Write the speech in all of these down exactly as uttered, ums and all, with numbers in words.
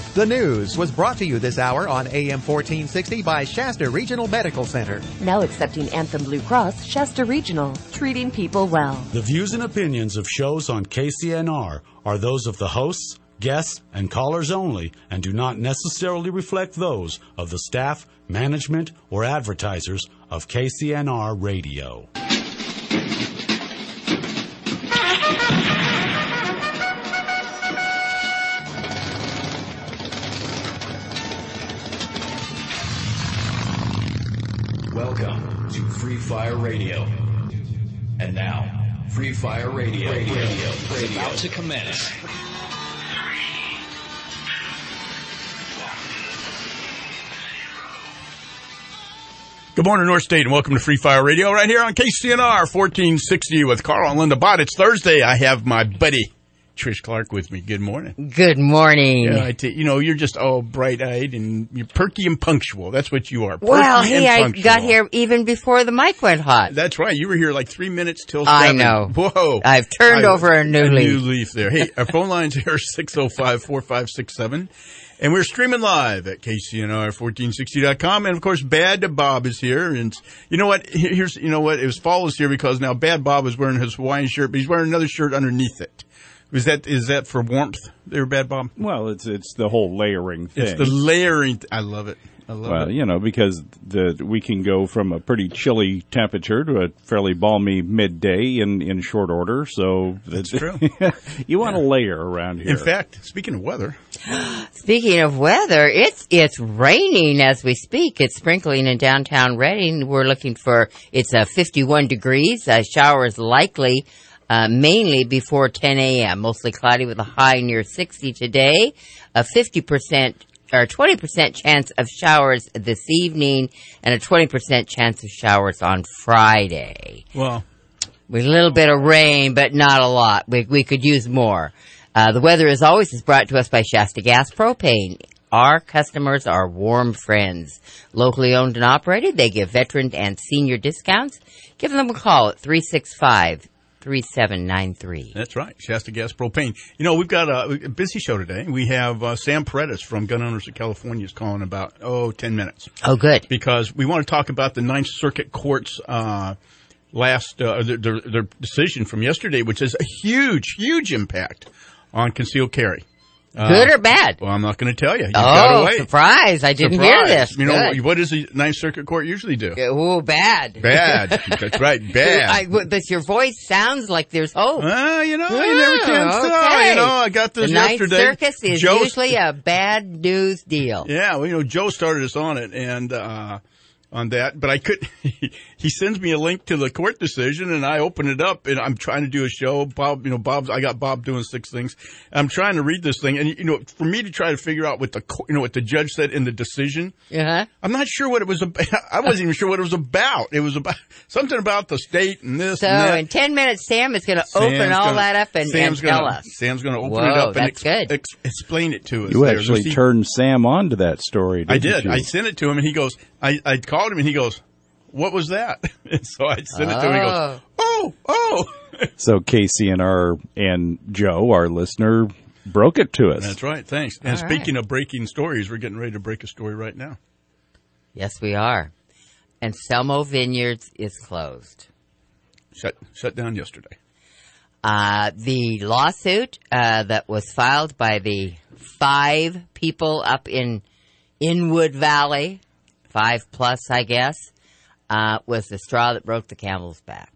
The news was brought to you this hour on A M fourteen sixty by Shasta Regional Medical Center. Now accepting Anthem Blue Cross, Shasta Regional, treating people well. The views and opinions of shows on K C N R are those of the hosts, guests, and callers only, and do not necessarily reflect those of the staff, management, or advertisers of K C N R Radio. Welcome to Free Fire Radio. And now, Free Fire Radio, radio, radio, radio. About to commence. Good morning, North State, and welcome to Free Fire Radio right here on K C N R fourteen sixty with Carl and Linda Bott. It's Thursday. I have my buddy Trish Clark with me. Good morning. Good morning. Yeah, I t- you know, you're just all bright-eyed and you're perky and punctual. That's what you are. Perky well, hey, I punctual. got here even before the mic went hot. That's right. You were here like three minutes till I seven. know. Whoa. I've turned I, over a new a leaf. new leaf there. Hey, our phone lines here are six oh five, four five six seven. And we're streaming live at K C N R fourteen sixty dot com. And, of course, Bad Bob is here. And you know what? Here's, you know what? It was fall is here because now Bad Bob is wearing his Hawaiian shirt, but he's wearing another shirt underneath it. Is that is that for warmth there, Bad Bob? Well, it's it's the whole layering thing. It's the layering. Th- I love it. I love well, it. you know, because the we can go from a pretty chilly temperature to a fairly balmy midday in, in short order. So that's true. You want to yeah. layer around here. In fact, speaking of weather. Speaking of weather, it's it's raining as we speak. It's sprinkling in downtown Redding. We're looking for, it's uh, fifty-one degrees. Uh, showers likely. Uh, mainly before ten a.m., mostly cloudy with a high near sixty today, a fifty percent or twenty percent chance of showers this evening, and a twenty percent chance of showers on Friday. Well, with a little bit of rain, but not a lot. We, we could use more. Uh, the weather, as always, is brought to us by Shasta Gas Propane. Our customers are warm friends. Locally owned and operated, they give veteran and senior discounts. Give them a call at three six five, three seven nine three. That's right. Shasta Gas Propane. You know, we've got a, a busy show today. We have uh, Sam Paredes from Gun Owners of California is calling about, oh, ten minutes. Oh, good. Because we want to talk about the Ninth Circuit Court's uh, last, uh, their, their, their decision from yesterday, which has a huge, huge impact on concealed carry. Uh, Good or bad? Well, I'm not going to tell you. You've oh, got to wait. surprise. I didn't surprise. hear this. You know, Good. what does the Ninth Circuit Court usually do? Oh, bad. Bad. That's right, bad. I, but your voice sounds like there's hope. Well, you know, oh, you never can okay. tell. You know, I got this the yesterday. Ninth Circus is Joe, usually a bad news deal. Yeah, well, you know, Joe started us on it, and uh on that, but I could. He sends me a link to the court decision, and I open it up, and I'm trying to do a show. Bob, you know, Bob's. I got Bob doing six things. I'm trying to read this thing, and you know, for me to try to figure out what the you know what the judge said in the decision, uh-huh. I'm not sure what it was about. I wasn't even sure what it was about. It was about something about the state and this. So and that. in ten minutes, Sam is going to open all gonna, that up and, and gonna, tell us. Sam's going to open Whoa, it up and that's good. ex- explain it to us. You there. actually See, turned Sam on to that story, didn't I did. you? I sent it to him, and he goes, I, I called him, and he goes, what was that? And so I sent it to him, and he goes, oh, oh. So K C N R and Joe, our listener, broke it to us. That's right. Thanks. And All speaking right. of breaking stories, we're getting ready to break a story right now. Yes, we are. And Selmo Vineyards is closed. Shut shut down yesterday. Uh, the lawsuit uh, that was filed by the five people up in Inwood Valley, five plus, I guess, uh, was the straw that broke the camel's back.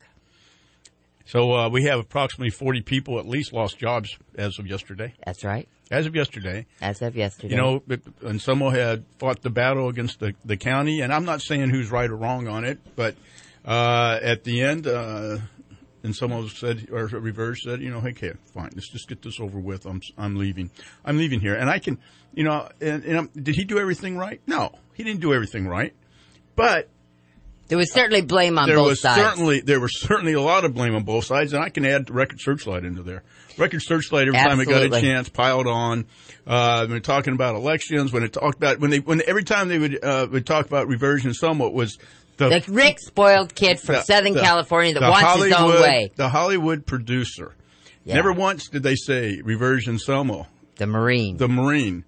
So uh, we have approximately forty people at least lost jobs as of yesterday. That's right. As of yesterday. As of yesterday. You know, and someone had fought the battle against the, the county, and I'm not saying who's right or wrong on it, but uh, at the end, uh, and someone said, or Reverse said, you know, hey, okay, fine, let's just get this over with. I'm I'm leaving. I'm leaving here. And I can, you know, and, and I'm, did he do everything right? No, he didn't do everything right. But there was certainly blame on there both was sides. Certainly, there was certainly a lot of blame on both sides, and I can add Record Searchlight into there. Record Searchlight, every Absolutely. time I got a chance, piled on. Uh, when they're talking about elections, when they talked about when they when every time they would uh, would talk about reversion, somewhat was the, the Rick spoiled kid from the, Southern the, California that the wants Hollywood, his own way. The Hollywood producer. Yeah. Never once did they say reversion Selmo. The Marine. The Marine.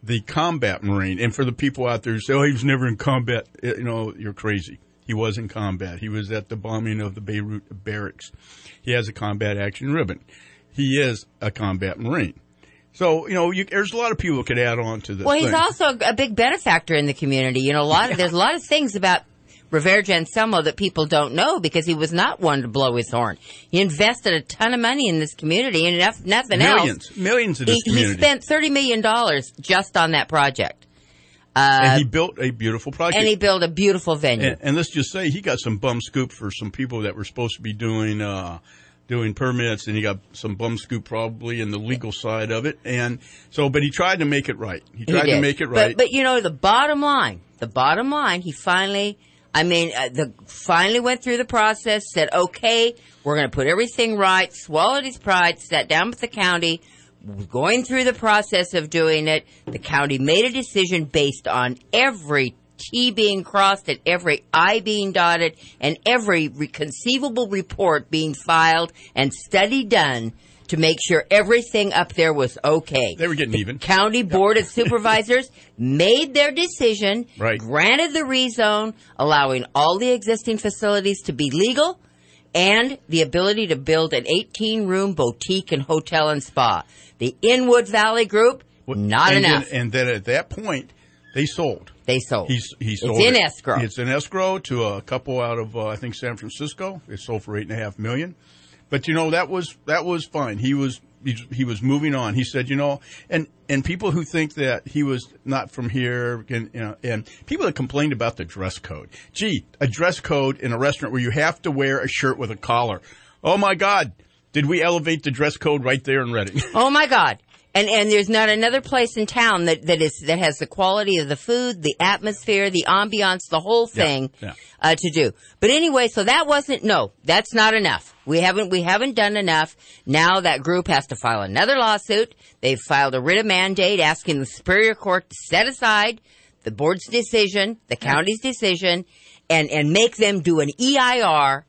the combat Marine. And for the people out there who say, oh, he was never in combat, you know, you're crazy. He was in combat. He was at the bombing of the Beirut barracks. He has a combat action ribbon. He is a combat Marine. So, you know, you, there's a lot of people who could add on to this. Well, he's thing. also a big benefactor in the community. You know, a lot of, there's a lot of things about Revere Anselmo that people don't know because he was not one to blow his horn. He invested a ton of money in this community and enough, nothing millions, else. Millions in this he, community. He spent thirty million dollars just on that project. Uh, and he built a beautiful project. And he built a beautiful venue. And, and let's just say he got some bum scoop for some people that were supposed to be doing uh, doing permits, and he got some bum scoop probably in the legal side of it. And so, but he tried to make it right. He tried he to make it right. But, but, you know, the bottom line, the bottom line, he finally... I mean, uh, the finally went through the process, said, okay, we're going to put everything right, swallowed his pride, sat down with the county, going through the process of doing it. The county made a decision based on every T being crossed and every I being dotted and every re- conceivable report being filed and study done to make sure everything up there was okay. They were getting the even. County Board of Supervisors made their decision, right. granted the rezone, allowing all the existing facilities to be legal, and the ability to build an eighteen-room boutique and hotel and spa. The Inwood Valley Group, not and enough. Then, and then at that point, they sold. They sold. He's, he sold it's in it. escrow. It's in escrow to a couple out of, uh, I think, San Francisco. It sold for eight and a half million. But, you know, that was that was fine. He was he, he was moving on. He said, you know, and, and people who think that he was not from here, and, you know, and people that complained about the dress code. Gee, a dress code in a restaurant where you have to wear a shirt with a collar. Oh, my God. Did we elevate the dress code right there in Reading? Oh, my God. And and there's not another place in town that, that is that has the quality of the food, the atmosphere, the ambiance, the whole thing yeah, yeah. Uh, to do. But anyway, so that wasn't no, that's not enough. We haven't we haven't done enough. Now that group has to file another lawsuit. They've filed a writ of mandate asking the Superior Court to set aside the board's decision, the county's decision, and and make them do an E I R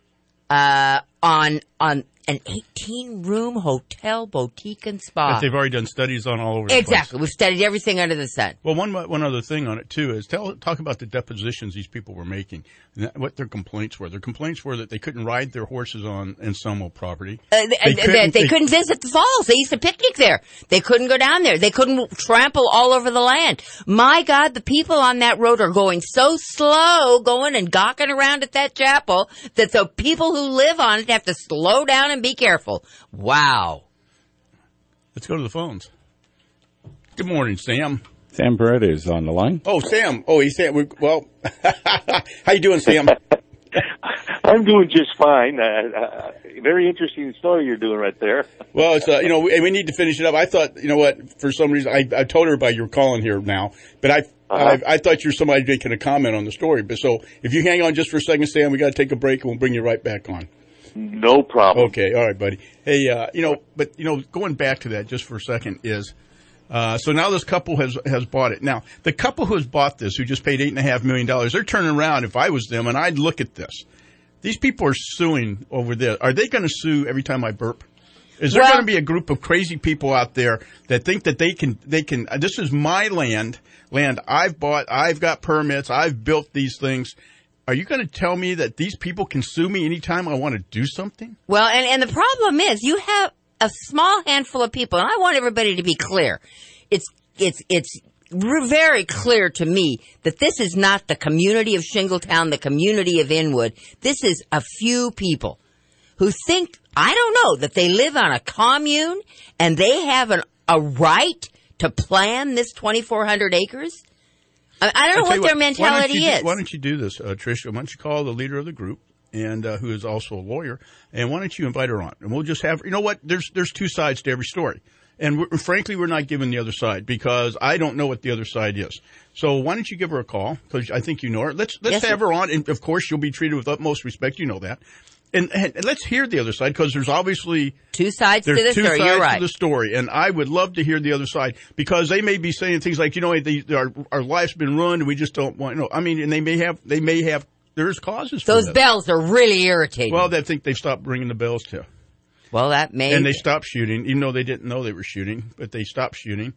uh, on on. An eighteen-room hotel, boutique, and spa. That they've already done studies on all over the Exactly. place. We've studied everything under the sun. Well, one one other thing on it, too, is tell, talk about the depositions these people were making, and that, what their complaints were. Their complaints were that they couldn't ride their horses on Anselmo property. Uh, they, they, couldn't, they, they couldn't visit the falls. They used to picnic there. They couldn't go down there. They couldn't trample all over the land. My God, the people on that road are going so slow, going and gawking around at that chapel, that the people who live on it have to slow down and be careful. Wow. Let's go to the phones. Good morning, Sam. Sam Beretta is on the line. Oh, Sam. Oh, he's Sam. Well, how you doing, Sam? I'm doing just fine. Uh, uh, very interesting story you're doing right there. Well, it's uh, you know, we, we need to finish it up. I thought, you know what, for some reason, I, I told everybody you're calling here now, but I, uh-huh. I I thought you were somebody making a comment on the story. But so if you hang on just for a second, Sam, we got to take a break and we'll bring you right back on. No problem. Okay, all right, buddy. Hey, uh, you know, but you know, going back to that just for a second is, uh, so now this couple has has bought it. Now, the couple who has bought this, who just paid eight and a half million dollars, they're turning around. If I was them, and I'd look at this, these people are suing over this. Are they going to sue every time I burp? Is there well, going to be a group of crazy people out there that think that they can they can? Uh, this is my land, land I've bought, I've got permits, I've built these things. Are you going to tell me that these people can sue me anytime I want to do something? Well, and, and the problem is you have a small handful of people, and I want everybody to be clear. It's it's it's very clear to me that this is not the community of Shingletown, the community of Inwood. This is a few people who think, I don't know, that they live on a commune and they have an, a right to plan this twenty-four hundred acres. I, I don't know what, what their mentality why is. Do, why don't you do this, uh, Tricia? Why don't you call the leader of the group, and uh, who is also a lawyer, and why don't you invite her on? And we'll just have, you know what, there's there's two sides to every story. And we're, frankly, we're not giving the other side because I don't know what the other side is. So why don't you give her a call, because I think you know her. Let's let's yes, have sir. her on, and of course she'll be treated with utmost respect. You know that. And, and let's hear the other side, because there's obviously two sides to the two story. Sides You're right. to the story, and I would love to hear the other side, because they may be saying things like, you know, they, our our life's been ruined, and we just don't want. You know, I mean, and they may have they may have there's causes for those this. bells are really irritating. Well, I think they stopped ringing the bells too. Well, that may and they stopped shooting, even though they didn't know they were shooting, but they stopped shooting.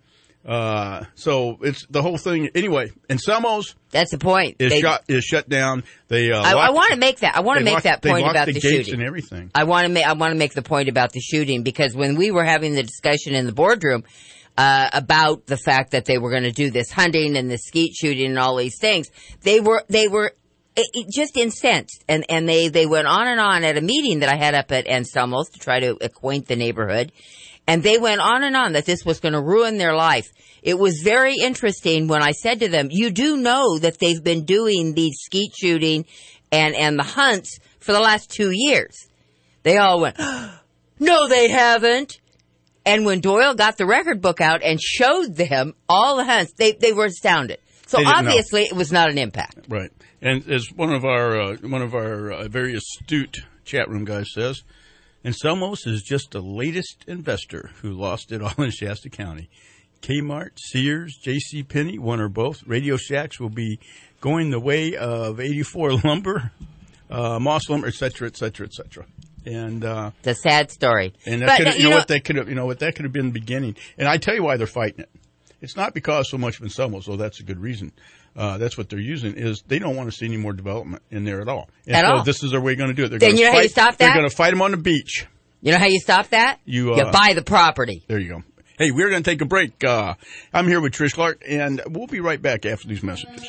Uh, so it's the whole thing. Anyway, Anselmo's. That's the point. Is They- shut is shut down. They. Uh, I, I locked- want to make that. I want to they make locked- that they point locked about the the, gates shooting and everything. I want to make. I want to make the point about the shooting because when we were having the discussion in the boardroom uh, about the fact that they were going to do this hunting and the skeet shooting and all these things, they were they were it, it just incensed, and and they they went on and on at a meeting that I had up at Anselmo's to try to acquaint the neighborhood, and they went on and on that this was going to ruin their life. It was very interesting when I said to them, you do know that they've been doing the skeet shooting and, and the hunts for the last two years. They all went, no, they haven't. And when Doyle got the record book out and showed them all the hunts, they, they were astounded. So They didn't know. obviously it was not an impact. Right. And as one of our uh, one of our uh, very astute chat room guys says, Anselmo's is just the latest investor who lost it all in Shasta County. Kmart, Sears, J C. Penney, one or both. Radio Shacks will be going the way of eighty-four Lumber, uh, Moss Lumber, et cetera, et cetera, et cetera. And uh, it's a sad story. And that But, could, uh, you, you know, know- what that could have, you know what that could have been the beginning. And I tell you why they're fighting it. It's not because so much of Anselmo's, though that's a good reason. Uh, that's what they're using is they don't want to see any more development in there at all. And At so all. this is their way going to do it. They're Then gonna you know fight, how you stop They're that? going to fight them on the beach. You know how you stop that? You, uh, you buy the property. There you go. Hey, we're going to take a break. Uh, I'm here with Trish Clark, and we'll be right back after these messages.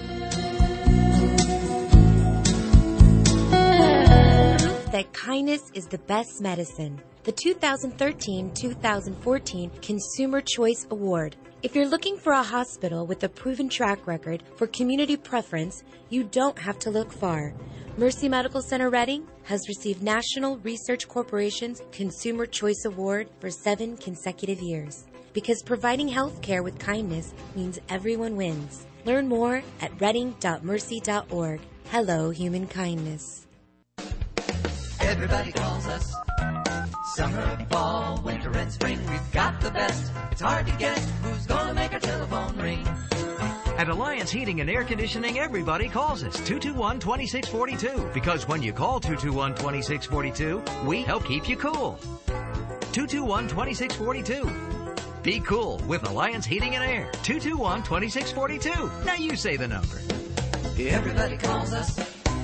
That kindness is the best medicine. The two thousand thirteen two thousand fourteen Consumer Choice Award. If you're looking for a hospital with a proven track record for community preference, you don't have to look far. Mercy Medical Center Reading has received National Research Corporation's Consumer Choice Award for seven consecutive years. Because providing health care with kindness means everyone wins. Learn more at reading dot mercy dot org. Hello, human kindness. Everybody calls us. Summer, fall, winter, and spring. We've got the best. It's hard to guess who's gonna make our telephone ring. At Alliance Heating and Air Conditioning, everybody calls us two two one, two six four two. Because when you call two two one, two six four two, we help keep you cool. two two one, two six four two. Be cool with Alliance Heating and Air. two two one, two six four two. Now you say the number. Everybody calls us.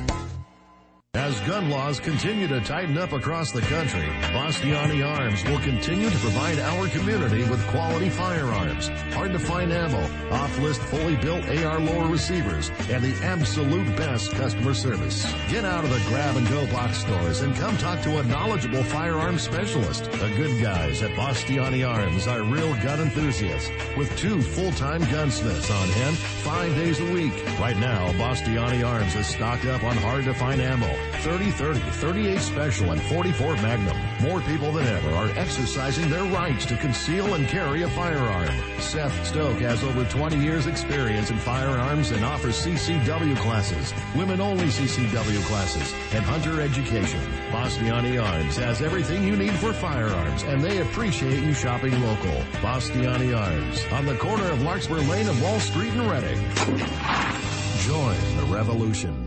As gun laws continue to tighten up across the country, Bastiani Arms will continue to provide our community with quality firearms, hard-to-find ammo, off-list fully built A R lower receivers, and the absolute best customer service. Get out of the grab-and-go box stores and come talk to a knowledgeable firearms specialist. The good guys at Bastiani Arms are real gun enthusiasts with two full-time gunsmiths on hand five days a week. Right now, Bastiani Arms is stocked up on hard-to-find ammo, thirty thirty, thirty-eight Special, and forty-four Magnum. More people than ever are exercising their rights to conceal and carry a firearm. Seth Stoke has over twenty years experience in firearms and offers C C W classes, women-only C C W classes, and hunter education. Bastiani Arms has everything you need for firearms, and they appreciate you shopping local. Bastiani Arms, on the corner of Larkspur Lane and Wall Street in Reading. Join the revolution.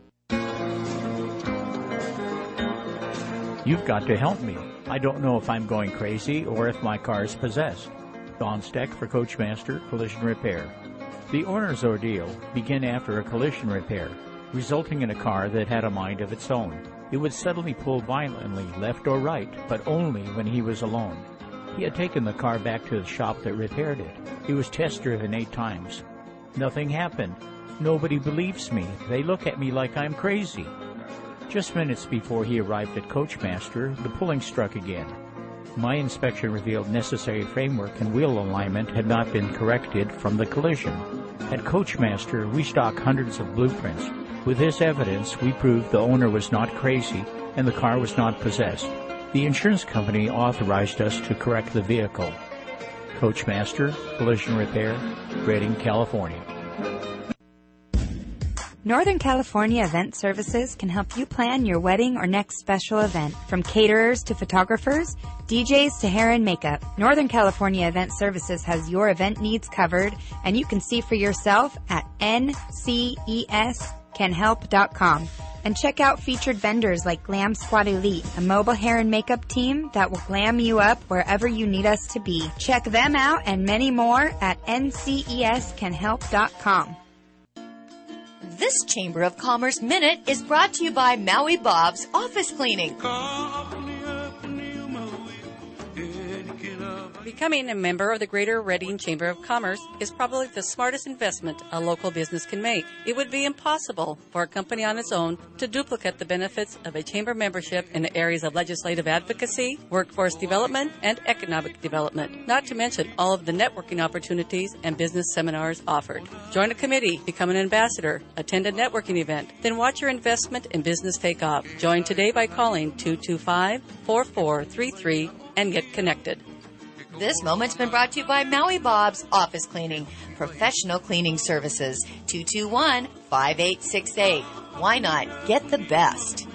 You've got to help me. I don't know if I'm going crazy or if my car is possessed. Don Steck for Coachmaster Collision Repair. The owner's ordeal began after a collision repair, resulting in a car that had a mind of its own. It would suddenly pull violently left or right, but only when he was alone. He had taken the car back to the shop that repaired it. It was test-driven eight times. Nothing happened. Nobody believes me. They look at me like I'm crazy. Just minutes before he arrived at Coachmaster, the pulling struck again. My inspection revealed necessary framework and wheel alignment had not been corrected from the collision. At Coachmaster, we stock hundreds of blueprints. With this evidence, we proved the owner was not crazy and the car was not possessed. The insurance company authorized us to correct the vehicle. Coachmaster Collision Repair, Redding, California. Northern California Event Services can help you plan your wedding or next special event. From caterers to photographers, D Js to hair and makeup, Northern California Event Services has your event needs covered, and you can see for yourself at N C E S can help dot com. And check out featured vendors like Glam Squad Elite, a mobile hair and makeup team that will glam you up wherever you need us to be. Check them out and many more at N C E S can help dot com. This Chamber of Commerce Minute is brought to you by Maui Bob's Office Cleaning. Becoming a member of the Greater Reading Chamber of Commerce is probably the smartest investment a local business can make. It would be impossible for a company on its own to duplicate the benefits of a chamber membership in the areas of legislative advocacy, workforce development, and economic development, not to mention all of the networking opportunities and business seminars offered. Join a committee, become an ambassador, attend a networking event, then watch your investment in business take off. Join today by calling two two five, four four three three and get connected. This moment's been brought to you by Maui Bob's Office Cleaning, professional cleaning services. two two one, five eight six eight. Why not get the best?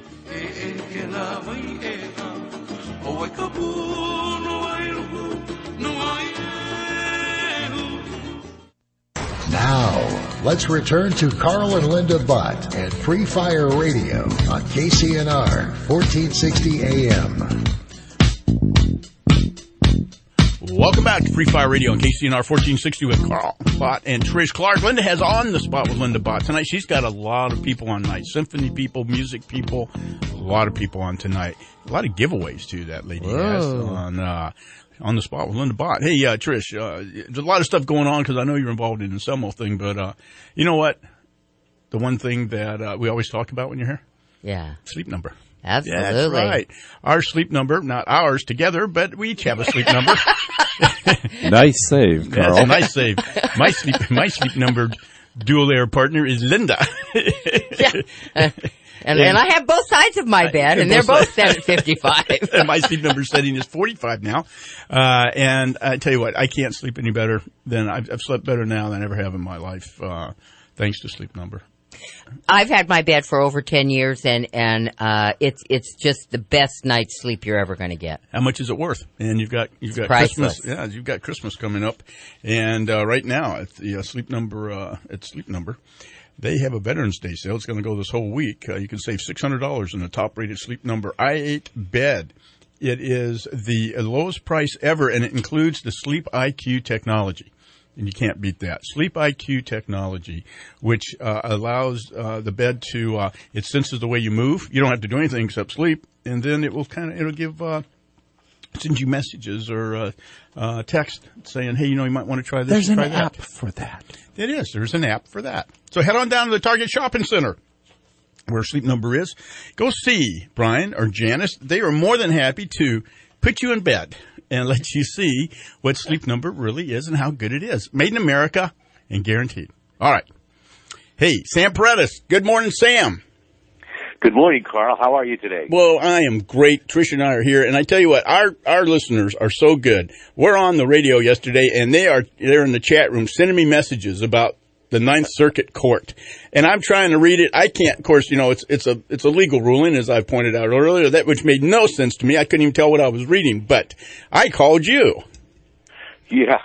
Now, let's return to Carl and Linda Butt and Free Fire Radio on K C N R fourteen sixty A M. Welcome back to Free Fire Radio on K C N R fourteen sixty with Carl Bott and Trish Clark. Linda has On the Spot with Linda Bott tonight. She's got a lot of people on tonight. Symphony people, music people, a lot of people on tonight. A lot of giveaways, too, that lady Whoa. has on uh, On the Spot with Linda Bott. Hey, uh, Trish, uh, there's a lot of stuff going on because I know you're involved in the Selmo thing, but uh, you know what? The one thing that uh, we always talk about when you're here? Yeah. Sleep number. Absolutely. Yeah, that's right. Our sleep number, not ours together, but we each have a sleep number. Nice save, Carl. That's a nice save. My sleep, my sleep number dual air partner is Linda. Yeah. Uh, and, and I have both sides of my bed, and they're both set at fifty-five. And my sleep number setting is forty-five now. Uh, and I tell you what, I can't sleep any better than I've, I've slept better now than I ever have in my life, uh, thanks to sleep number. I've had my bed for over ten years, and and uh, it's it's just the best night's sleep you're ever going to get. How much is it worth? And you've got you've got Priceless. Christmas. Yeah, you've got Christmas coming up, and uh, right now at the uh, Sleep Number uh, at Sleep Number, they have a Veterans Day sale. It's going to go this whole week. Uh, you can save six hundred dollars on the top-rated Sleep Number I eight bed. It is the lowest price ever, and it includes the Sleep I Q technology. And you can't beat that. Sleep I Q technology, which uh, allows uh, the bed to, uh, it senses the way you move. You don't have to do anything except sleep. And then it will kind of, it'll give, uh, send you messages or uh, uh, text saying, hey, you know, you might want to try this. There's an try that. app for that. It is. There's an app for that. So head on down to the Target Shopping Center, where Sleep Number is. Go see Brian or Janice. They are more than happy to put you in bed and let you see what Sleep Number really is and how good it is. Made in America and guaranteed. All right. Hey, Sam Paredes. Good morning, Sam. Good morning, Carl. How are you today? Well, I am great. Trish and I are here, and I tell you what, our our listeners are so good. We're on the radio yesterday, and they are they're in the chat room sending me messages about the Ninth Circuit Court, and I'm trying to read it. I can't. Of course, you know it's it's a it's a legal ruling, as I pointed out earlier, that which made no sense to me. I couldn't even tell what I was reading, but I called you. Yeah,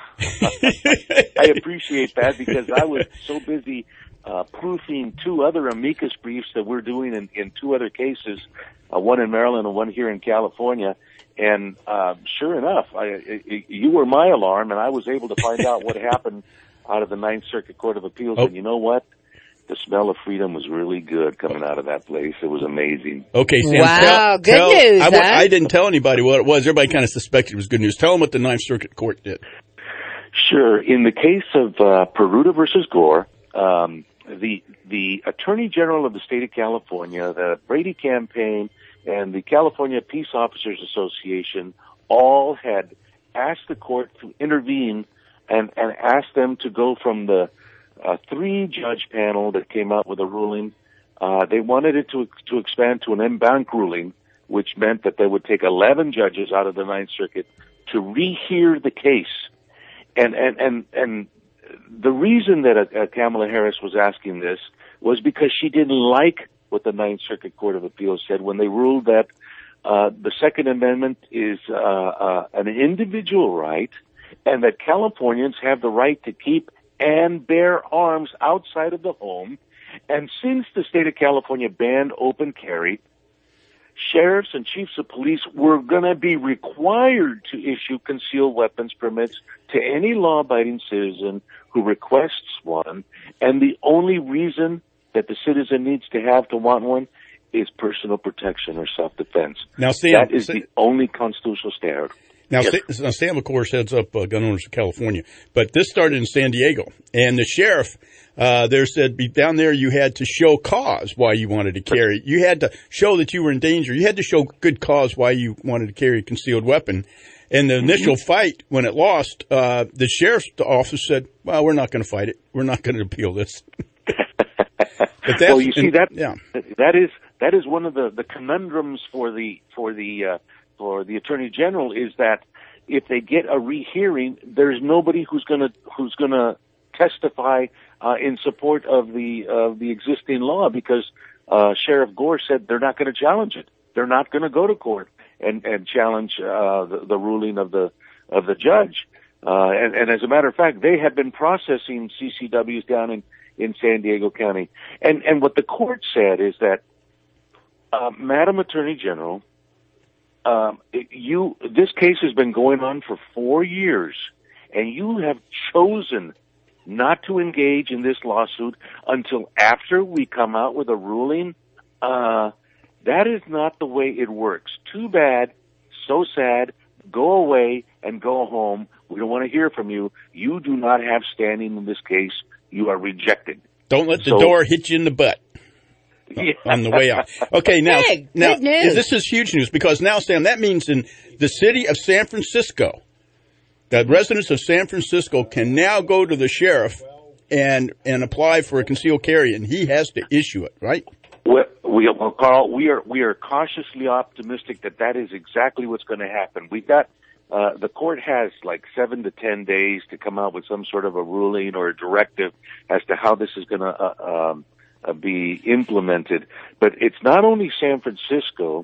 I appreciate that because I was so busy uh, proofing two other amicus briefs that we're doing in, in two other cases, uh, one in Maryland and one here in California. And uh, sure enough, I, I, you were my alarm, and I was able to find out what happened out of the Ninth Circuit Court of Appeals. Oh. And you know what? The smell of freedom was really good coming out of that place. It was amazing. Okay, Sam. Wow, tell, good tell, news, I, huh? I didn't tell anybody what it was. Everybody kind of suspected it was good news. Tell them what the Ninth Circuit Court did. Sure. In the case of uh, Peruta versus Gore, um, the the Attorney General of the state of California, the Brady campaign, and the California Peace Officers Association all had asked the court to intervene and, and asked them to go from the uh, three-judge panel that came out with a ruling. Uh, they wanted it to to expand to an en banc ruling, which meant that they would take eleven judges out of the Ninth Circuit to rehear the case. And and and and the reason that uh, Kamala Harris was asking this was because she didn't like what the Ninth Circuit Court of Appeals said when they ruled that uh, the Second Amendment is uh, uh, an individual right, and that Californians have the right to keep and bear arms outside of the home, And since the state of California banned open carry, sheriffs and chiefs of police were going to be required to issue concealed weapons permits to any law-abiding citizen who requests one. And the only reason that the citizen needs to have to want one is personal protection or self-defense. Now, Sam, that is Sam, the only constitutional standard. Now, Yes. Sam, now, Sam, of course, heads up uh, Gun Owners of California, but this started in San Diego, and the sheriff uh, there said be, down there you had to show cause why you wanted to carry. You had to show that you were in danger. You had to show good cause why you wanted to carry a concealed weapon. And the initial mm-hmm. fight, when it lost, uh, the sheriff's office said, well, we're not going to fight it. We're not going to appeal this. But that's, well, you see, and, that yeah. that is that is one of the, the conundrums for the for the uh, for the Attorney General is that if they get a rehearing, there's nobody who's going to who's going to testify uh, in support of the of the existing law because uh, Sheriff Gore said they're not going to challenge it. They're not going to go to court and and challenge uh, the, the ruling of the of the judge. Uh, and, and as a matter of fact, they have been processing C C Ws down in, in San Diego County. And and what the court said is that, uh, Madam Attorney General, um, you this case has been going on for four years, and you have chosen not to engage in this lawsuit until after we come out with a ruling. Uh, that is not the way it works. Too bad. So sad. Go away and go home. We don't want to hear from you. You do not have standing in this case. You are rejected. Don't let the so, door hit you in the butt yeah. on the way out. Okay, now, Big, now good news. this is huge news because now, Sam, that means in the city of San Francisco, the residents of San Francisco can now go to the sheriff and and apply for a concealed carry, and he has to issue it, right? Well, we, well, Carl, we are we are cautiously optimistic that that is exactly what's going to happen. We've got uh, the court has like seven to ten days to come out with some sort of a ruling or a directive as to how this is going to uh, um, uh, be implemented. But it's not only San Francisco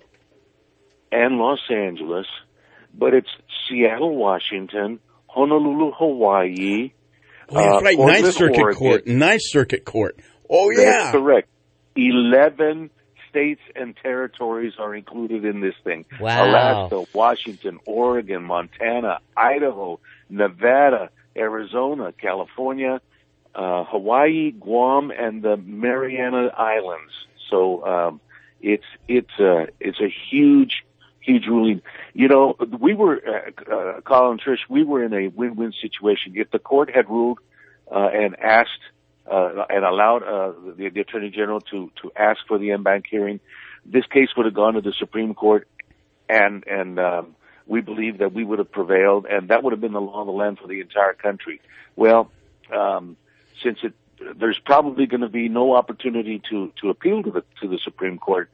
and Los Angeles, but it's Seattle, Washington, Honolulu, Hawaii. Oh, that's uh, right, Portland, Ninth Circuit Oregon. Court. Ninth Circuit Court. Oh, yeah. That's correct. Eleven states and territories are included in this thing. Wow. Alaska, Washington, Oregon, Montana, Idaho, Nevada, Arizona, California, uh, Hawaii, Guam, and the Mariana Islands. So um, it's it's a it's a huge huge ruling. You know, we were uh, uh, Colin and Trish, we were in a win-win situation. If the court had ruled uh, and asked. Uh, and allowed uh, the, the Attorney General to, to ask for the en banc hearing, this case would have gone to the Supreme Court, and and um, we believe that we would have prevailed, and that would have been the law of the land for the entire country. Well, um, since it, there's probably going to be no opportunity to, to appeal to the to the Supreme Court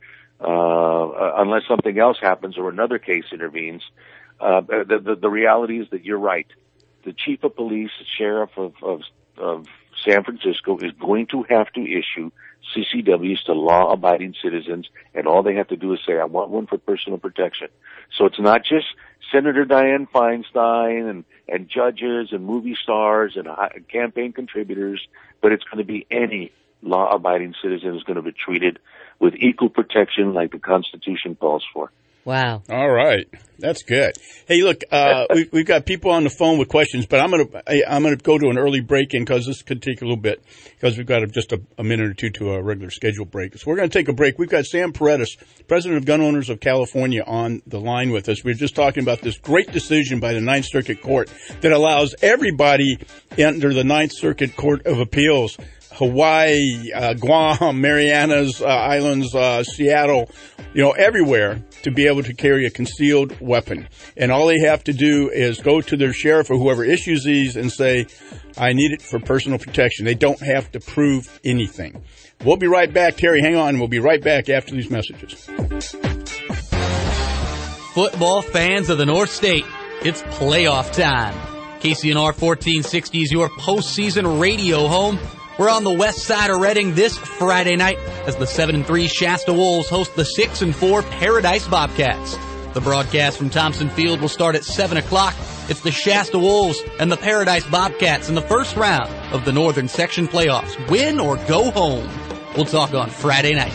uh, unless something else happens or another case intervenes. Uh, the, the the reality is that you're right. The chief of police, the sheriff of of, of San Francisco is going to have to issue C C Ws to law-abiding citizens, and all they have to do is say, I want one for personal protection. So it's not just Senator Dianne Feinstein and, and judges and movie stars and uh, campaign contributors, but it's going to be any law-abiding citizen is going to be treated with equal protection like the Constitution calls for. Wow. All right. That's good. Hey, look, uh, we, we've got people on the phone with questions, but I'm going to, I'm going to go to an early break in because this could take a little bit because we've got just a, a minute or two to a regular scheduled break. So we're going to take a break. We've got Sam Paredes, President of Gun Owners of California, on the line with us. We we're just talking about this great decision by the Ninth Circuit Court that allows everybody under the Ninth Circuit Court of Appeals, Hawaii, uh, Guam, Marianas uh, Islands, uh, Seattle, you know, everywhere to be able to carry a concealed weapon. And all they have to do is go to their sheriff or whoever issues these and say, I need it for personal protection. They don't have to prove anything. We'll be right back. Terry, hang on. We'll be right back after these messages. Football fans of the North State, it's playoff time. K C N R fourteen sixty is your postseason radio home. We're on the west side of Reading this Friday night as the seven and three Shasta Wolves host the six and four Paradise Bobcats. The broadcast from Thompson Field will start at seven o'clock. It's the Shasta Wolves and the Paradise Bobcats in the first round of the Northern Section playoffs. Win or go home. We'll talk on Friday night.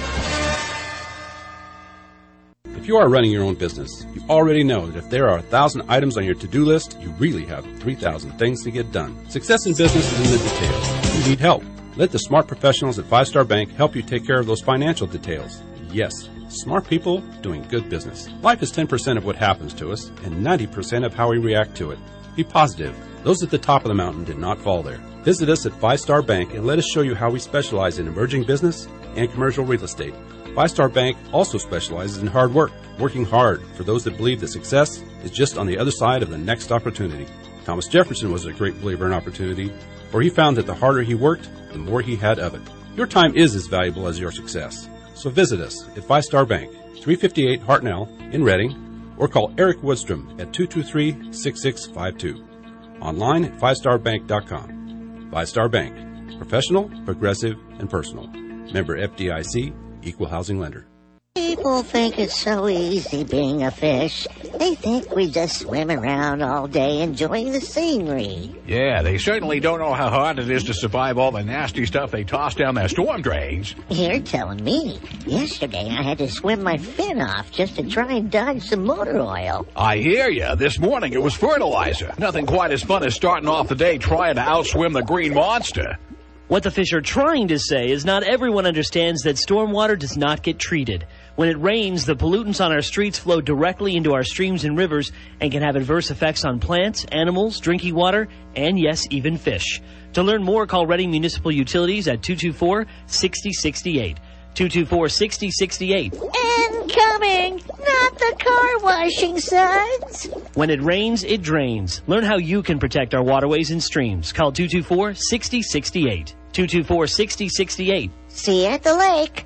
If you are running your own business, you already know that if there are a thousand items on your to-do list, you really have three thousand things to get done. Success in business is in the details. You need help. Let the smart professionals at Five Star Bank help you take care of those financial details. Yes, smart people doing good business. Life is ten percent of what happens to us and ninety percent of how we react to it. Be positive. Those at the top of the mountain did not fall there. Visit us at Five Star Bank and let us show you how we specialize in emerging business and commercial real estate. Five Star Bank also specializes in hard work, working hard for those that believe that success is just on the other side of the next opportunity. Thomas Jefferson was a great believer in opportunity, for he found that the harder he worked, the more he had of it. Your time is as valuable as your success. So visit us at Five Star Bank, three fifty-eight Hartnell in Reading, or call Eric Woodstrom at two two three, six six five two. Online at five star bank dot com. Five Star Bank. Professional, progressive, and personal. Member F D I C, Equal Housing Lender. People think it's so easy being a fish. They think we just swim around all day enjoying the scenery. Yeah, they certainly don't know how hard it is to survive all the nasty stuff they toss down their storm drains. You're telling me. Yesterday I had to swim my fin off just to try and dodge some motor oil. I hear ya. This morning it was fertilizer. Nothing quite as fun as starting off the day trying to outswim the green monster. What the fish are trying to say is not everyone understands that stormwater does not get treated. When it rains, the pollutants on our streets flow directly into our streams and rivers and can have adverse effects on plants, animals, drinking water, and yes, even fish. To learn more, call Reading Municipal Utilities at two two four, six zero six eight. two two four, six zero six eight. Incoming! Not the car washing suds! When it rains, it drains. Learn how you can protect our waterways and streams. Call two two four, six zero six eight. two two four, six zero six eight. See you at the lake.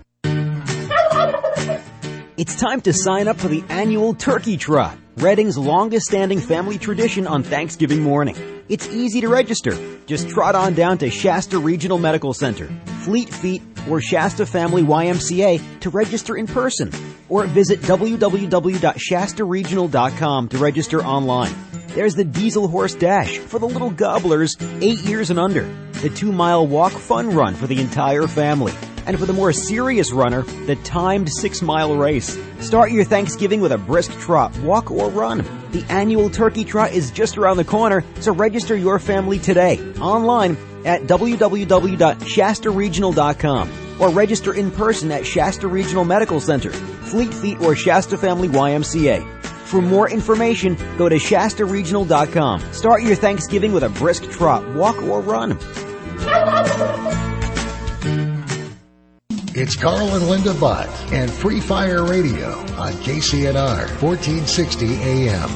It's time to sign up for the annual Turkey Trot, Reading's longest-standing family tradition on Thanksgiving morning. It's easy to register. Just trot on down to Shasta Regional Medical Center, Fleet Feet, or Shasta Family Y M C A to register in person, or visit w w w dot shasta regional dot com to register online. There's the Diesel Horse Dash for the little gobblers eight years and under, the two-mile walk fun run for the entire family, and for the more serious runner, the timed six-mile race. Start your Thanksgiving with a brisk trot, walk, or run. The annual Turkey Trot is just around the corner, so register your family today online at w w w dot shasta regional dot com or register in person at Shasta Regional Medical Center, Fleet Feet, or Shasta Family Y M C A. For more information, go to shasta regional dot com. Start your Thanksgiving with a brisk trot, walk, or run. It's Carl and Linda Butt and Free Fire Radio on K C N R fourteen sixty A M.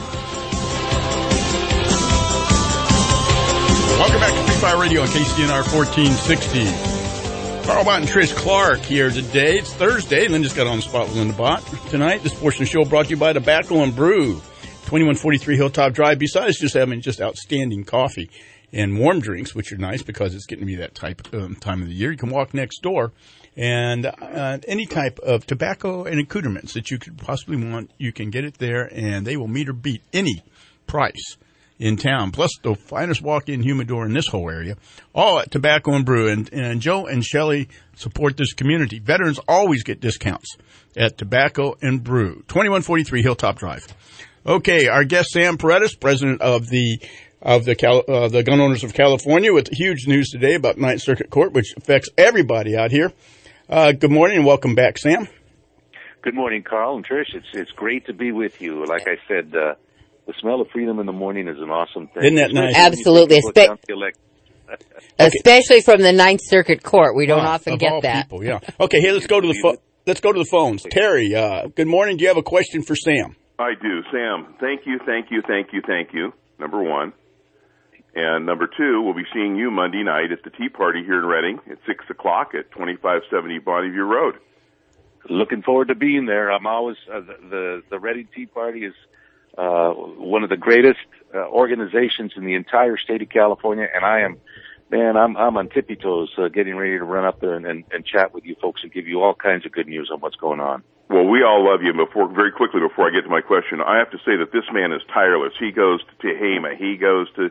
Welcome back to Free Fire Radio on K C N R fourteen sixty. Carl Bott and Trish Clark here today. It's Thursday. Linda's got on the spot with Linda Bott tonight. This portion of the show brought to you by Tobacco and Brew, twenty-one forty-three Hilltop Drive. Besides just having just outstanding coffee and warm drinks, which are nice because it's getting to be that type um, time of the year, you can walk next door. And uh, any type of tobacco and accoutrements that you could possibly want, you can get it there, and they will meet or beat any price in town. Plus, the finest walk-in humidor in this whole area, all at Tobacco and Brew. And, and Joe and Shelley support this community. Veterans always get discounts at Tobacco and Brew, twenty-one forty-three Hilltop Drive. Okay, our guest Sam Paredes, president of the of the Cal, uh, the Gun Owners of California, with huge news today about Ninth Circuit Court, which affects everybody out here. Uh, good morning and welcome back, Sam. Good morning, Carl and Trish. It's it's great to be with you. Like I said, uh, the smell of freedom in the morning is an awesome thing. Isn't that nice? Absolutely. Espe- especially from the Ninth Circuit Court. We don't oh, often get that. People, yeah. Okay, hey, let's go to the pho- let's go to the phones. Terry, uh, good morning. Do you have a question for Sam? I do. Sam, thank you, thank you, thank you, thank you, number one. And number two, we'll be seeing you Monday night at the Tea Party here in Reading at six o'clock at twenty-five seventy Bonneview Road. Looking forward to being there. I'm always, uh, the, the, the Reading Tea Party is uh, one of the greatest uh, organizations in the entire state of California, and I am, man, I'm, I'm on tippy toes uh, getting ready to run up there and, and, and chat with you folks and give you all kinds of good news on what's going on. Well, we all love you. And before, very quickly, before I get to my question, I have to say that this man is tireless. He goes to Tehama. He goes to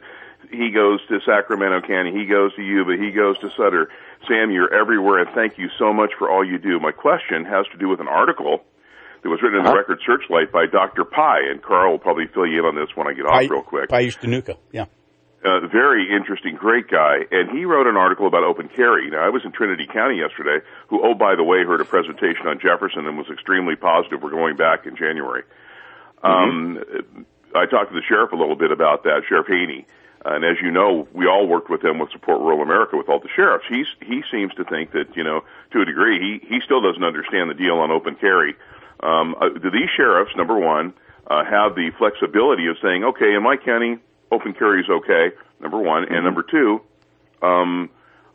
he goes to Sacramento County, he goes to Yuba, he goes to Sutter. Sam, you're everywhere, and thank you so much for all you do. My question has to do with an article that was written in Uh-huh. the Record Searchlight by Doctor Pai, and Carl will probably fill you in on this when I get off Pai- real quick. Pai Stanuka, yeah. Uh, very interesting, great guy, and he wrote an article about open carry. Now, I was in Trinity County yesterday, who, oh, by the way, heard a presentation on Jefferson and was extremely positive. We're going back in January. Um, I talked to the sheriff a little bit about that, Sheriff Haney, and as you know, we all worked with him with Support Rural America with all the sheriffs. He's, he seems to think that, you know, to a degree, he, he still doesn't understand the deal on open carry. Um, uh, do these sheriffs, number one, uh, have the flexibility of saying, okay, in my county, open carry is okay, number one, and number two, um,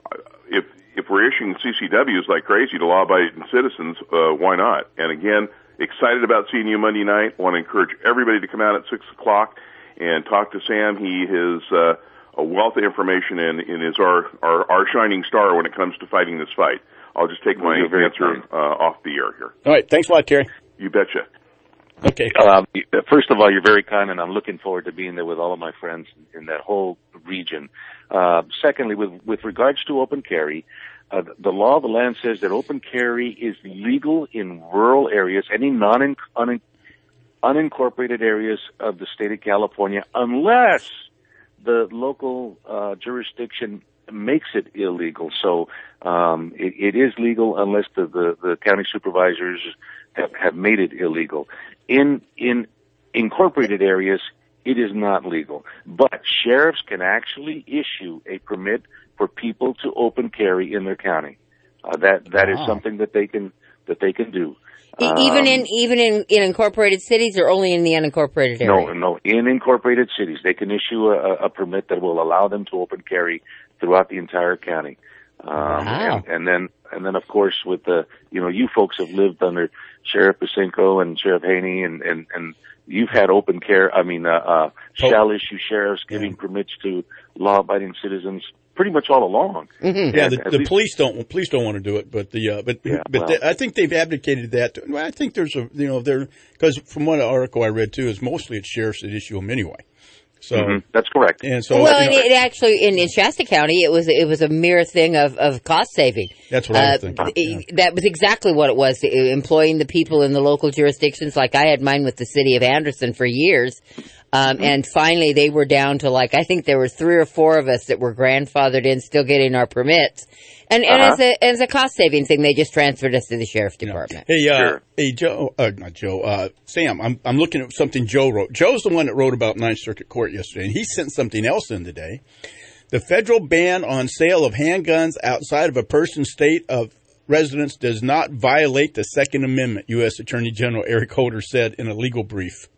if if we're issuing C C Ws like crazy to law-abiding citizens, uh, why not? And again, excited about seeing you Monday night. Want to encourage everybody to come out at six o'clock and talk to Sam. He is uh, a wealth of information and, and is our, our our shining star when it comes to fighting this fight. I'll just take my You're very answer uh, off the air here. All right, thanks a lot, Terry. You betcha. Okay. Um, first of all, you're very kind, and I'm looking forward to being there with all of my friends in that whole region. Uh, secondly, with, with regards to open carry, uh, the law of the land says that open carry is legal in rural areas, any non un, unincorporated areas of the state of California, unless the local uh, jurisdiction makes it illegal. So um, it, it is legal unless the, the, the county supervisors have, have made it illegal. In in incorporated areas, it is not legal. But sheriffs can actually issue a permit for people to open carry in their county. Uh, that that Wow. is something that they can that they can do. E- even Um, in even in, in incorporated cities, or only in the unincorporated area? No, no. In incorporated cities, they can issue a, a permit that will allow them to open carry throughout the entire county. Um, Wow. and, and then, and then, of course, with the, you know, you folks have lived under Sheriff Pacinko and Sheriff Haney, and and and you've had open care. I mean, uh, uh shall issue sheriffs giving permits to law-abiding citizens pretty much all along. Mm-hmm. Yeah, And the, at the least- police don't police don't want to do it, but the uh, but Yeah, but well. they, I think they've abdicated that. Well, I think there's a you know there because from one article I read too is mostly it's sheriffs that issue them anyway. So Mhm. That's correct. And so well, you and know, it actually in, in Shasta County, it was it was a mere thing of, of cost saving. That's what I was thinking, it- That was exactly what it was. uh, Employing the people in the local jurisdictions, like I had mine with the city of Anderson for years, um, and finally they were down to like I think there were three or four of us that were grandfathered in, still getting our permits. And, and Uh-huh. as a as a cost saving thing, they just transferred us to the sheriff's department. Hey, uh, hey, Joe, uh, not Joe, uh, Sam, I'm, I'm looking at something Joe wrote. Joe's the one that wrote about Ninth Circuit Court yesterday, and he sent something else in today. The federal ban on sale of handguns outside of a person's state of residence does not violate the Second Amendment, U S Attorney General Eric Holder said in a legal brief.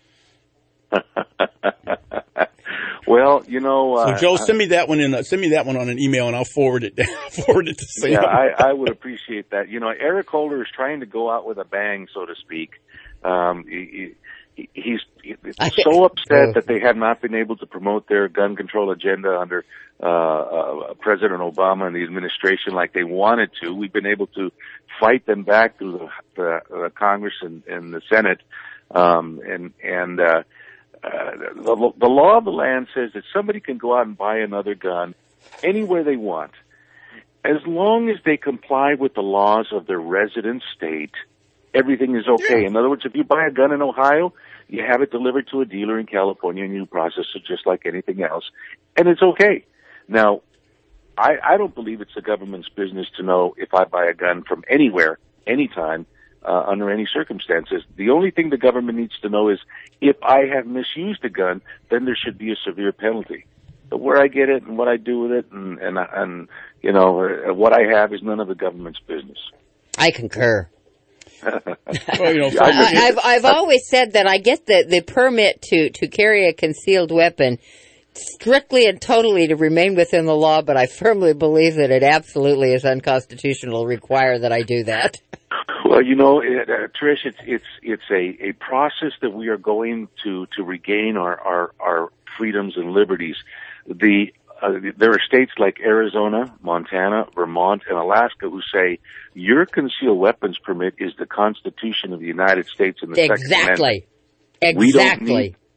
Well, you know, So, uh, Joe, send me that one in. Uh, send me that one on an email, and I'll forward it. forward it to Sam. Yeah, I, I would appreciate that. You know, Eric Holder is trying to go out with a bang, so to speak. Um, he, he, he's so upset that they have not been able to promote their gun control agenda under uh, uh, President Obama and the administration like they wanted to. We've been able to fight them back through the, the, the Congress and, and the Senate, um, and and. Uh, Uh, the, the law of the land says that somebody can go out and buy another gun anywhere they want, as long as they comply with the laws of their resident state. Everything is okay. In other words, if you buy a gun in Ohio, you have it delivered to a dealer in California, and you process it just like anything else, and it's okay. Now, I, I don't believe it's the government's business to know if I buy a gun from anywhere, anytime. Uh, under any circumstances. The only thing the government needs to know is if I have misused a gun, then there should be a severe penalty. But where I get it and what I do with it and, and, and you know, uh, what I have is none of the government's business. I concur. Well, you know, I, I've I've always said that I get the, the permit to, to carry a concealed weapon strictly and totally to remain within the law, but I firmly believe that it absolutely is unconstitutional to require that I do that. Well, you know, it, uh, Trish, it's it's it's a, a process that we are going to to regain our our, our freedoms and liberties. The uh, there are states like Arizona, Montana, Vermont, and Alaska who say your concealed weapons permit is the Constitution of the United States and the Second Amendment. Exactly. We don't Exactly. need,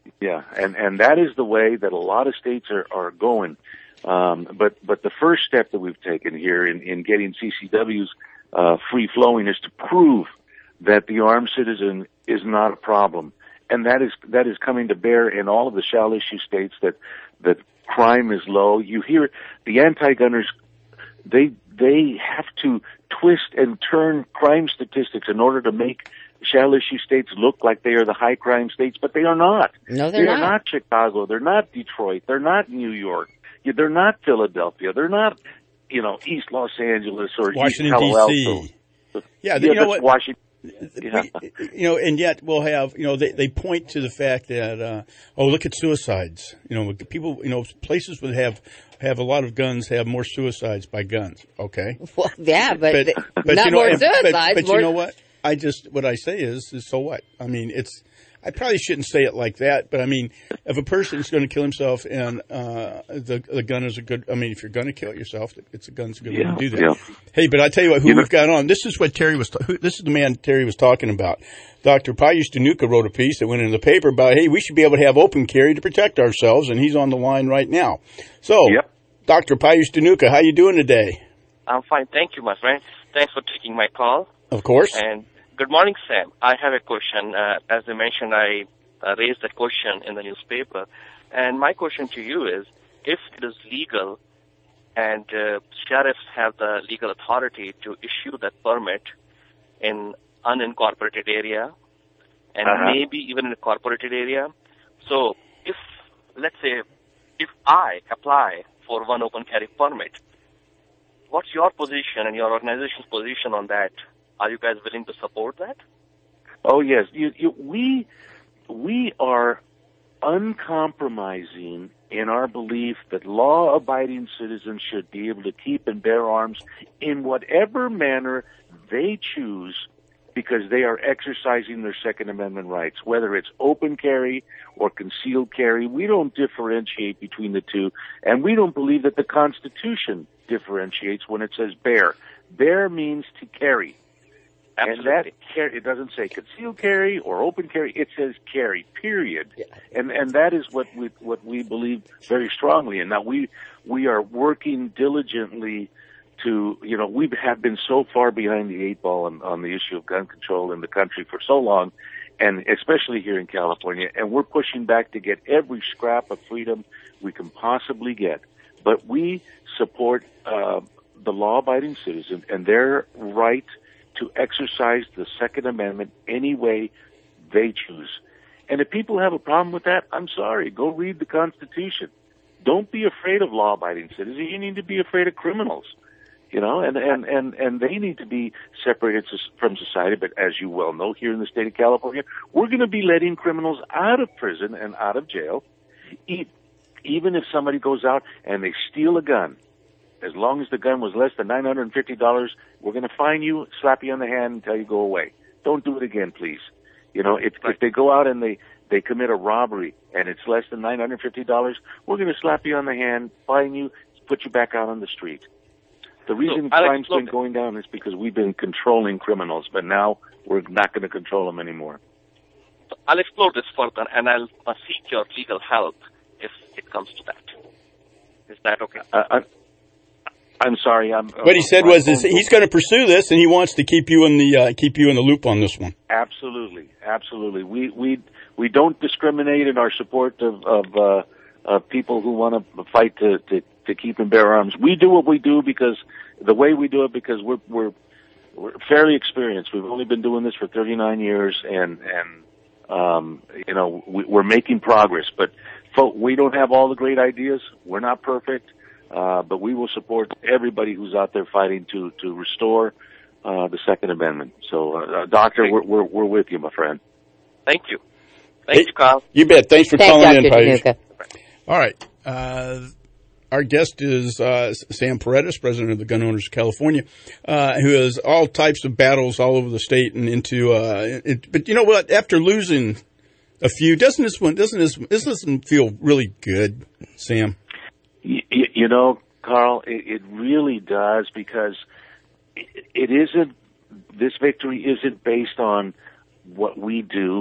Yeah, and, and that is the way that a lot of states are, are going. Um, but, but the first step that we've taken here in, in getting C C Ws uh, free-flowing is to prove that the armed citizen is not a problem. And that is, that is coming to bear in all of the shall-issue states that, that crime is low. You hear the anti-gunners, they, they have to twist and turn crime statistics in order to make shall-issue states look like they are the high-crime states, but they are not. No, they're they are not. not Chicago. They're not Detroit. They're not New York. They're not Philadelphia. They're not, you know, East Los Angeles or Washington, East Palo D C. Alto. Yeah, yeah, you know that's what? Washington. Yeah. We, you know, and yet we'll have, you know, they, they point to the fact that, uh, oh, look at suicides. You know, people, you know, places would have, have a lot of guns have more suicides by guns. Okay. Well, yeah, but, but, but but not you know, more and- suicides. But, but more... you know what? I just, what I say is, is so what? I mean, it's, I probably shouldn't say it like that, but I mean, if a person's going to kill himself and, uh, the, the gun is a good, I mean, if you're going to kill yourself, it's a gun's a good Yeah, way to do that. yeah. Hey, but I tell you what, who You know- we've got on, this is what Terry was, who, this is the man Terry was talking about. Doctor Pius Danuka wrote a piece that went in the paper about, hey, we should be able to have open carry to protect ourselves, and he's on the line right now. So, Yep. Doctor Pius Danuka, how you doing today? I'm fine. Thank you, my friend. Thanks for taking my call. Of course. And good morning, Sam. I have a question. Uh, as I mentioned, I uh, raised a question in the newspaper. And my question to you is, if it is legal and uh, sheriffs have the legal authority to issue that permit in unincorporated area and Uh-huh. maybe even in a incorporated area, so if, let's say, if I apply for one open carry permit, what's your position and your organization's position on that? Are you guys willing to support that? Oh yes, you, you, we we are uncompromising in our belief that law-abiding citizens should be able to keep and bear arms in whatever manner they choose, because they are exercising their Second Amendment rights, whether it's open carry or concealed carry. We don't differentiate between the two, and we don't believe that the Constitution differentiates when it says bear. Bear means to carry. Absolutely. And that carry, it doesn't say concealed carry or open carry, it says carry, period. Yeah. And and that is what we what we believe very strongly in. Now we we are working diligently to, you know, we have been so far behind the eight ball on, on the issue of gun control in the country for so long, and especially here in California, and we're pushing back to get every scrap of freedom we can possibly get. But we support uh, the law-abiding citizen and their right to exercise the Second Amendment any way they choose. And if people have a problem with that, I'm sorry, go read the Constitution. Don't be afraid of law-abiding citizens. You need to be afraid of criminals. You know, and, and, and, and they need to be separated from society. But as you well know, here in the state of California, we're going to be letting criminals out of prison and out of jail, even if somebody goes out and they steal a gun. As long as the gun was less than nine hundred fifty dollars, we're going to fine you, slap you on the hand, and tell you go away. Don't do it again, please. You know, if, if they go out and they, they commit a robbery and it's less than nine hundred fifty dollars, we're going to slap you on the hand, fine you, put you back out on the street. The reason so, crime's been going down is because we've been controlling criminals, but now we're not going to control them anymore. So I'll explore this further, and I'll uh, seek your legal help if it comes to that. Is that okay? Uh, I, I'm sorry. I'm, what he said uh, was is he's going to pursue this, and he wants to keep you in the uh, keep you in the loop on this one. Absolutely, absolutely. We we we don't discriminate in our support of of, uh, of people who want to fight to, to to keep and bear arms. We do what we do because the way we do it because we're we're we're fairly experienced. We've only been doing this for thirty-nine years, and and um, you know we, we're making progress. But folk, we don't have all the great ideas. We're not perfect. Uh, but we will support everybody who's out there fighting to, to restore uh, the Second Amendment. So, uh, Doctor, we're, we're we're with you, my friend. Thanks you. Thank hey, you, Carl. You bet. Thanks for Thanks, calling Doctor in, Paige. All right. Uh, our guest is uh, Sam Paredes, president of the Gun Owners of California, uh, who has all types of battles all over the state and into. Uh, it, but you know what? After losing a few, doesn't this one doesn't this this doesn't feel really good, Sam? You, you know, Carl, it, it really does because it, it isn't, this victory isn't based on what we do. Uh,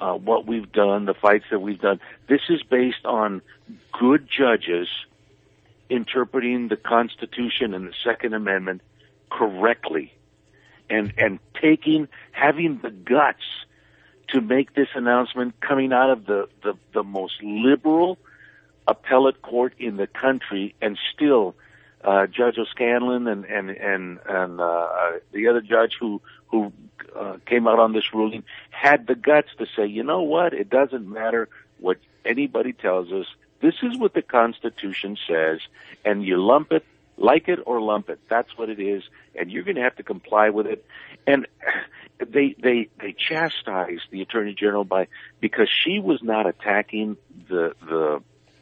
uh, what we've done, the fights that we've done. This is based on good judges interpreting the Constitution and the Second Amendment correctly, and and taking, having the guts to make this announcement coming out of the, the, the most liberal appellate court in the country, and still uh, Judge O'Scanlan and and and, and uh, the other judge who who uh, came out on this ruling had the guts to say, you know what, it doesn't matter what anybody tells us. This is what the Constitution says, and you lump it, like it or lump it. That's what it is, and you're going to have to comply with it. And they they they chastised the Attorney General by because she was not attacking the the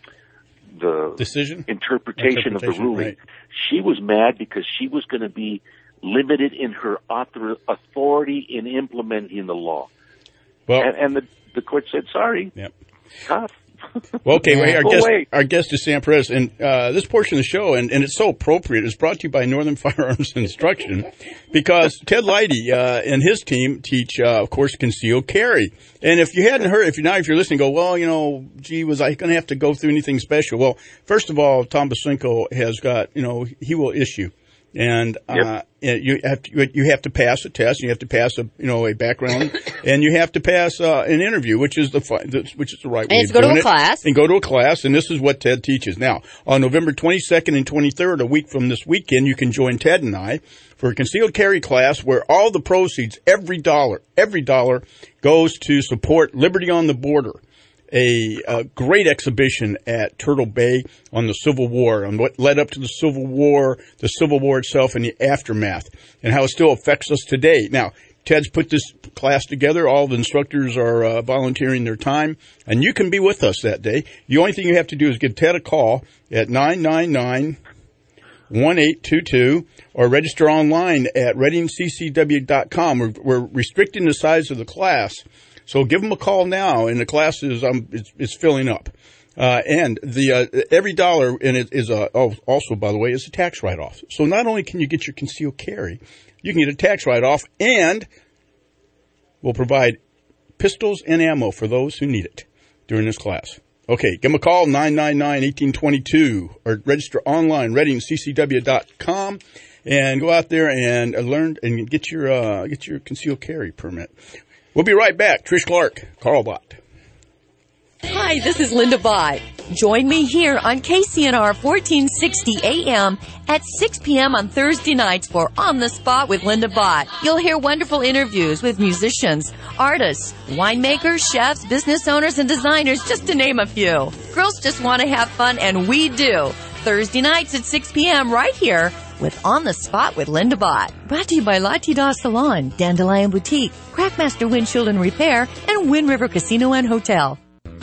the decision interpretation, interpretation of the ruling. Right. She was mad because she was going to be limited in her author, authority in implementing the law. Well, and, and the the court said, "Sorry, yep. tough." Well, okay, well, our, Go guest, away. our guest is Sam Perez, and uh, this portion of the show, and, and it's so appropriate, is brought to you by Northern Firearms Instruction, because Ted Leidy uh, and his team teach, uh, of course, concealed carry. And if you hadn't heard, if you now if you're listening, go, well, you know, gee, was I going to have to go through anything special? Well, first of all, Tom Basinko has got, you know, he will issue. And, uh, yep. you have to, you have to pass a test, you have to pass a, you know, a background, and you have to pass, uh, an interview, which is the, which is the right and way it's of go doing to a it. class. And go to a class, and this is what Ted teaches. Now, on November twenty-second and twenty-third, a week from this weekend, you can join Ted and I for a concealed carry class where all the proceeds, every dollar, every dollar goes to support Liberty on the Border. A, a great exhibition at Turtle Bay on the Civil War, on what led up to the Civil War, the Civil War itself, and the aftermath, and how it still affects us today. Now, Ted's put this class together. All the instructors are uh, volunteering their time, and you can be with us that day. The only thing you have to do is give Ted a call at nine nine nine, one eight two two or register online at reading c c w dot com. We're, we're restricting the size of the class. So give them a call now, and the class is um, it's, it's filling up. Uh, and the uh, every dollar in it is a, oh, also, by the way, is a tax write-off. So not only can you get your concealed carry, you can get a tax write-off, and we'll provide pistols and ammo for those who need it during this class. Okay, give them a call, nine nine nine, one eight two two, or register online, reading c c w dot com, and go out there and learn and get your uh, get your concealed carry permit. We'll be right back. Trish Clark, Carl Bott. Hi, this is Linda Bott. Join me here on K C N R fourteen sixty A M at six p.m. on Thursday nights for On the Spot with Linda Bott. You'll hear wonderful interviews with musicians, artists, winemakers, chefs, business owners, and designers, just to name a few. Girls just want to have fun, and we do. Thursday nights at six p.m. right here with On the Spot with Linda Bott. Brought to you by La Tida Salon, Dandelion Boutique, Crackmaster Windshield and Repair, and Wind River Casino and Hotel.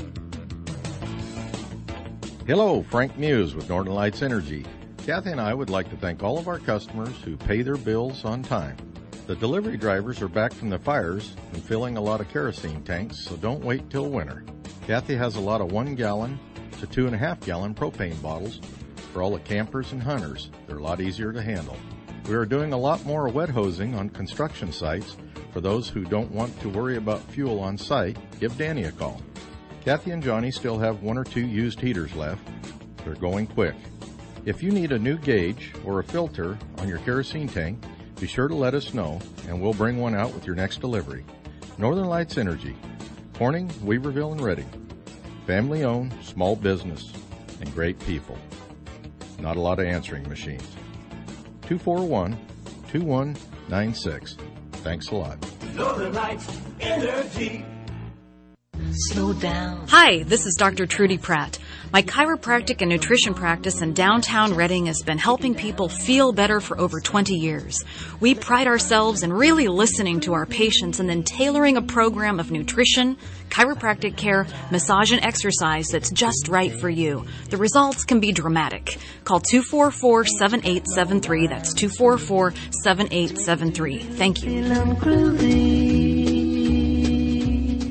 Hello, Frank Muse with Northern Lights Energy. Kathy and I would like to thank all of our customers who pay their bills on time. The delivery drivers are back from the fires and filling a lot of kerosene tanks, so don't wait till winter. Kathy has a lot of one gallon to two and a half gallon propane bottles for all the campers and hunters. They're a lot easier to handle. We are doing a lot more wet hosing on construction sites. For those who don't want to worry about fuel on site, give Danny a call. Kathy and Johnny still have one or two used heaters left. They're going quick. If you need a new gauge or a filter on your kerosene tank, be sure to let us know and we'll bring one out with your next delivery. Northern Lights Energy, Corning, Weaverville, and Reading. Family owned, small business, and great people. Not a lot of answering machines. two four one, two one nine six. Thanks a lot. Northern Lights Energy. Slow down. Hi, this is Doctor Trudy Pratt. My chiropractic and nutrition practice in downtown Reading has been helping people feel better for over twenty years. We pride ourselves in really listening to our patients and then tailoring a program of nutrition, chiropractic care, massage, and exercise that's just right for you. The results can be dramatic. Call two four four, seven eight seven three. That's two four four, seven eight seven three. Thank you.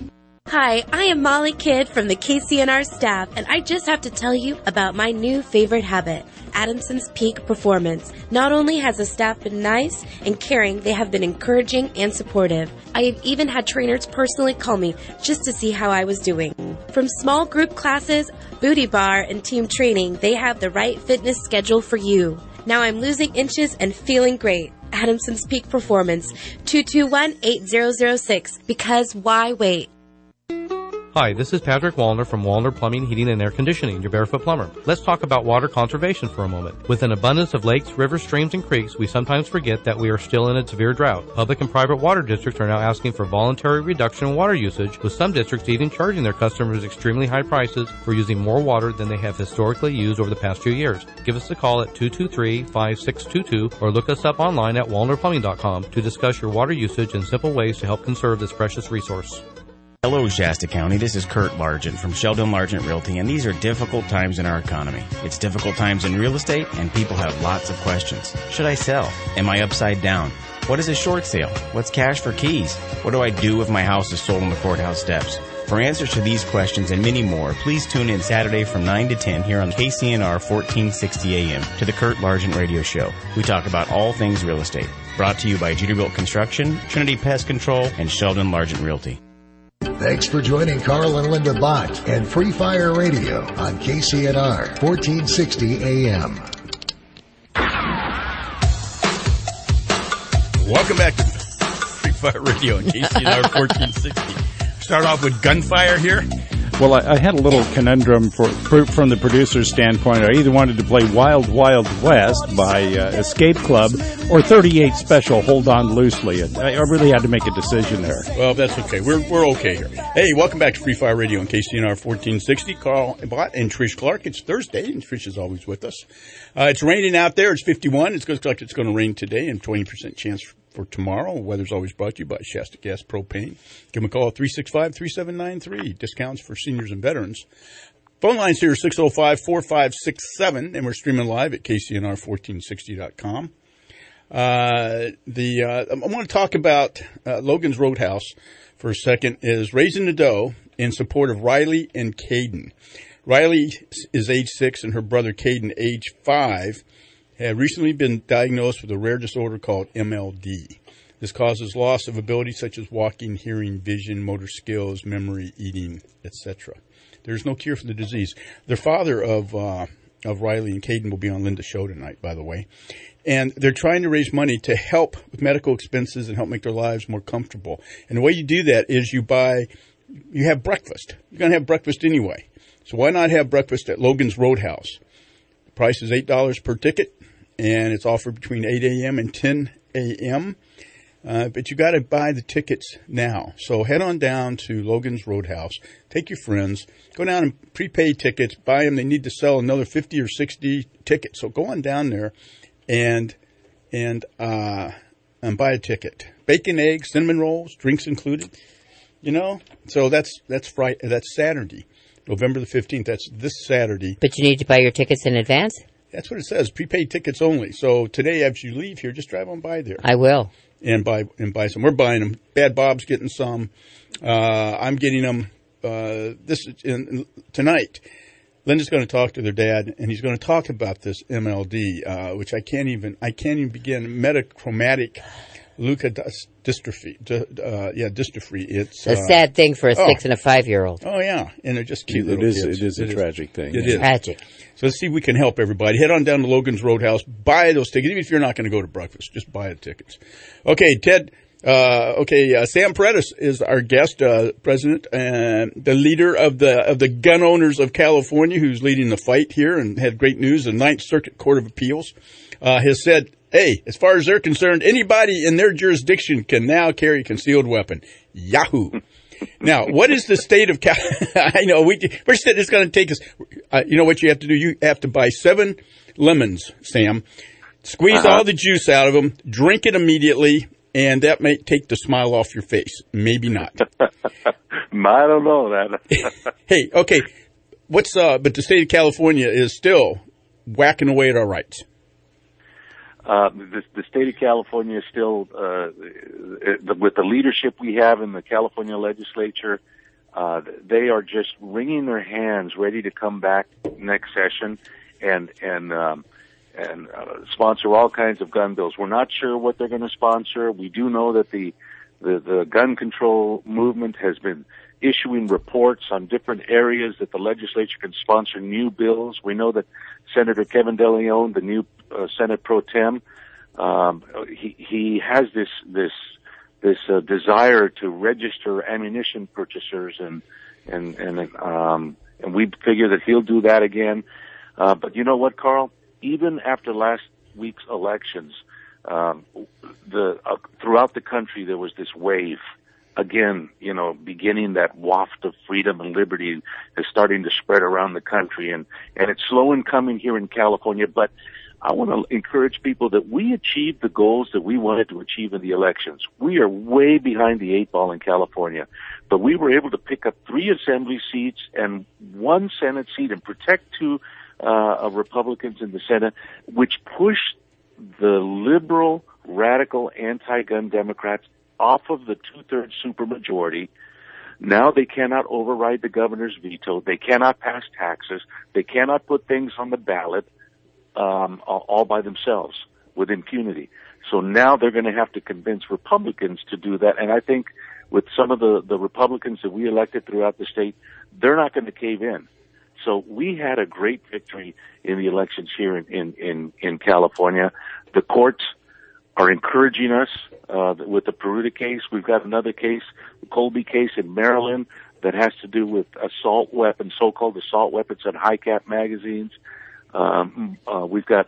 Hi, I am Molly Kidd from the K C N R staff, and I just have to tell you about my new favorite habit, Adamson's Peak Performance. Not only has the staff been nice and caring, they have been encouraging and supportive. I have even had trainers personally call me just to see how I was doing. From small group classes, booty bar, and team training, they have the right fitness schedule for you. Now I'm losing inches and feeling great. Adamson's Peak Performance, two two one, eight zero zero six. Because why wait? Hi, this is Patrick Wallner from Wallner Plumbing, Heating, and Air Conditioning, your barefoot plumber. Let's talk about water conservation for a moment. With an abundance of lakes, rivers, streams, and creeks, we sometimes forget that we are still in a severe drought. Public and private water districts are now asking for voluntary reduction in water usage, with some districts even charging their customers extremely high prices for using more water than they have historically used over the past few years. Give us a call at two two three, five six two two or look us up online at wallner plumbing dot com to discuss your water usage and simple ways to help conserve this precious resource. Hello, Shasta County. This is Kurt Largent from Sheldon Largent Realty, and these are difficult times in our economy. It's difficult times in real estate, and people have lots of questions. Should I sell? Am I upside down? What is a short sale? What's cash for keys? What do I do if my house is sold on the courthouse steps? For answers to these questions and many more, please tune in Saturday from nine to ten here on K C N R fourteen sixty A M to the Kurt Largent Radio Show. We talk about all things real estate. Brought to you by Jeterbilt Construction, Trinity Pest Control, and Sheldon Largent Realty. Thanks for joining Carl and Linda Bott and Free Fire Radio on K C N R fourteen sixty A M. Welcome back to Free Fire Radio on K C N R fourteen sixty. Start off with gunfire here. Well, I, I had a little conundrum for, for, from the producer's standpoint. I either wanted to play Wild Wild West by uh, Escape Club or thirty-eight Special, Hold On Loosely. I, I really had to make a decision there. Well, that's okay. We're we're okay here. Hey, welcome back to Free Fire Radio on K C N R fourteen sixty. Carl Bott and Trish Clark. It's Thursday, and Trish is always with us. Uh, it's raining out there. It's fifty-one. It looks like it's going to rain today, and twenty percent chance for for tomorrow. Weather's always brought to you by Shasta Gas Propane. Give them a call at three six five, three seven nine three. Discounts for seniors and veterans. Phone lines here are six oh five, four five six seven, and we're streaming live at K C N R fourteen sixty dot com. Uh, the, uh, I want to talk about uh, Logan's Roadhouse for a second is raising the dough in support of Riley and Caden. Riley is age six and her brother Caden, age five, have recently been diagnosed with a rare disorder called M L D. This causes loss of abilities such as walking, hearing, vision, motor skills, memory, eating, et cetera. There's no cure for the disease. The father of uh, of Riley and Caden will be on Linda's show tonight, by the way. And they're trying to raise money to help with medical expenses and help make their lives more comfortable. And the way you do that is you buy, you have breakfast. You're going to have breakfast anyway. So why not have breakfast at Logan's Roadhouse? The price is eight dollars per ticket. And it's offered between eight a.m. and ten a.m. Uh, but you got to buy the tickets now. So head on down to Logan's Roadhouse. Take your friends. Go down and prepay tickets. Buy them. They need to sell another fifty or sixty tickets. So go on down there and and uh, and buy a ticket. Bacon, eggs, cinnamon rolls, drinks included. You know. So that's that's Friday. That's Saturday, November the fifteenth. That's this Saturday. But you need to buy your tickets in advance? That's what it says. Prepaid tickets only. So today, as you leave here, just drive on by there. I will. And buy and buy some. We're buying them. Bad Bob's getting some. Uh, I'm getting them uh, this in, tonight. Linda's going to talk to their dad, and he's going to talk about this M L D, uh, which I can't even I can't even begin. Metachromatic leukodystrophy. Uh, yeah, dystrophy. It's a uh, sad thing for a oh. six and a five year old. Oh yeah, and they're just cute. It little is. kids. It is a it tragic is. thing. It yeah. is tragic. So let's see if we can help everybody. Head on down to Logan's Roadhouse. Buy those tickets, even if you're not going to go to breakfast. Just buy the tickets. Okay, Ted. Uh, okay, uh, Sam Paredes is our guest, uh, president and the leader of the of the gun owners of California, who's leading the fight here and had great news. The Ninth Circuit Court of Appeals uh, has said, hey, as far as they're concerned, anybody in their jurisdiction can now carry a concealed weapon. Yahoo! Now, what is the state of Cal? I know we we're it's going to take us. Uh, you know what you have to do? You have to buy seven lemons, Sam. Squeeze uh-huh. all the juice out of them. Drink it immediately. And that may take the smile off your face. Maybe not. I don't know that. Hey, okay. What's uh? But the state of California is still whacking away at our rights. Uh, the, the state of California is still, uh, with the leadership we have in the California legislature, Uh, they are just wringing their hands, ready to come back next session and and um, and uh, sponsor all kinds of gun bills. We're not sure what they're going to sponsor. We do know that the, the the gun control movement has been issuing reports on different areas that the legislature can sponsor new bills. We know that Senator Kevin DeLeon, the new uh, Senate Pro Tem, um, he he has this this this uh, desire to register ammunition purchasers, and and and um, and we figure that he'll do that again. Uh, but you know what, Carl? Even after last week's elections, um, the uh, throughout the country there was this wave. Again, you know, beginning that waft of freedom and liberty is starting to spread around the country, and, and it's slow in coming here in California. But I want to encourage people that we achieved the goals that we wanted to achieve in the elections. We are way behind the eight ball in California, but we were able to pick up three assembly seats and one Senate seat and protect two uh, Republicans in the Senate, which pushed the liberal, radical, anti-gun Democrats off of the two-thirds supermajority. Now they cannot override the governor's veto. They cannot pass taxes. They cannot put things on the ballot um, all by themselves with impunity. So now they're going to have to convince Republicans to do that. And I think with some of the, the Republicans that we elected throughout the state, they're not going to cave in. So we had a great victory in the elections here in, in, in, in California. The courts are encouraging us uh, with the Peruta case. We've got another case, the Colby case in Maryland, that has to do with assault weapons, so-called assault weapons and high-cap magazines. Um, uh, we've got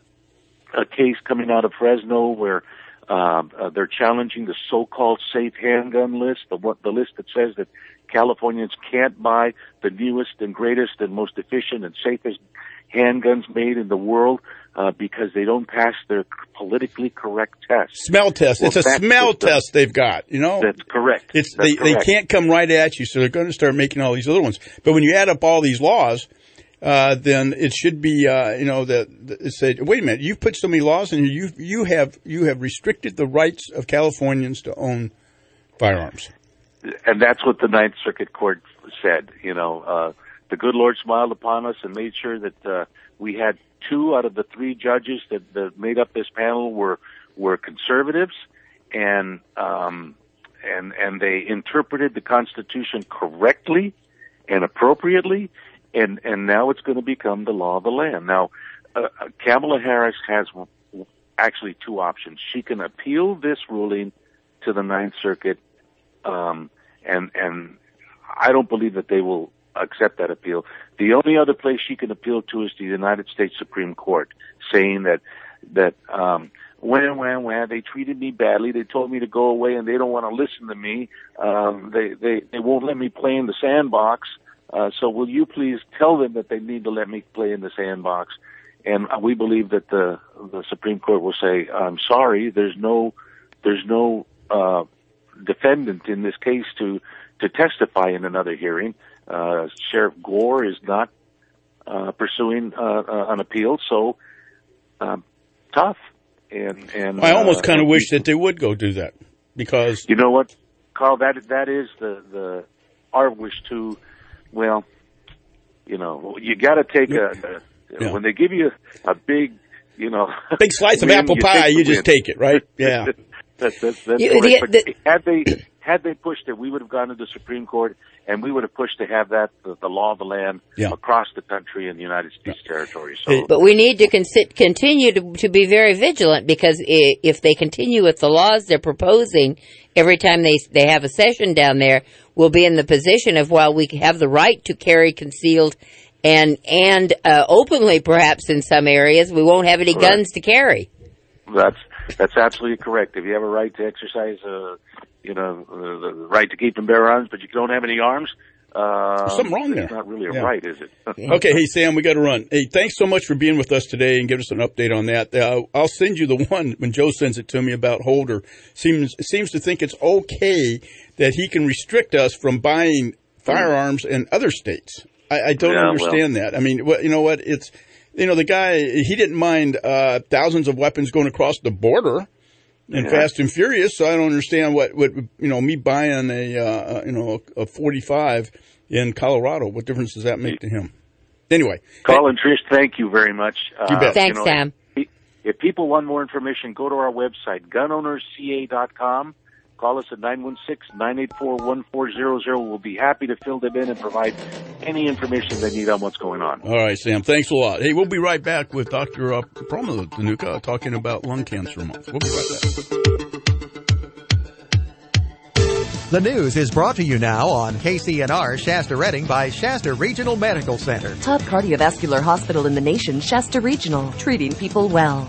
a case coming out of Fresno where uh, uh, they're challenging the so-called safe handgun list, the, what, the list that says that Californians can't buy the newest and greatest and most efficient and safest handguns made in the world uh, because they don't pass their politically correct test. Smell test. Well, it's a smell the, test they've got, you know? That's correct. It's that's they, correct. They can't come right at you, so they're going to start making all these other ones. But when you add up all these laws, uh, then it should be, uh, you know, that it said, wait a minute, you've put so many laws in here, you, you have, you have restricted the rights of Californians to own firearms. And that's what the Ninth Circuit Court said, you know, uh, the good Lord smiled upon us and made sure that, uh, we had two out of the three judges that, that made up this panel were, were conservatives, and, um, and, and they interpreted the Constitution correctly and appropriately, and, and now it's going to become the law of the land. Now, uh, Kamala Harris has actually two options. She can appeal this ruling to the Ninth Circuit, um, and, and I don't believe that they will accept that appeal. The only other place she can appeal to is the United States Supreme Court, saying that, that, um, when, when, when, they treated me badly, they told me to go away and they don't want to listen to me, um, they, they, they won't let me play in the sandbox, uh, so will you please tell them that they need to let me play in the sandbox? And we believe that the, the Supreme Court will say, I'm sorry, there's no, there's no, uh, defendant in this case to, to testify in another hearing. Uh, Sheriff Gore is not, uh, pursuing, uh, uh, an appeal, so, um, tough. And, and, I almost uh, kind of wish that they would go do that, because. You know what, Carl, that, that is the, the, our wish to, well, you know, you gotta take a, a yeah. when they give you a big, you know. Big slice of win, apple you pie, you just win. take it, right? Yeah. That's, that's, that's You- the- but the- had they had they pushed it, we would have gone to the Supreme Court, and we would have pushed to have that the, the law of the land Yeah. across the country and the United States territory. So, But we need to consi- continue to, to be very vigilant, because i- if they continue with the laws they're proposing, every time they they have a session down there, we'll be in the position of, while we have the right to carry concealed and and uh, openly, perhaps in some areas, we won't have any Correct. guns to carry. that's that's absolutely correct. If you have a right to exercise, uh, you know, uh, the right to keep and bear arms, but you don't have any arms, uh, There's something wrong there. It's not really a Yeah. right, is it? Okay, hey, Sam, we got to run. Hey, thanks so much for being with us today and give us an update on that. Uh, I'll send you the one when Joe sends it to me about Holder. Seems seems to think it's okay that he can restrict us from buying firearms in other states. I, I don't Yeah, understand that. I mean, what, you know what? It's, you know, the guy, he didn't mind uh, thousands of weapons going across the border. and Yeah. Fast and Furious. So I don't understand what, what you know, me buying a uh, you know a forty-five in Colorado. What difference does that make to him? Anyway, Colin, Trish, thank you very much. You bet. Thanks, you know, Sam. If, if people want more information, go to our website, gun owners c a dot com. Call us at nine one six, nine eight four, one four zero zero. We'll be happy to fill them in and provide any information they need on what's going on. All right, Sam. Thanks a lot. Hey, we'll be right back with Doctor Uh, Pramila Dhanuka talking about Lung Cancer Month. We'll be right back. The news is brought to you now on K C N R Shasta Redding by Shasta Regional Medical Center. Top cardiovascular hospital in the nation, Shasta Regional, treating people well.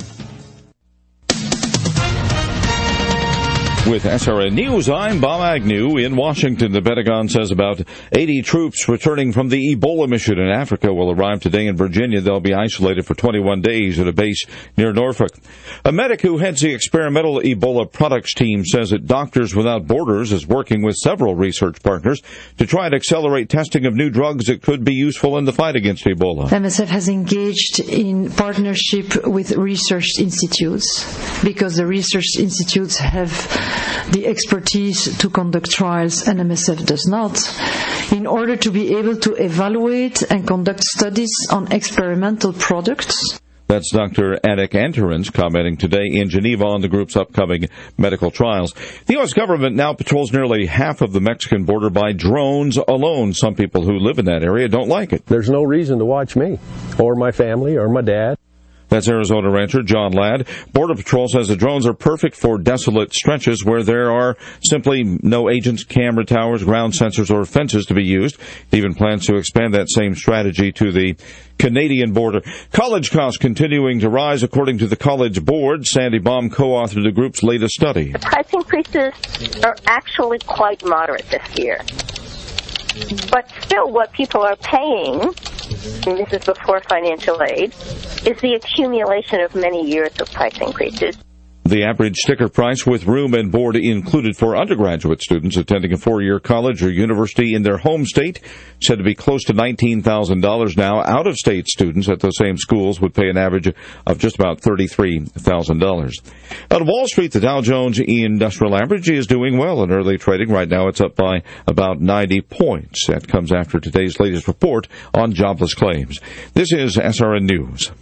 With S R N News, I'm Bob Agnew in Washington. The Pentagon says about eighty troops returning from the Ebola mission in Africa will arrive today in Virginia. They'll be isolated for twenty-one days at a base near Norfolk. A medic who heads the experimental Ebola products team says that Doctors Without Borders is working with several research partners to try and accelerate testing of new drugs that could be useful in the fight against Ebola. M S F has engaged in partnership with research institutes because the research institutes have the expertise to conduct trials and M S F does not, in order to be able to evaluate and conduct studies on experimental products. That's Doctor Anik Anterens commenting today in Geneva on the group's upcoming medical trials. The U S government now patrols nearly half of the Mexican border by drones alone. Some people who live in that area don't like it. There's no reason to watch me or my family or my dad. That's Arizona rancher John Ladd. Border Patrol says the drones are perfect for desolate stretches where there are simply no agents, camera towers, ground sensors, or fences to be used. He even plans to expand that same strategy to the Canadian border. College costs continuing to rise, according to the College Board. Sandy Baum co-authored the group's latest study. The price increases are actually quite moderate this year. But still what people are paying, and this is before financial aid, is the accumulation of many years of price increases. The average sticker price with room and board included for undergraduate students attending a four-year college or university in their home state said to be close to nineteen thousand dollars now. Out-of-state students at those same schools would pay an average of just about thirty-three thousand dollars. Out of Wall Street, the Dow Jones Industrial Average is doing well in early trading. Right now it's up by about ninety points. That comes after today's latest report on jobless claims. This is S R N News.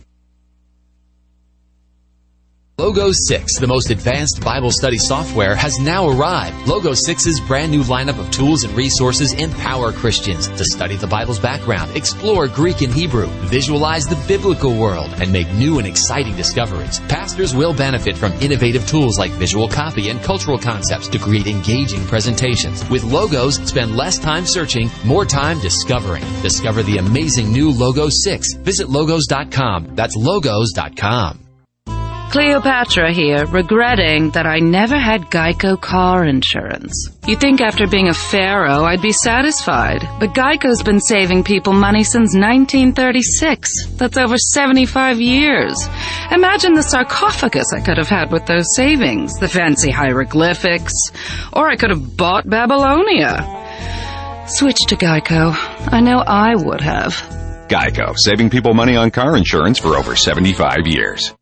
Logos six, the most advanced Bible study software, has now arrived. Logos six's brand new lineup of tools and resources empower Christians to study the Bible's background, explore Greek and Hebrew, visualize the biblical world, and make new and exciting discoveries. Pastors will benefit from innovative tools like visual copy and cultural concepts to create engaging presentations. With Logos, spend less time searching, more time discovering. Discover the amazing new Logos six. Visit logos dot com. That's logos dot com. Cleopatra here, regretting that I never had Geico car insurance. You'd think after being a pharaoh I'd be satisfied, but Geico's been saving people money since nineteen thirty-six. That's over seventy-five years. Imagine the sarcophagus I could have had with those savings, the fancy hieroglyphics, or I could have bought Babylonia. Switch to Geico. I know I would have. Geico, saving people money on car insurance for over seventy-five years.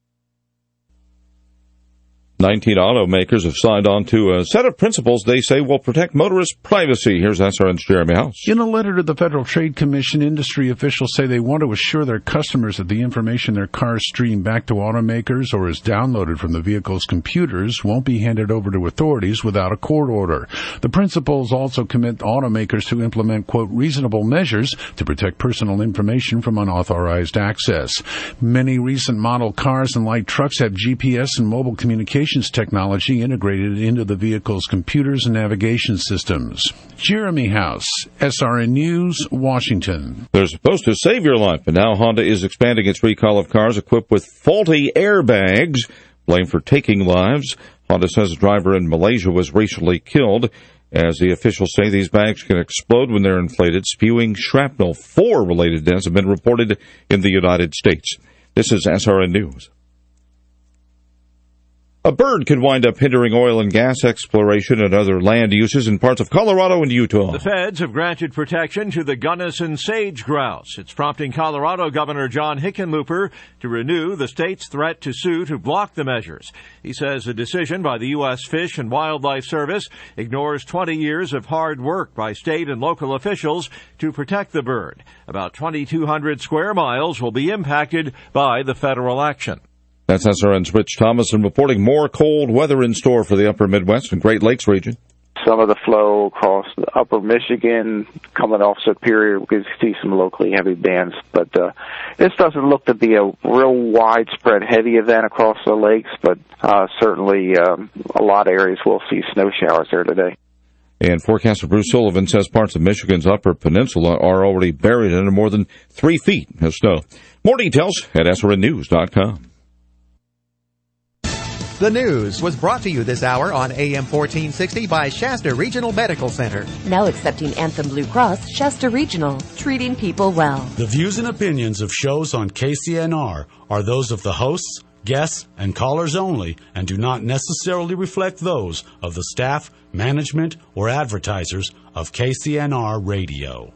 nineteen automakers have signed on to a set of principles they say will protect motorists' privacy. Here's S R N's Jeremy House. In a letter to the Federal Trade Commission, industry officials say they want to assure their customers that the information their cars stream back to automakers or is downloaded from the vehicle's computers won't be handed over to authorities without a court order. The principles also commit automakers to implement, quote, reasonable measures to protect personal information from unauthorized access. Many recent model cars and light trucks have G P S and mobile communications technology integrated into the vehicle's computers and navigation systems. Jeremy House, S R N News, Washington. They're supposed to save your life, but now Honda is expanding its recall of cars equipped with faulty airbags, blamed for taking lives. Honda says a driver in Malaysia was recently killed. As the officials say, these bags can explode when they're inflated, spewing shrapnel. Four related deaths have been reported in the United States. This is S R N News. A bird could wind up hindering oil and gas exploration and other land uses in parts of Colorado and Utah. The feds have granted protection to the Gunnison sage grouse. It's prompting Colorado Governor John Hickenlooper to renew the state's threat to sue to block the measures. He says the decision by the U S Fish and Wildlife Service ignores twenty years of hard work by state and local officials to protect the bird. About twenty-two hundred square miles will be impacted by the federal action. That's S R N's Rich Thomason reporting more cold weather in store for the upper Midwest and Great Lakes region. Some of the flow across the upper Michigan coming off Superior, we can see some locally heavy bands. But uh, this doesn't look to be a real widespread heavy event across the lakes, but uh, certainly um, a lot of areas will see snow showers there today. And forecaster Bruce Sullivan says parts of Michigan's upper peninsula are already buried under more than three feet of snow. More details at S R N news dot com. The news was brought to you this hour on A M fourteen sixty by Shasta Regional Medical Center. Now accepting Anthem Blue Cross, Shasta Regional, treating people well. The views and opinions of shows on K C N R are those of the hosts, guests, and callers only and do not necessarily reflect those of the staff, management, or advertisers of K C N R Radio.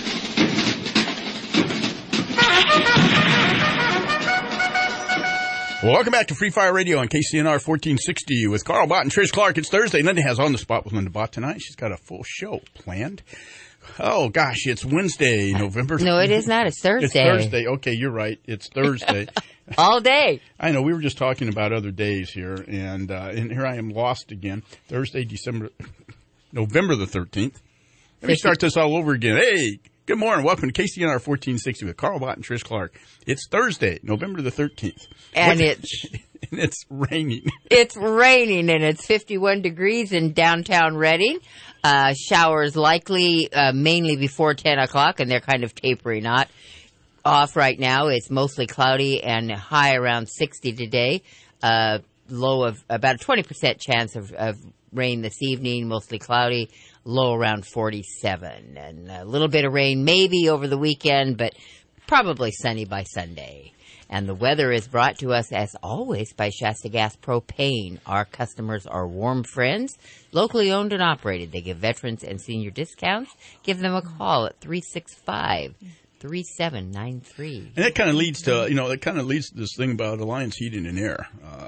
Well, welcome back to Free Fire Radio on K C N R fourteen sixty with Carl Bott and Trish Clark. It's Thursday. Linda has On the Spot with Linda Bott tonight. She's got a full show planned. Oh, gosh, it's Wednesday, November. No, it is not. It's Thursday. It's Thursday. Okay, you're right. It's Thursday. All day. I know. We were just talking about other days here, and uh, and here I am lost again. Thursday, December, November the thirteenth. Let me start this all over again. Hey, good morning. Welcome to K C N R fourteen sixty with Carl Bott and Trish Clark. It's Thursday, November the thirteenth. And what? it's... and it's raining. It's raining, and it's fifty-one degrees in downtown Redding. Uh, showers likely uh, mainly before ten o'clock, and they're kind of tapering out. Off right now. It's mostly cloudy and high around sixty today. Uh, low of about a twenty percent chance of, of rain this evening, mostly cloudy. Low around forty-seven. And a little bit of rain maybe over the weekend, but probably sunny by Sunday. And the weather is brought to us, as always, by Shasta Gas Propane. Our customers are warm friends, locally owned and operated. They give veterans and senior discounts. Give them a call at three six five, three seven nine three. And that kind of leads to, you know, that kind of leads to this thing about Alliance Heating and Air. Uh,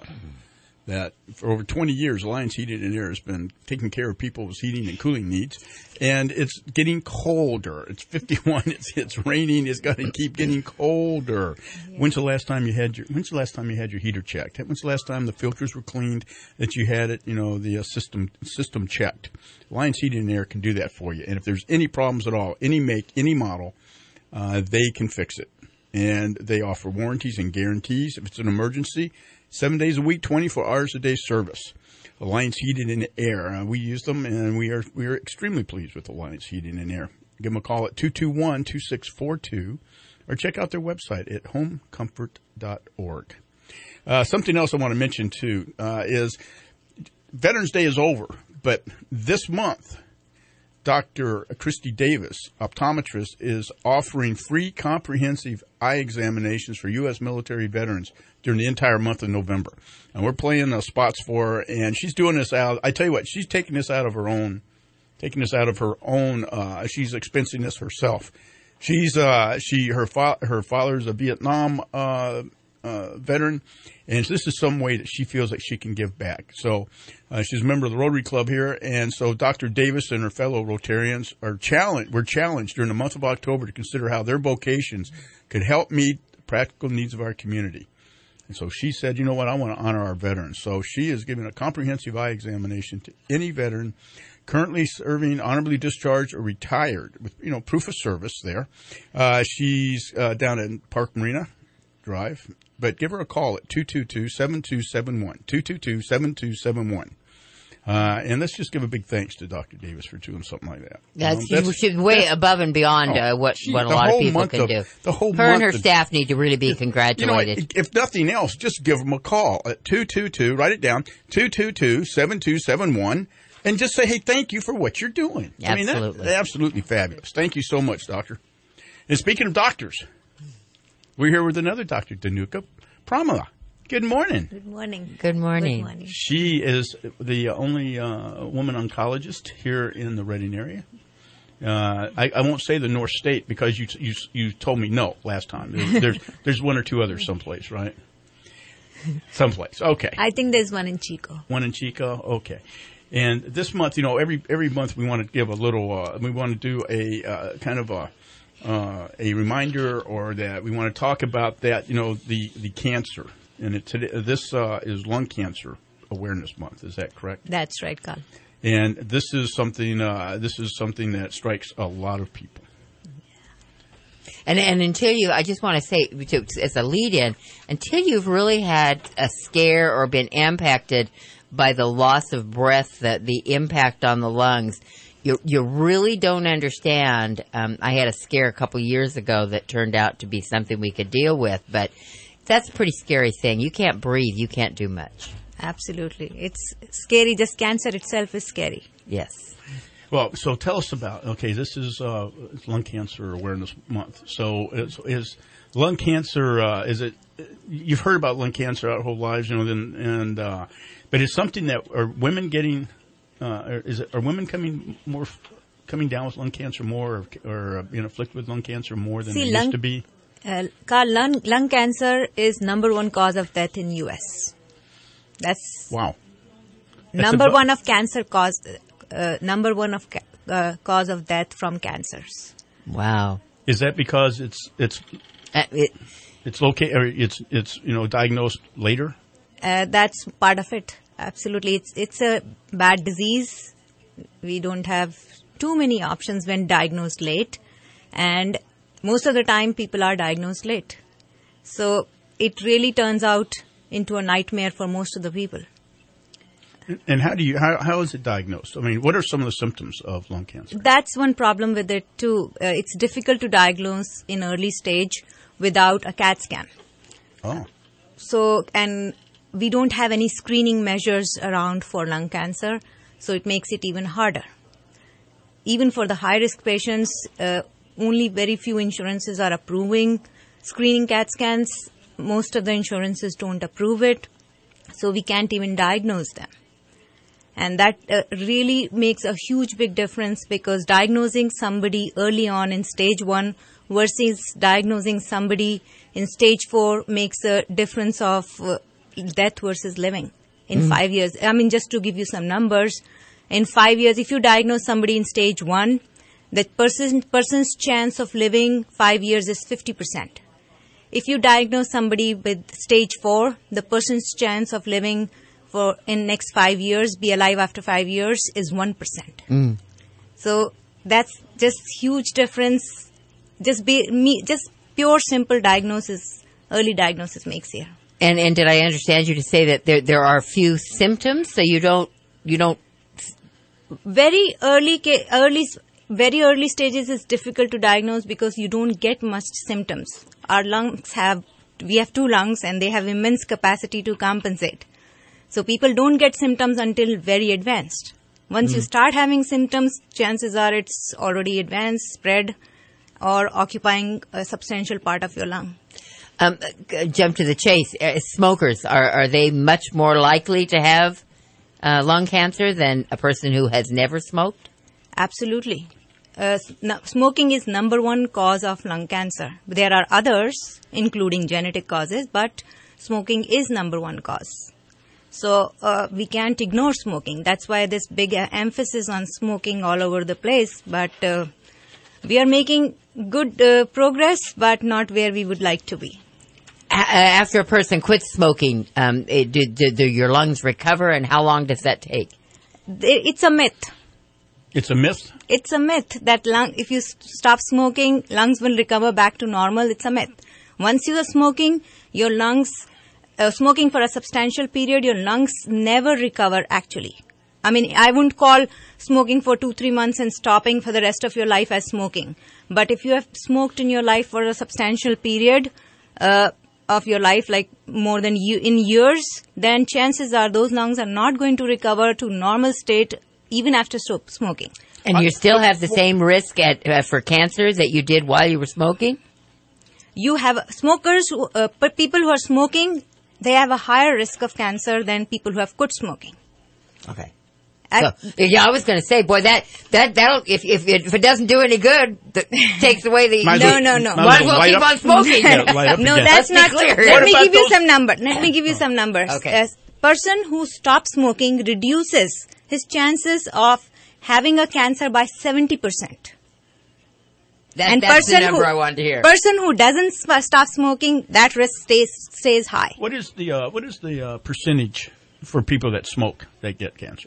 that for over twenty years, Alliance Heating and Air has been taking care of people's heating and cooling needs. And it's getting colder. It's fifty-one. It's it's raining. It's going to keep getting colder. Yeah. When's the last time you had your When's the last time you had your heater checked? When's the last time the filters were cleaned? That you had it, you know, the uh, system system checked. Alliance Heating and Air can do that for you. And if there's any problems at all, any make, any model, uh, they can fix it. And they offer warranties and guarantees if it's an emergency. Seven days a week, twenty-four hours a day service. Alliance Heating and Air. Uh, we use them, and we are we are extremely pleased with Alliance Heating and Air. Give them a call at two two one, two six four two, or check out their website at home comfort dot org. Uh, something else I want to mention, too, uh, is Veterans Day is over, but this month, Doctor Christy Davis, optometrist, is offering free comprehensive eye examinations for U S military veterans during the entire month of November. And we're playing the spots for her, and she's doing this out. I tell you what, she's taking this out of her own, taking this out of her own, uh, she's expensing this herself. She's, uh, she, her, fa- her father's a Vietnam, uh, uh, veteran, and this is some way that she feels like she can give back. So, uh, she's a member of the Rotary Club here, and so Doctor Davis and her fellow Rotarians are challenged, were challenged during the month of October to consider how their vocations could help meet the practical needs of our community. And so she said, you know what, I want to honor our veterans. So she is giving a comprehensive eye examination to any veteran currently serving, honorably discharged, or retired with, you know, proof of service there. Uh, she's uh, down in Park Marina Drive. But give her a call at two two two, seven two seven one, two two two, seven two seven one. Uh, and let's just give a big thanks to Doctor Davis for doing something like that. That's, you know, that's she's way that's, above and beyond uh, what, she, what a lot of people can of, do. The whole her and her of, staff need to really be congratulated. You know, if nothing else, just give them a call at two two two, write it down, two two two, seven two seven one, and just say, hey, thank you for what you're doing. Absolutely. I mean, that's absolutely fabulous. Thank you so much, Doctor. And speaking of doctors, we're here with another Doctor Danuka Pramila. Good morning. Good morning. Good morning. Good morning. She is the only uh, woman oncologist here in the Reading area. Uh, I, I won't say the North State because you you you told me no last time. There's there's, there's one or two others someplace, right? Someplace. Okay. I think there's one in Chico. One in Chico. Okay. And this month, you know, every every month we want to give a little. Uh, we want to do a uh, kind of a uh, a reminder, or that we want to talk about that. You know, the the cancer. And it, today, this uh, is Lung Cancer Awareness Month. Is that correct? That's right, Carl. And this is something. Uh, this is something that strikes a lot of people. And and until you, I just want to say, to, as a lead-in, until you've really had a scare or been impacted by the loss of breath, the the impact on the lungs, you you really don't understand. Um, I had a scare a couple years ago that turned out to be something we could deal with, but that's a pretty scary thing. You can't breathe. You can't do much. Absolutely. It's scary. Just cancer itself is scary. Yes. Well, so tell us about, okay, this is uh, Lung Cancer Awareness Month. So is, is lung cancer, uh, is it, you've heard about lung cancer our whole lives, you know, and, and uh, but it's something that, are women getting, uh, is it, are women coming more, coming down with lung cancer more, or, or uh, being afflicted with lung cancer more than See, they lung, used to be? Uh, Carl, lung, lung cancer is number one cause of death in U S. That's wow. That's number about- one of cancer cause, uh, number one of ca- uh, cause of death from cancers. Wow. Is that because it's it's uh, it, it's located, or it's it's you know diagnosed later? Uh, that's part of it. Absolutely, it's it's a bad disease. We don't have too many options when diagnosed late, and most of the time people are diagnosed late. So it really turns out into a nightmare for most of the people. And how do you how how is it diagnosed? I mean, what are some of the symptoms of lung cancer? That's one problem with it too. Uh, it's difficult to diagnose in early stage without a CAT scan. Oh. So, and we don't have any screening measures around for lung cancer, so it makes it even harder. Even for the high-risk patients, uh, only very few insurances are approving screening CAT scans. Most of the insurances don't approve it, so we can't even diagnose them. And that uh, really makes a huge big difference, because diagnosing somebody early on in stage one versus diagnosing somebody in stage four makes a difference of uh, death versus living in mm. five years. I mean, just to give you some numbers, in five years, if you diagnose somebody in stage one, that person, person's chance of living five years is fifty percent. If you diagnose somebody with stage four, the person's chance of living for in next five years, be alive after five years, is one percent. Mm. So that's just huge difference. Just be me, just pure simple diagnosis, early diagnosis makes here. And and did I understand you to say that there there are few symptoms, so you don't you don't very early ca- early very early stages is difficult to diagnose because you don't get much symptoms. Our lungs have we have two lungs and they have immense capacity to compensate. So people don't get symptoms until very advanced. Once mm. you start having symptoms, chances are it's already advanced, spread, or occupying a substantial part of your lung. Um, jump to the chase. Uh, smokers, are, are they much more likely to have uh, lung cancer than a person who has never smoked? Absolutely. Uh, no, smoking is number one cause of lung cancer. There are others, including genetic causes, but smoking is number one cause. So uh, we can't ignore smoking. That's why this big uh, emphasis on smoking all over the place. But uh, we are making good uh, progress, but not where we would like to be. After a person quits smoking, um, it, do, do, do your lungs recover, and how long does that take? It's a myth. It's a myth? It's a myth that lung, if you stop smoking, lungs will recover back to normal. It's a myth. Once you are smoking, your lungs... Uh, smoking for a substantial period, your lungs never recover actually. I mean, I wouldn't call smoking for two, three months and stopping for the rest of your life as smoking. But if you have smoked in your life for a substantial period uh, of your life, like more than you, in years, then chances are those lungs are not going to recover to normal state even after stop smoking. And you still have the same risk at, uh, for cancer that you did while you were smoking? You have smokers, who, uh, people who are smoking, they have a higher risk of cancer than people who have quit smoking. Okay. I, so, yeah, I was going to say, boy, that that that'll if if it, if it doesn't do any good, that takes away the no no no. no. Might as well keep on smoking. Yeah, no, that's not clear. Let what me give you some number. Let me give you some numbers. Okay. A person who stops smoking reduces his chances of having a cancer by seventy percent. That, and that's person the number who, I wanted to hear. Person who doesn't sp- stop smoking, that risk stays stays high. What is the uh, what is the uh, percentage for people that smoke that get cancer?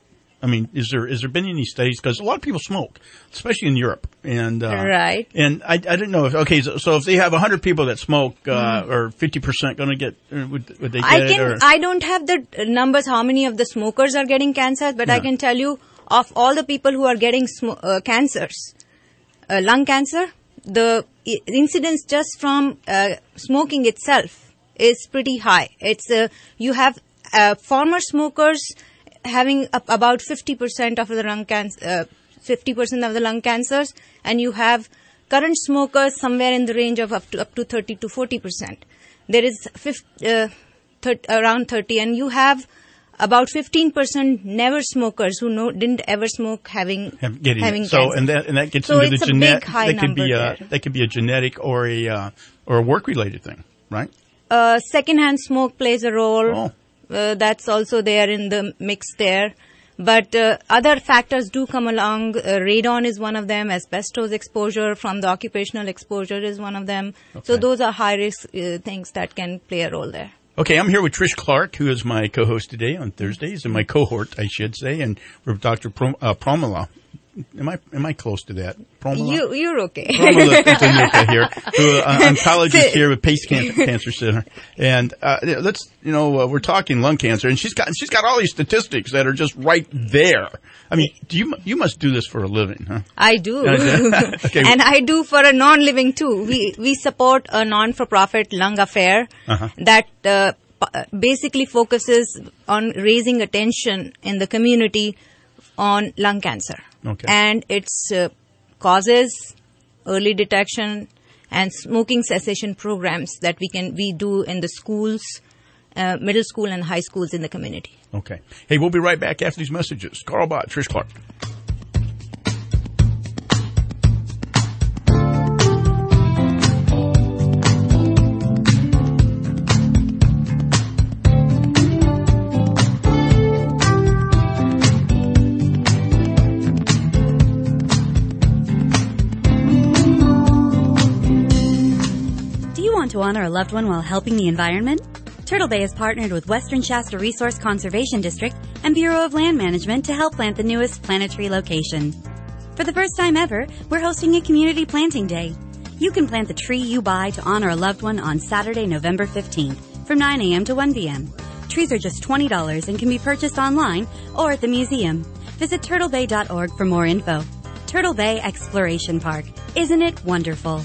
I mean, is there is there been any studies? Because a lot of people smoke, especially in Europe, and uh, right. And I, I didn't know if okay, so, so if they have a hundred people that smoke, uh, mm. or fifty percent going to get, uh, would, would they get I it? can Or? I don't have the numbers how many of the smokers are getting cancer, but yeah. I can tell you of all the people who are getting sm- uh, cancers, uh, lung cancer, the I- incidence just from uh, smoking itself is pretty high. It's uh, you have uh, former smokers having up about fifty percent of the lung cancer, uh, fifty percent of the lung cancers, and you have current smokers somewhere in the range of up to up to thirty to forty percent. There is fifty, uh, thirty, around thirty, and you have about fifteen percent never smokers who no, didn't ever smoke having Have, getting having it. So cancer. and that and that gets so into it's the a genetic. big high that could number be a there. that could be a genetic or a uh, or a work related thing, right? Uh, secondhand smoke plays a role. Oh. Uh, that's also there in the mix there. But uh, other factors do come along. Uh, radon is one of them. Asbestos exposure from the occupational exposure is one of them. Okay. So those are high-risk uh, things that can play a role there. Okay, I'm here with Trish Clark, who is my co-host today on Thursdays, and my cohort, I should say, and with Doctor Prom- uh, Promila. Am I am I close to that? Promila? You, you're okay. Promila Kutanuka here, who uh, oncologist here with Pace Cancer, Cancer Center, and uh, let's you know uh, we're talking lung cancer, and she's got she's got all these statistics that are just right there. I mean, do you you must do this for a living, huh? I do, okay. And I do for a non-living too. We we support a non-for-profit lung affair uh-huh. that uh, basically focuses on raising attention in the community on lung cancer. Okay. And its uh, causes, early detection, and smoking cessation programs that we can we do in the schools, uh, middle school and high schools in the community. Okay. Hey, we'll be right back after these messages. Carl Bott, Trish Clark. To honor a loved one while helping the environment? Turtle Bay has partnered with Western Shasta Resource Conservation District and Bureau of Land Management to help plant the newest planetary location. For the first time ever, we're hosting a community planting day. You can plant the tree you buy to honor a loved one on Saturday, November fifteenth from nine a.m. to one p.m. Trees are just twenty dollars and can be purchased online or at the museum. Visit turtle bay dot org for more info. Turtle Bay Exploration Park. Isn't it wonderful?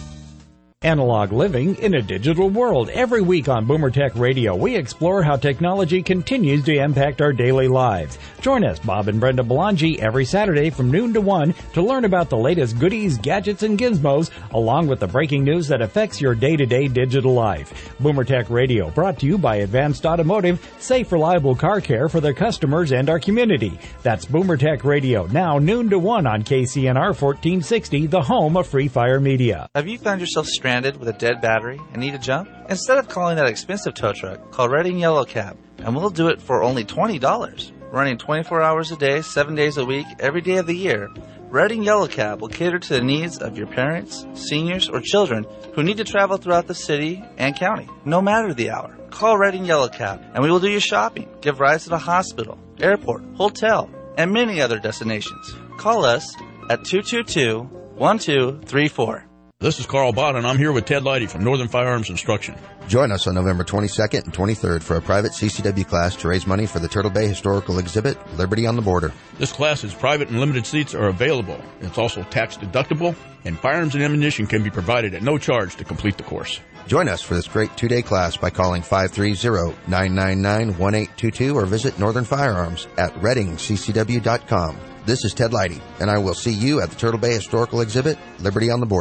Analog living in a digital world. Every week on Boomer Tech Radio, we explore how technology continues to impact our daily lives. Join us, Bob and Brenda Belangi, every Saturday from noon to one to learn about the latest goodies, gadgets, and gizmos, along with the breaking news that affects your day-to-day digital life. Boomer Tech Radio, brought to you by Advanced Automotive, safe, reliable car care for their customers and our community. That's Boomer Tech Radio, now noon to one on K C N R fourteen sixty, the home of Free Fire Media. Have you found yourself stranded with a dead battery and need a jump? Instead of calling that expensive tow truck, call Redding Yellow Cab, and we'll do it for only twenty dollars. Running twenty-four hours a day, seven days a week, every day of the year, Redding Yellow Cab will cater to the needs of your parents, seniors, or children who need to travel throughout the city and county, no matter the hour. Call Redding Yellow Cab, and we will do your shopping, give rides to the hospital, airport, hotel, and many other destinations. Call us at two two two, one two three four. This is Carl Bott, and I'm here with Ted Leidy from Northern Firearms Instruction. Join us on November twenty-second and twenty-third for a private C C W class to raise money for the Turtle Bay Historical Exhibit, Liberty on the Border. This class is private and limited seats are available. It's also tax deductible, and firearms and ammunition can be provided at no charge to complete the course. Join us for this great two-day class by calling five three zero, nine nine nine, one eight two two or visit Northern Firearms at redding c c w dot com. This is Ted Leidy, and I will see you at the Turtle Bay Historical Exhibit, Liberty on the Border.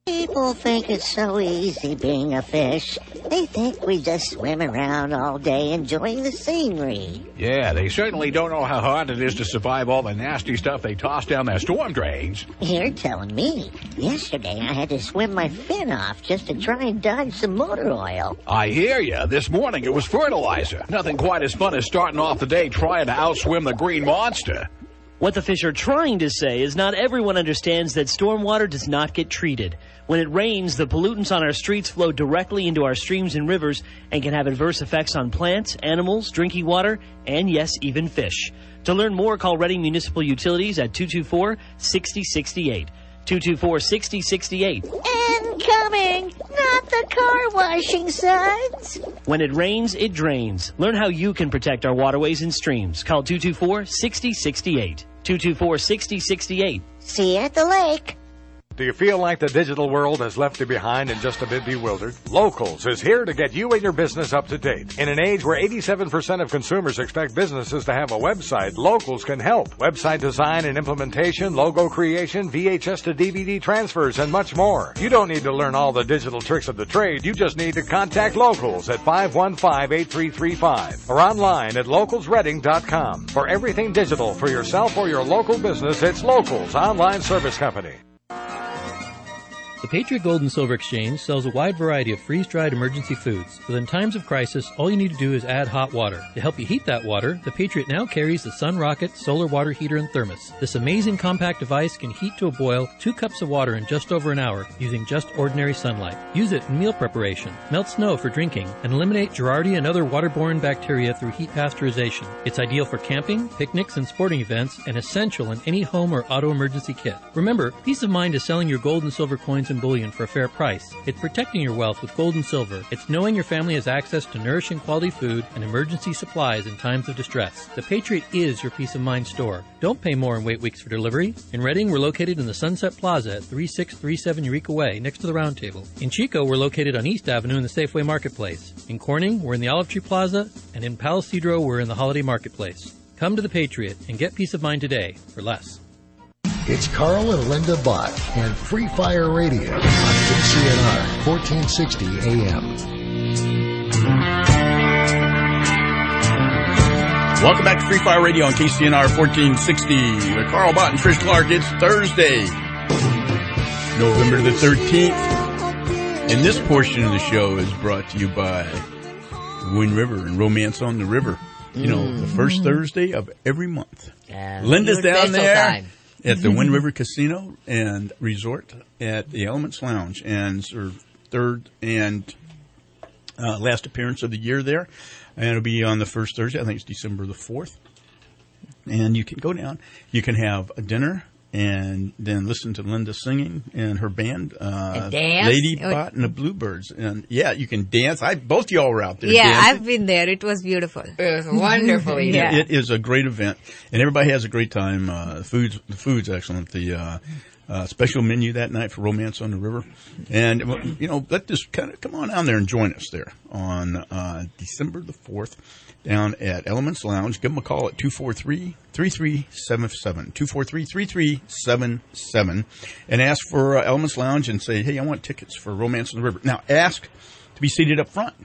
People think it's so easy being a fish. They think we just swim around all day enjoying the scenery. Yeah, they certainly don't know how hard it is to survive all the nasty stuff they toss down their storm drains. You're telling me. Yesterday I had to swim my fin off just to try and dodge some motor oil. I hear you. This morning it was fertilizer. Nothing quite as fun as starting off the day trying to outswim the green monster. What the fish are trying to say is not everyone understands that stormwater does not get treated. When it rains, the pollutants on our streets flow directly into our streams and rivers and can have adverse effects on plants, animals, drinking water, and yes, even fish. To learn more, call Reading Municipal Utilities at two two four, six zero six eight. two two four, six zero six eight. Incoming! Not the car washing signs! When it rains, it drains. Learn how you can protect our waterways and streams. Call two two four, six zero six eight. two two four, six zero six eight. See you at the lake. Do you feel like the digital world has left you behind and just a bit bewildered? Locals is here to get you and your business up to date. In an age where eighty-seven percent of consumers expect businesses to have a website, Locals can help. Website design and implementation, logo creation, V H S to D V D transfers, and much more. You don't need to learn all the digital tricks of the trade. You just need to contact Locals at five one five, eight three three five or online at locals reading dot com. For everything digital for yourself or your local business, it's Locals Online Service Company. The Patriot Gold and Silver Exchange sells a wide variety of freeze-dried emergency foods. But in times of crisis, all you need to do is add hot water. To help you heat that water, the Patriot now carries the Sun Rocket Solar Water Heater and Thermos. This amazing compact device can heat to a boil two cups of water in just over an hour using just ordinary sunlight. Use it in meal preparation, melt snow for drinking, and eliminate Giardia and other waterborne bacteria through heat pasteurization. It's ideal for camping, picnics, and sporting events, and essential in any home or auto emergency kit. Remember, peace of mind is selling your gold and silver coins and bullion for a fair price. It's protecting your wealth with gold and silver. It's knowing your family has access to nourishing quality food and emergency supplies in times of distress. The Patriot is your peace of mind store. Don't pay more and wait weeks for delivery. In Reading, we're located in the Sunset Plaza at thirty-six thirty-seven Eureka Way, next to the Round Table. In Chico, we're located on East Avenue in the Safeway Marketplace. In Corning, we're in the Olive Tree Plaza, and in Palo Cedro, we're in the Holiday Marketplace. Come to the Patriot and get peace of mind today for less. It's Carl and Linda Bott and Free Fire Radio on K C N R fourteen sixty A M. Welcome back to Free Fire Radio on K C N R fourteen sixty. With Carl Bott and Trish Clark. It's Thursday, November the thirteenth. And this portion of the show is brought to you by Wind River and Romance on the River. You know, mm-hmm. the first Thursday of every month. Uh, Linda's down there. Time. At the Wind River Casino and Resort at the Elements Lounge, and it's her third and uh, last appearance of the year there. And it'll be on the first Thursday. I think it's December the fourth. And you can go down. You can have a dinner and then listen to Linda singing and her band, uh, Lady Bott and the Bluebirds. And yeah, you can dance. I both of y'all were out there. Yeah, dancing. I've been there. It was beautiful. It was wonderful. Yeah. It is a great event, and everybody has a great time. Uh, the food's the food's excellent. The uh, uh, special menu that night for Romance on the River, and you know, let this kind of come on down there and join us there on uh, December the fourth. Down at Elements Lounge. Give them a call at two four three, three three seven seven, two four three, three three seven seven, and ask for uh, Elements Lounge and say, hey, I want tickets for Romance on the River. Now, ask to be seated up front,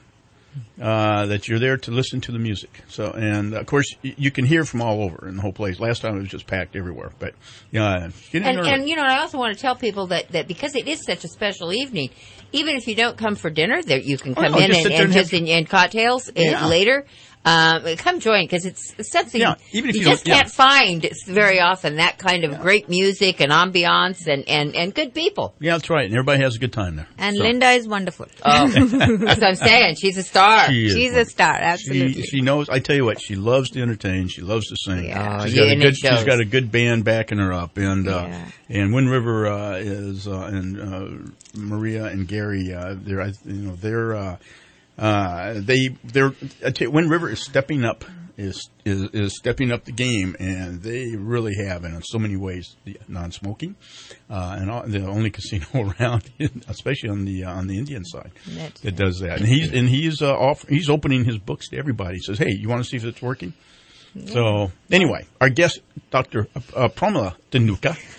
uh, that you're there to listen to the music. So, and, of course, y- you can hear from all over in the whole place. Last time it was just packed everywhere. But, uh, get in and, early. and, you know, I also want to tell people that, that because it is such a special evening, even if you don't come for dinner, that you can come oh, no, in and, and, and, just, and, and cocktails yeah. later. Um, come join, because it's something yeah, even if you, you just don't, can't yeah. find very often, that kind of yeah. great music and ambiance and, and, and good people. Yeah, that's right. And everybody has a good time there. And so. Linda is wonderful. Oh, that's what I'm saying. She's a star. She is She's wonderful. a star, absolutely. She, she knows, I tell you what, she loves to entertain. She loves to sing. Yeah. She's, Oh, got yeah, a good, shows. she's got a good band backing her up. And, uh, Yeah. and Wind River, uh, is, uh, and, uh, Maria and Gary, uh, they're, you know, they're, uh, Uh, they, they're, I tell you, Wind River is stepping up, is, is, is stepping up the game, and they really have, and in so many ways, the non-smoking, uh, and all, the only casino around, especially on the, uh, on the Indian side, That's that does that. And he's, and he's, uh, off, he's opening his books to everybody. He says, hey, you want to see if it's working? Yeah. So, anyway, our guest, Doctor Uh, Pramila Dhanuka,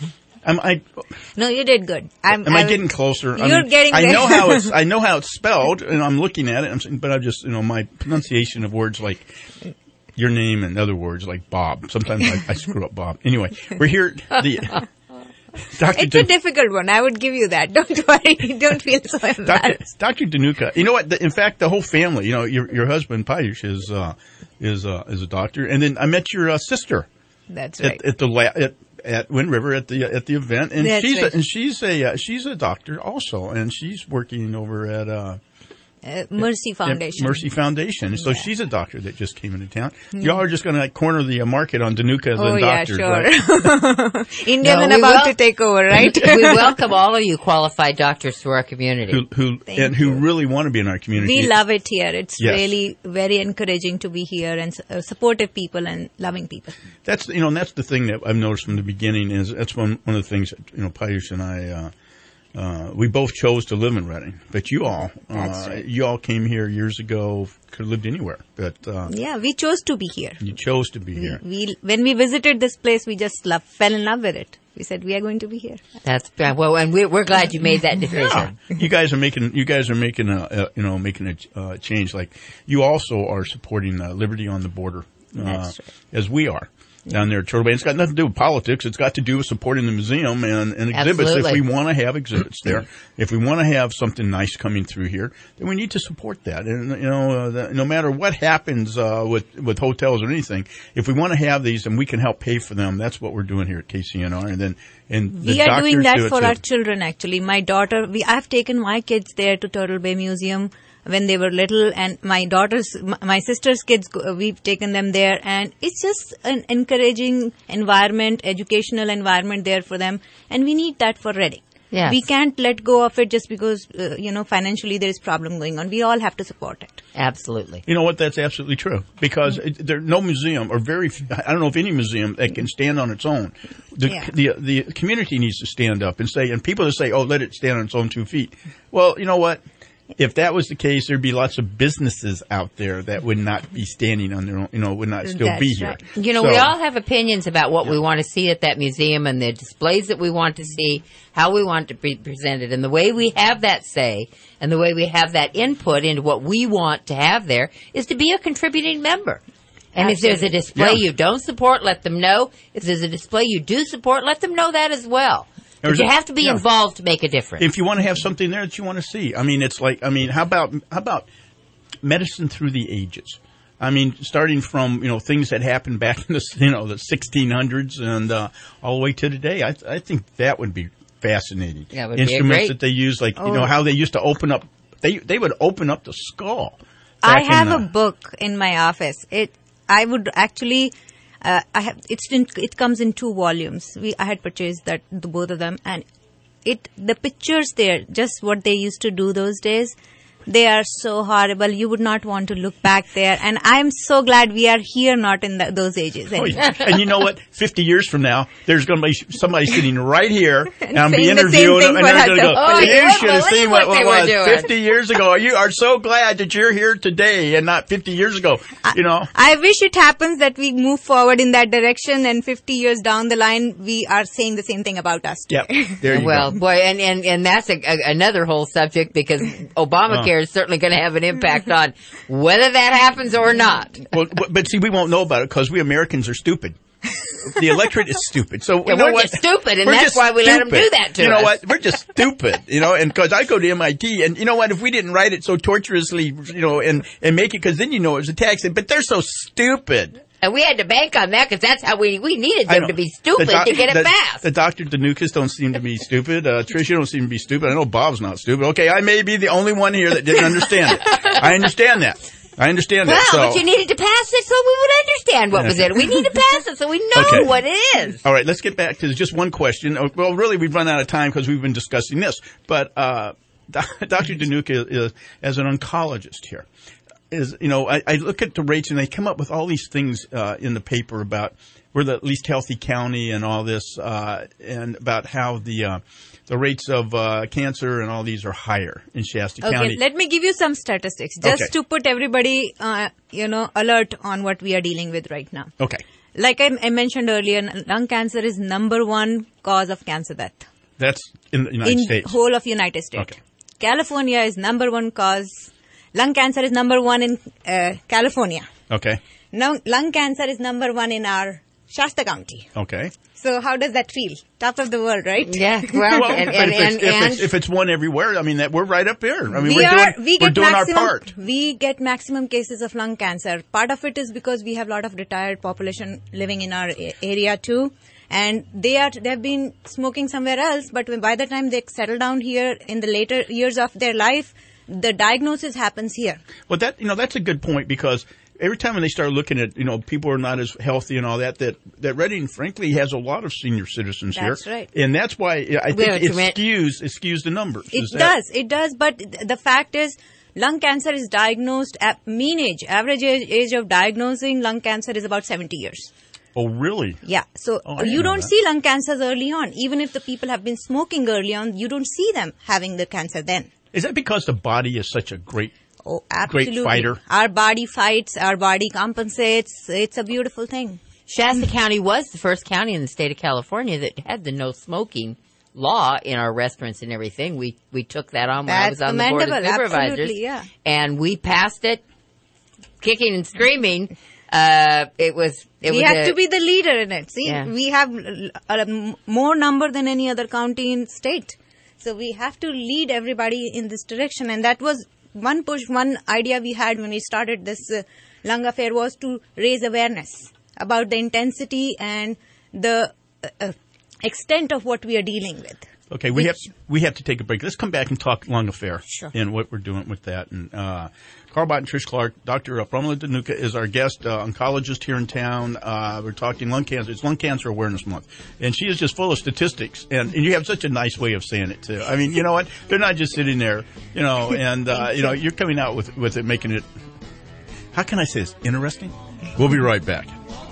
Am I? No, you did good. I'm, am I, I getting closer? You're I mean, getting I there. know how it's. I know how it's spelled, and I'm looking at it. I'm saying, but I just, you know, my pronunciation of words like your name and other words like Bob. Sometimes I, I screw up Bob. Anyway, we're here. The, Doctor It's Dan- a difficult one. I would give you that. Don't worry. Don't feel so Doctor embarrassed. Doctor Danuka, you know what? The, in fact, the whole family. You know, your your husband Payush is uh, is uh, is a doctor, and then I met your uh, sister. That's right. At, at the la- at, at Wind River at the at the event, and That's she's right. a, and she's a uh, she's a doctor also, and she's working over at uh, Uh, Mercy Foundation. at Mercy Foundation. So she's a doctor that just came into town. Hmm. Y'all are just going to like, corner the uh, market on Danukas Oh, and yeah, doctors, sure. right? India's No, are we about wel- to take over, right? we welcome all of you qualified doctors to our community. Who, who and who really want to be in our community. We love it here. It's Yes. really very encouraging to be here and uh, supportive people and loving people. That's you know, and that's the thing that I've noticed from the beginning is that's one one of the things that, you know, Payush and I uh, uh, we both chose to live in Redding, but you all That's uh, right. you all came here years ago, could have lived anywhere, but uh, Yeah, we chose to be here. you chose to be here. We when we visited this place, we just love, fell in love with it. We said we are going to be here. That's well, and we're, we're glad you made that decision. Yeah. You guys are making you guys are making a, a you know making a uh, change. Like you also are supporting uh, Liberty on the Border, uh, That's right. as we are. Down there at Turtle Bay. It's got nothing to do with politics. It's got to do with supporting the museum and, and exhibits. Absolutely. If we want to have exhibits there, if we want to have something nice coming through here, then we need to support that. And, you know, uh, the, no matter what happens uh, with, with hotels or anything, if we want to have these and we can help pay for them, that's what we're doing here at K C N R. And then, and the We are doing doctors that do it for too. our children, actually. My daughter, we, I've taken my kids there to Turtle Bay Museum when they were little, and my daughter's, m- my sister's kids, go- we've taken them there, and it's just an encouraging environment, educational environment there for them, and we need that for Reading. Yes. We can't let go of it just because, uh, you know, financially there is problem going on. We all have to support it. Absolutely. You know what? That's absolutely true. Because it, there no museum, or very, few, I don't know if any museum that can stand on its own. The, Yeah. the the community needs to stand up and say, and people that say, "Oh, let it stand on its own two feet." Well, you know what? If that was the case, there'd be lots of businesses out there that would not be standing on their own, you know, would not still That's be here. right. You know, So- we all have opinions about what we want to see at that museum and the displays that we want to see, how we want to be presented. And the way we have that say and the way we have that input into what we want to have there is to be a contributing member. And if there's a display Yeah. you don't support, let them know. If there's a display you do support, let them know that as well. But There's you a- have to be yeah. involved to make a difference. If you want to have something there that you want to see, I mean, it's like, I mean, how about how about medicine through the ages? I mean, starting from you know things that happened back in the you know the sixteen hundreds and uh, all the way to today. I I think that would be fascinating. That would be a Instruments great- that they use, like you Oh. know how they used to open up. They they would open up the skull. I back in have the- a book in my office. It, I would actually, uh, I have. It's in, it comes in two volumes. We, I had purchased that, the both of them, and it, the pictures there, just what they used to do those days. They are so horrible. You would not want to look back there. And I'm so glad we are here, not in the, those ages. Oh, yeah. And you know what? Fifty years from now, there's going to be somebody sitting right here, and I'll be saying the same interviewing them, thing and they're for going to us. go, Oh, "You you should have wouldn't seen believe what, what what they was were doing." fifty years ago. You are so glad that you're here today and not fifty years ago." You know, I wish it happens that we move forward in that direction, and fifty years down the line, we are saying the same thing about us. Yep. There you well, go. boy, and, and, and that's a, a, another whole subject because Obamacare is certainly going to have an impact on whether that happens or not. Well, but, but see, we won't know about it because we Americans are stupid. The electorate is stupid. So Yeah, you know we're what? just stupid, and We're that's just why we let 'em stupid. do that to You know us. what? We're just stupid. You know, and because I go to M I T, and you know what? If we didn't write it so tortuously, you know, and and make it, because then you know it was a tax, but they're so stupid. And we had to bank on that because that's how we we needed I them know. to be stupid The doc- to get it the, passed. The Doctor Danukas don't seem to be stupid. Uh, Tricia don't seem to be stupid. I know Bob's not stupid. Okay, I may be the only one here that didn't understand it. I understand that. I understand Well, that. So. but you needed to pass it so we would understand what was in it. We need to pass it so we know Okay. what it is. All right, let's get back to just one question. Oh, well, really, we've run out of time because we've been discussing this. But uh, Doctor Danuka is, as an oncologist here, is you know I, I look at the rates and they come up with all these things uh, in the paper about we're the least healthy county and all this, uh, and about how the uh, the rates of uh, cancer and all these are higher in Shasta Okay, County. let me give you some statistics just Okay. to put everybody, uh, you know, alert on what we are dealing with right now. Okay. Like I, I mentioned earlier, lung cancer is number one cause of cancer death. That's in the United in States. In whole of United States. Okay. California is number one cause. Lung cancer is number one in uh, California. Okay. Now, lung cancer is number one in our Shasta County. Okay. So how does that feel? Top of the world, right? Yeah. Well, well and, but and, if, it's, and, if, and it's, if it's one everywhere, I mean, that we're right up there. I mean, we we're are, doing, we we're get doing maximum, our part. We get maximum cases of lung cancer. Part of it is because we have a lot of retired population living in our area too. And they are, they've been smoking somewhere else, but by the time they settle down here in the later years of their life, the diagnosis happens here. Well, that, you know, that's a good point, because every time when they start looking at, you know, people are not as healthy and all that, that, that Redding, frankly, has a lot of senior citizens here. That's right. And that's why I think Well, it tremend- skews, it skews the numbers. It Is that- does, it does, but th- the fact is, lung cancer is diagnosed at mean age. Average age, age of diagnosing lung cancer is about seventy years. Oh, really? Yeah. So Oh, I didn't you know don't that. see lung cancers early on. Even if the people have been smoking early on, you don't see them having the cancer then. Is that because the body is such a great, Oh, absolutely. great fighter? Our body fights, our body compensates. It's a beautiful thing. Shasta County was the first county in the state of California that had the no smoking law in our restaurants and everything. We we took that on when That's I was on the board of commendable. supervisors. Absolutely, yeah. And we passed it kicking and screaming. Uh, it was, it we was have a, to be the leader in it. See, Yeah. we have a, a more number than any other county in state. So we have to lead everybody in this direction. And that was one push, one idea we had when we started this uh, lung affair was to raise awareness about the intensity and the uh, uh, extent of what we are dealing with. Okay, we Which- have we have to take a break. Let's come back and talk lung affair Sure. and what we're doing with that. And uh, Carl Bott and Trish Clark, Doctor Pramila Dhanuka is our guest uh, oncologist here in town. Uh, we're talking lung cancer. It's Lung Cancer Awareness Month, and she is just full of statistics. And, and you have such a nice way of saying it too. I mean, you know what? They're not just sitting there, you know, and uh, you know, you're coming out with with it, making it. How can I say this? Interesting. We'll be right back.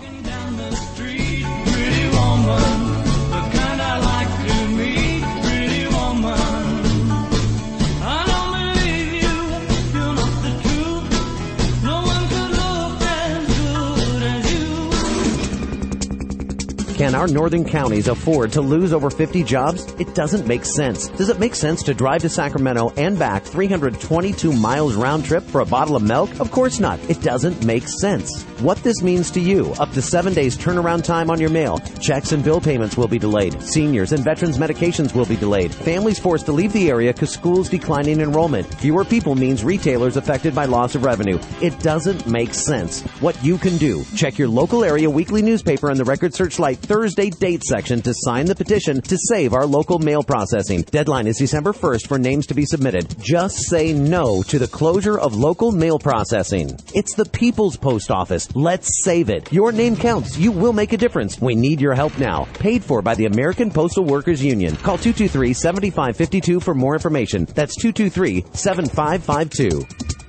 Can our northern counties afford to lose over fifty jobs? It doesn't make sense. Does it make sense to drive to Sacramento and back three hundred twenty-two miles round trip for a bottle of milk? Of course not. It doesn't make sense. What this means to you, up to seven days turnaround time on your mail. Checks and bill payments will be delayed. Seniors and veterans medications will be delayed. Families forced to leave the area because schools declining enrollment. Fewer people means retailers affected by loss of revenue. It doesn't make sense. What you can do, check your local area weekly newspaper and the Record Searchlight Thursday date section to sign the petition to save our local mail processing. Deadline is December first for names to be submitted. Just say no to the closure of local mail processing. It's the People's Post Office. Let's save it. Your name counts. You will make a difference. We need your help now. Paid for by the American Postal Workers Union. Call two two three, seven five five two for more information. That's two two three, seven five five two.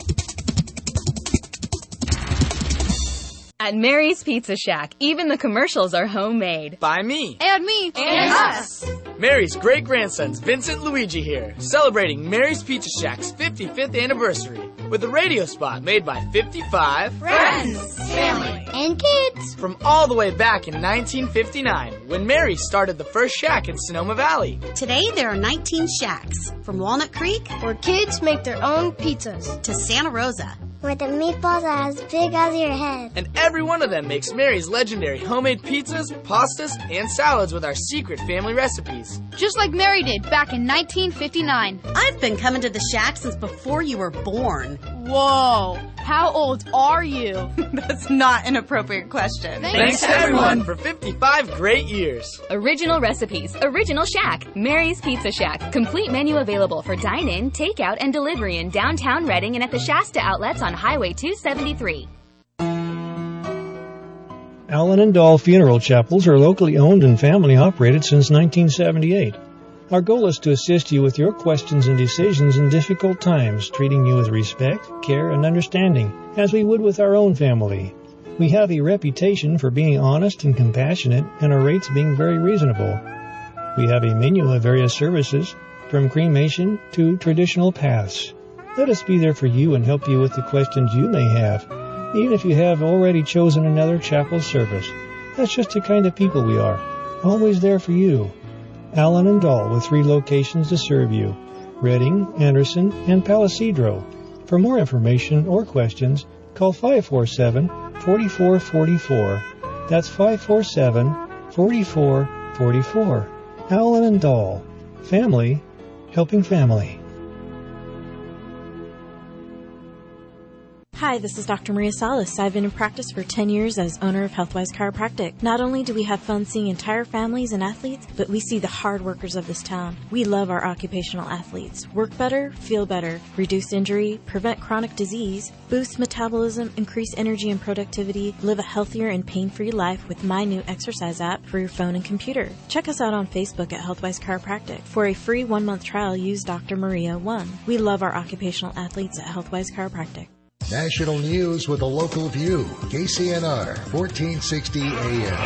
At Mary's Pizza Shack, even the commercials are homemade. By me. And me. And us. Mary's great-grandsons, Vincent Luigi here, celebrating Mary's Pizza Shack's fifty-fifth anniversary with a radio spot made by fifty-five Friends, family, and kids from all the way back in nineteen fifty-nine when Mary started the first shack in Sonoma Valley. Today there are nineteen shacks, from Walnut Creek, where kids make their own pizzas, to Santa Rosa, where the meatballs are as big as your head. And every one of them makes Mary's legendary homemade pizzas, pastas, and salads with our secret family recipes. just like Mary did back in nineteen fifty-nine. I've been coming to the shack since before you were born. Whoa, how old are you? That's not an appropriate question. Thanks, Thanks everyone for fifty-five great years. Original recipes, original shack, Mary's Pizza Shack. Complete menu available for dine-in, takeout, and delivery in downtown Redding and at the Shasta outlets on Highway two seventy-three. Allen and Dahl Funeral Chapels are locally owned and family operated since nineteen seventy-eight. Our goal is to assist you with your questions and decisions in difficult times, treating you with respect, care, and understanding, as we would with our own family. We have a reputation for being honest and compassionate, and our rates being very reasonable. We have a menu of various services, from cremation to traditional paths. Let us be there for you and help you with the questions you may have, even if you have already chosen another chapel service. That's just the kind of people we are. Always there for you. Allen and Dahl with three locations to serve you. Redding, Anderson, and Palisadro. For more information or questions, call five four seven, four four four four. That's five four seven, four four four four. Allen and Dahl. Family helping family. Hi, this is Doctor Maria Salas. I've been in practice for ten years as owner of Healthwise Chiropractic. Not only do we have fun seeing entire families and athletes, but we see the hard workers of this town. We love our occupational athletes. Work better, feel better, reduce injury, prevent chronic disease, boost metabolism, increase energy and productivity, live a healthier and pain-free life with my new exercise app for your phone and computer. Check us out on Facebook at Healthwise Chiropractic. For a free one-month trial, use Doctor Maria one. We love our occupational athletes at Healthwise Chiropractic. National news with a local view. K C N R, fourteen sixty A M.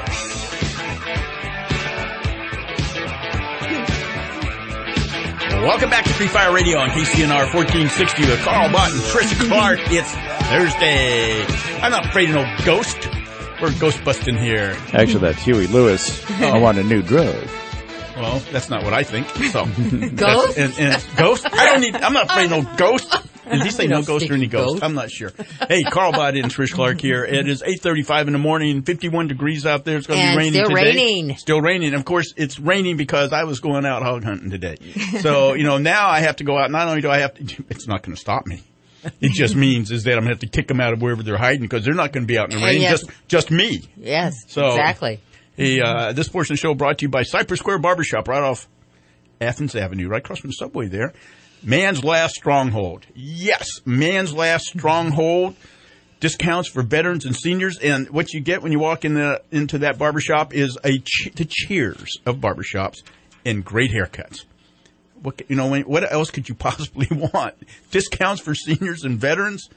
Welcome back to Free Fire Radio on K C N R fourteen sixty with Carl Bott and Trish Clark. It's Thursday. I'm not afraid of no ghost. We're ghost busting here. Actually, that's Huey Lewis. Oh. I want a new drug. Well, that's not what I think. So Ghost? And, and ghost? I don't need. I'm not afraid of no ghost. Did he say no ghost or any ghost? ghost? I'm not sure. Hey, Carl Bott and Trish Clark here. It is eight thirty-five in the morning, fifty-one degrees out there. It's going to be And raining still today. raining. Still raining. Of course, it's raining because I was going out hog hunting today. So, you know, now I have to go out. Not only do I have to, it's not going to stop me. It just means is that I'm going to have to kick them out of wherever they're hiding because they're not going to be out in the rain. yes. Just, just me. Yes, So, exactly. Hey, uh, this portion of the show brought to you by Cypress Square Barbershop right off Athens Avenue, right across from the subway there. Man's Last Stronghold. Yes, Man's Last Stronghold. Discounts for veterans and seniors. And what you get when you walk in the, into that barbershop is a che- the cheers of barbershops and great haircuts. What, you know, what else could you possibly want? Discounts for seniors and veterans.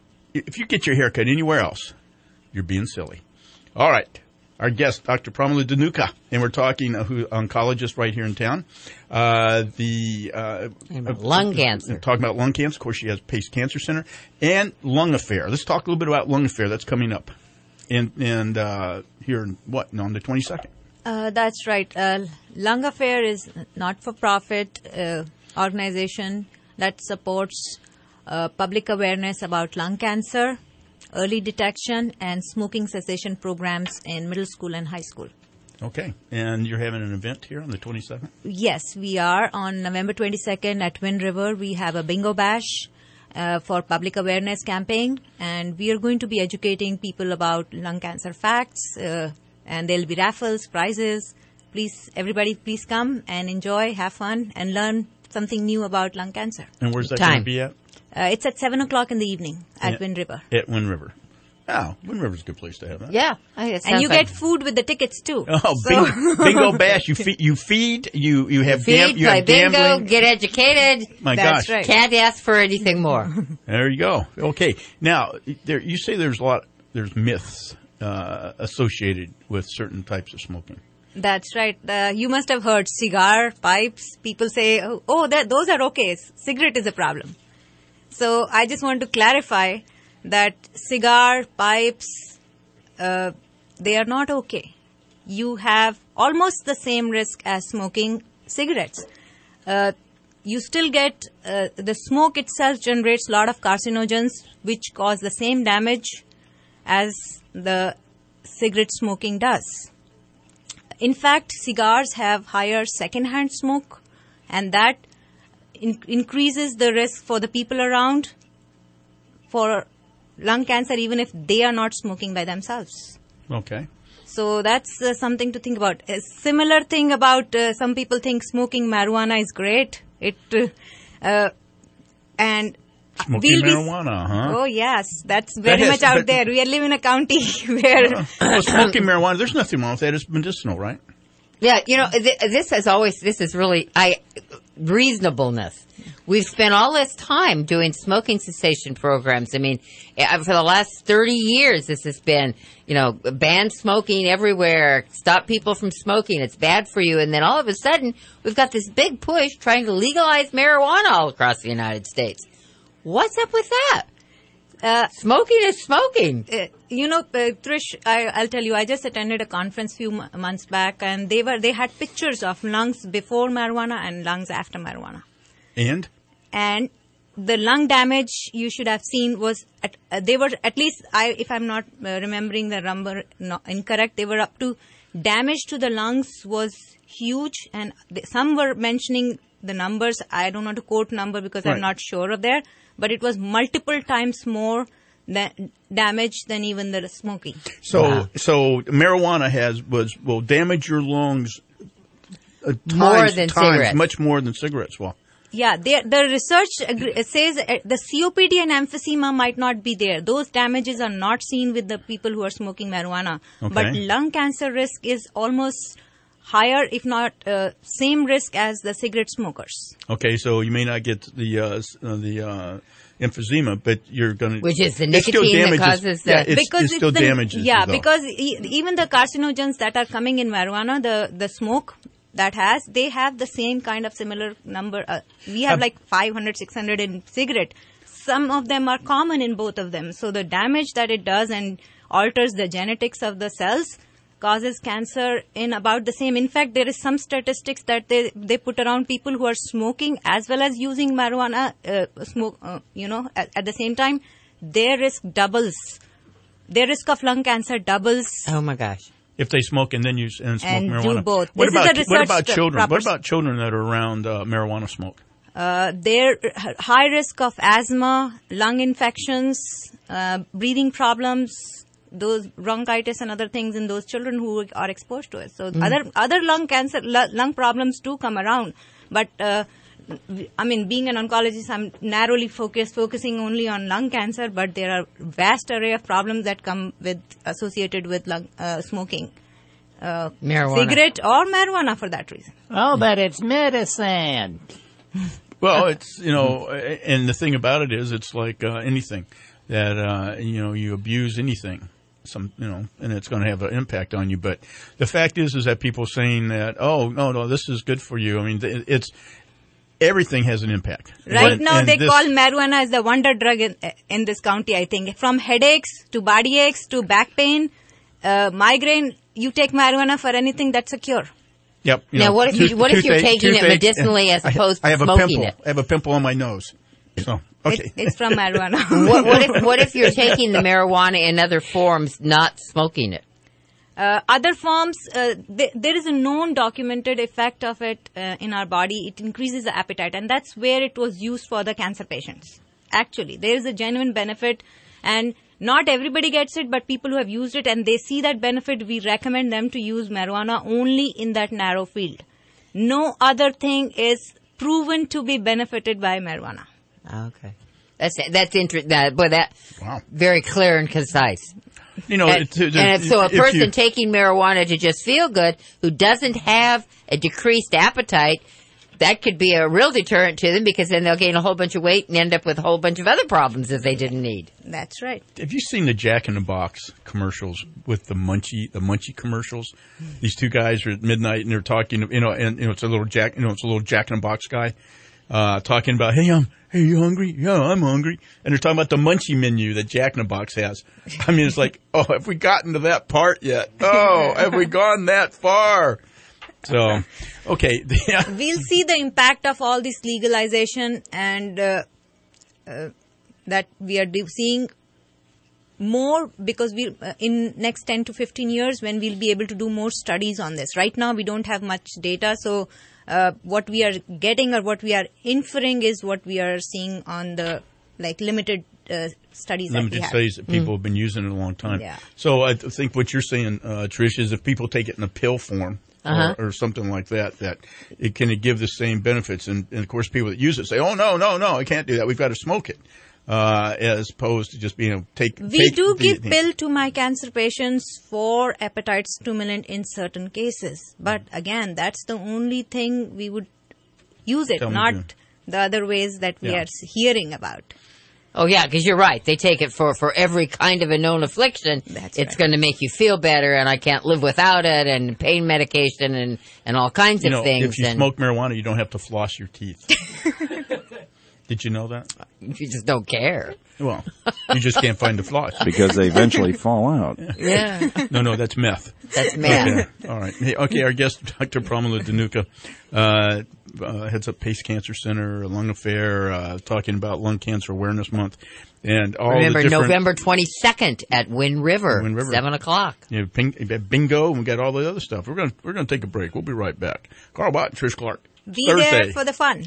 If you get your haircut anywhere else, you're being silly. All right. Our guest, Doctor Pramila Dhanuka, and we're talking uh, who oncologist right here in town. Uh, the uh, lung cancer. Talking about lung cancer. Of course, she has Pace Cancer Center and Lung Affair. Let's talk a little bit about Lung Affair. That's coming up, and and uh, here in what on the twenty-second. Uh, that's right. Uh, Lung Affair is not-for-profit uh, organization that supports uh, public awareness about lung cancer, early detection, and smoking cessation programs in middle school and high school. Okay. And you're having an event here on the twenty-second? Yes, we are. On November twenty-second at Wind River, we have a bingo bash uh, for public awareness campaign, and we are going to be educating people about lung cancer facts, uh, and there'll be raffles, prizes. Please, everybody, please come and enjoy, have fun, and learn something new about lung cancer. And where's that going to be at? Uh, it's at seven o'clock in the evening at Yeah. Wind River. At Wind River. Oh, Wind River's a good place to have that. Yeah. I guess And you sounds get food with the tickets, too. Oh, So- bingo, bingo bash! You feed, you feed, you you have Feed, gam- you play have bingo, gambling. get educated. My That's gosh. right. Can't ask for anything more. There you go. Okay, now there you say there's a lot, there's myths uh, associated with certain types of smoking. That's right. Uh, you must have heard cigar, pipes. People say, oh, oh that, those are okay. Cigarette is a problem. So I just want to clarify that cigar, pipes, uh, they are not okay. You have almost the same risk as smoking cigarettes. Uh, you still get, uh, the smoke itself generates a lot of carcinogens which cause the same damage as the cigarette smoking does. In fact, cigars have higher secondhand smoke, and that in- increases the risk for the people around for lung cancer, even if they are not smoking by themselves. Okay. So that's uh, something to think about. A similar thing about uh, some people think smoking marijuana is great. It uh, uh, and Smoking we'll be- marijuana, huh? Oh yes, that's very That has- much out but- there. We live in a county where Well, smoking marijuana, there's nothing wrong with that. It's medicinal, right? Yeah, you know, th- this has always, this is really, I, reasonableness. We've spent all this time doing smoking cessation programs. I mean, eh, for the last thirty years, this has been, you know, ban smoking everywhere, stop people from smoking, it's bad for you. And then all of a sudden, we've got this big push trying to legalize marijuana all across the United States. What's up with that? Uh, smoking is smoking. Uh, you know, uh, Trish, I, I'll tell you, I just attended a conference few m- months back, and they were they had pictures of lungs before marijuana and lungs after marijuana. And? And the lung damage you should have seen was, at, uh, they were at least, I, if I'm not uh, remembering the number no, incorrect, they were up to, damage to the lungs was huge, and they, some were mentioning the numbers. I don't want to quote number because right. I'm not sure of that, but it was multiple times more than damage than even the smoking. So, wow. so marijuana has was will damage your lungs uh, times, more than times, cigarettes. much more than cigarettes will. Yeah, the, the research agree, says uh, the C O P D and emphysema might not be there. Those damages are not seen with the people who are smoking marijuana. Okay. But lung cancer risk is almost higher, if not uh, same risk as the cigarette smokers. Okay, so you may not get the uh, uh, the uh, emphysema, but you're going to... Which is the nicotine that causes the... Yeah, it's, because it still it's the, damages. Yeah, though. because e- even the carcinogens that are coming in marijuana, the, the smoke... that has, they have the same kind of similar number. Uh, we have um, like five hundred, six hundred in cigarette. Some of them are common in both of them. So the damage that it does and alters the genetics of the cells causes cancer in about the same. In fact, there is some statistics that they, they put around people who are smoking as well as using marijuana, uh, smoke, uh, you know, at, at the same time, their risk doubles. Their risk of lung cancer doubles. Oh my gosh. If they smoke and then use and smoke and marijuana. do both. What This about is a what about research children? proper- What about children that are around uh, marijuana smoke? Uh, their high risk of asthma, lung infections, uh, breathing problems, those bronchitis and other things in those children who are exposed to it. So Mm. other other lung cancer, lung problems do come around. But uh, I mean, being an oncologist, I'm narrowly focused, focusing only on lung cancer. But there are vast array of problems that come with associated with lung, uh, smoking. Uh, marijuana. Cigarette or marijuana for that reason. Oh, but it's medicine. Well, it's, you know, and the thing about it is it's like uh, anything that, uh, you know, you abuse anything, some, you know, and it's going to have an impact on you. But the fact is, is that people saying that, oh, no, no, this is good for you. I mean, it's, everything has an impact. Right and, now, and they this, call marijuana as the wonder drug in, in this county, I think. From headaches to body aches to back pain, uh, migraine, you take marijuana for anything, that's a cure. Yep. You now, know, what if tooth, you, what if you're toothache, taking it toothache, medicinally as opposed I, I to have smoking a pimple. it? I have a pimple on my nose. So, okay. It's, it's from marijuana. what, what if what if you're taking the marijuana in other forms, not smoking it? Uh, other forms, uh, th- there is a known documented effect of it uh, in our body. It increases the appetite, and that's where it was used for the cancer patients. Actually, there is a genuine benefit, and not everybody gets it, but people who have used it and they see that benefit, we recommend them to use marijuana only in that narrow field. No other thing is proven to be benefited by marijuana. Okay. That's that's interesting. That, boy, that wow. very clear and concise. You know, and, to, to, and if, so a if person you, taking marijuana to just feel good, who doesn't have a decreased appetite, that could be a real deterrent to them, because then they'll gain a whole bunch of weight and end up with a whole bunch of other problems that they didn't need. That's right. Have you seen the Jack in the Box commercials with the munchie, the munchie commercials? These two guys are at midnight and they're talking, you know, and you know, it's a little Jack, you know, it's a little Jack in the Box guy, uh, talking about, hey, I'm, hey, you hungry? Yeah, I'm hungry. And they're talking about the munchie menu that Jack in the Box has. I mean, it's like, oh, have we gotten to that part yet? Oh, have we gone that far? So, okay. We'll see the impact of all this legalization, and uh, uh, that we are do- seeing more, because we uh, in next ten to fifteen years when we'll be able to do more studies on this. Right now we don't have much data, so uh, what we are getting or what we are inferring is what we are seeing on the like limited uh, studies limited that we have. studies that people mm. have been using it a long time. Yeah. So I think what you're saying, uh, Trish, is if people take it in a pill form, Uh-huh. Or, or something like that, that it can give the same benefits. And, and, of course, people that use it say, oh, no, no, no, I can't do that. We've got to smoke it, uh, as opposed to just being able to take We take do the, give the, pill to my cancer patients for appetite stimulant in certain cases. But, again, that's the only thing we would use it, Tell not the other ways that we Yeah. are hearing about. Oh, yeah, because you're right. They take it for, for every kind of a known affliction. That's it's right. going to make you feel better, and I can't live without it, and pain medication, and, and all kinds you of know, things. if you and smoke marijuana, you don't have to floss your teeth. Did you know that? You just don't care. Well, you just can't find the floss. Because they eventually fall out. Yeah. No, no, that's meth. That's meth. Okay. All right. Hey, okay, our guest, Doctor Pramila Dhanuka, uh, uh, heads up Pace Cancer Center, Lung Affair, uh, talking about Lung Cancer Awareness Month. And all Remember, the different, November twenty-second at Wind River, Wind River. seven o'clock. Yeah, ping, bingo, and we got all the other stuff. We're going we're gonna take a break. We'll be right back. Carl Bott, Trish Clark. Be Thursday. there for the fun.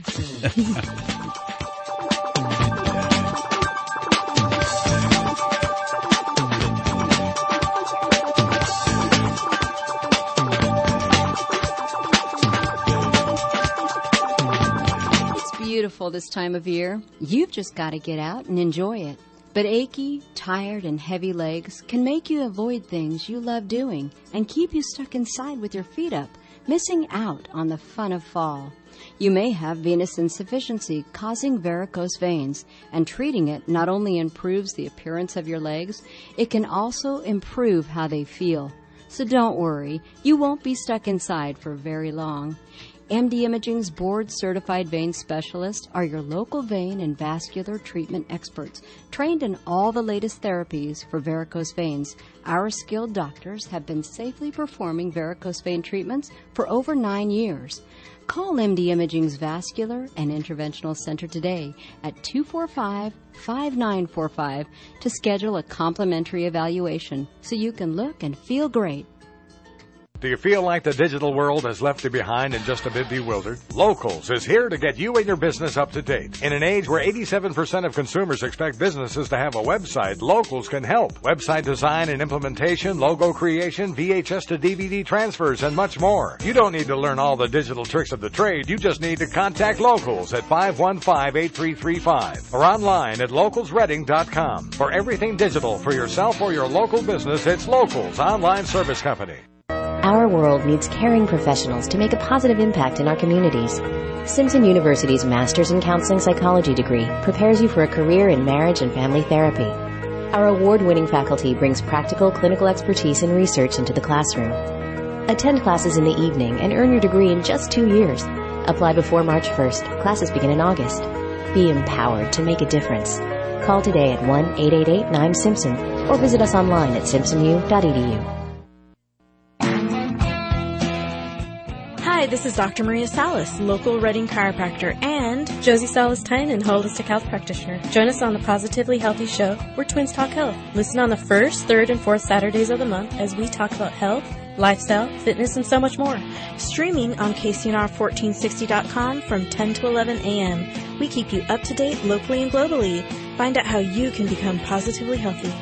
Beautiful this time of year. You've just got to get out and enjoy it. But achy, tired, and heavy legs can make you avoid things you love doing and keep you stuck inside with your feet up, missing out on the fun of fall. You may have venous insufficiency causing varicose veins, and treating it not only improves the appearance of your legs, it can also improve how they feel. So don't worry, you won't be stuck inside for very long. M D Imaging's board-certified vein specialists are your local vein and vascular treatment experts, trained in all the latest therapies for varicose veins. Our skilled doctors have been safely performing varicose vein treatments for over nine years. Call M D Imaging's Vascular and Interventional Center today at two four five, five nine four five to schedule a complimentary evaluation so you can look and feel great. Do you feel like the digital world has left you behind and just a bit bewildered? Locals is here to get you and your business up to date. In an age where eighty-seven percent of consumers expect businesses to have a website, Locals can help. Website design and implementation, logo creation, V H S to D V D transfers, and much more. You don't need to learn all the digital tricks of the trade. You just need to contact Locals at five one five, eight three three five or online at locals reading dot com. For everything digital for yourself or your local business, it's Locals Online Service Company. Our world needs caring professionals to make a positive impact in our communities. Simpson University's Master's in Counseling Psychology degree prepares you for a career in marriage and family therapy. Our award-winning faculty brings practical clinical expertise and research into the classroom. Attend classes in the evening and earn your degree in just two years. Apply before March first. Classes begin in August. Be empowered to make a difference. Call today at one eight eight eight nine Simpson or visit us online at simpson u dot e d u. Hi, this is Doctor Maria Salas, local Reading chiropractor, and Josie Salas-Tynan, holistic health practitioner. Join us on the Positively Healthy Show, where twins talk health. Listen on the first, third, and fourth Saturdays of the month as we talk about health, lifestyle, fitness, and so much more. Streaming on K C N R fourteen sixty dot com from ten to eleven a.m. We keep you up to date locally and globally. Find out how you can become positively healthy.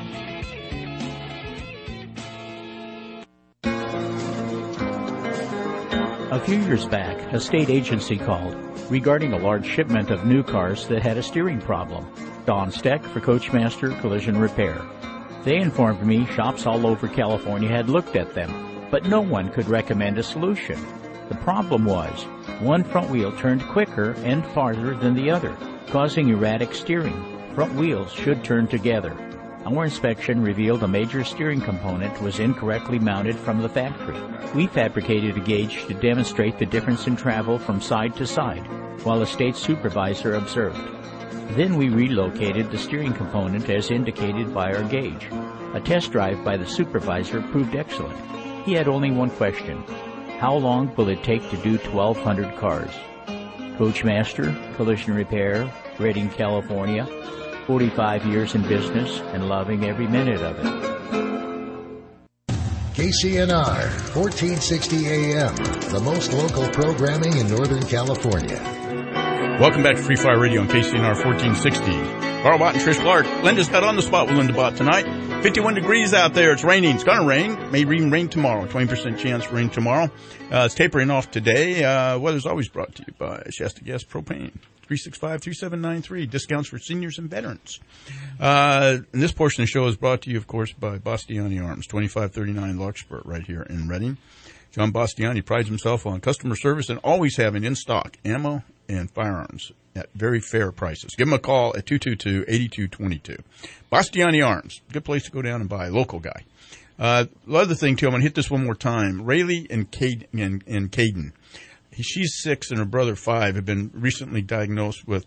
A few years back, a state agency called regarding a large shipment of new cars that had a steering problem. Don Steck for Coachmaster Collision Repair. They informed me shops all over California had looked at them, but no one could recommend a solution. The problem was, one front wheel turned quicker and farther than the other, causing erratic steering. Front wheels should turn together. Our inspection revealed a major steering component was incorrectly mounted from the factory. We fabricated a gauge to demonstrate the difference in travel from side to side, while a state supervisor observed. Then we relocated the steering component as indicated by our gauge. A test drive by the supervisor proved excellent. He had only one question. How long will it take to do twelve hundred cars? Coachmaster, Collision Repair, Redding, California. forty-five years in business and loving every minute of it. K C N R, fourteen sixty A M, the most local programming in Northern California. Welcome back to Free Fire Radio on K C N R fourteen sixty. Carl Bott and Trish Clark. Linda's got on the spot with Linda Bott tonight. fifty-one degrees out there. It's raining. It's going to rain. May even rain tomorrow. twenty percent chance rain tomorrow. Uh, it's tapering off today. Uh, weather's always brought to you by Shasta Gas Propane. three six five, three seven nine three. Discounts for seniors and veterans. Uh, and this portion of the show is brought to you, of course, by Bastiani Arms, twenty-five thirty-nine Larkspur right here in Redding. John Bastiani prides himself on customer service and always having in stock ammo and firearms at very fair prices. Give him a call at two two two, eight two two two. Bastiani Arms, good place to go down and buy. Local guy. Uh, the other thing, too, I'm going to hit this one more time. Rayleigh and, Cade, and, and Caden. She's six and her brother five have been recently diagnosed with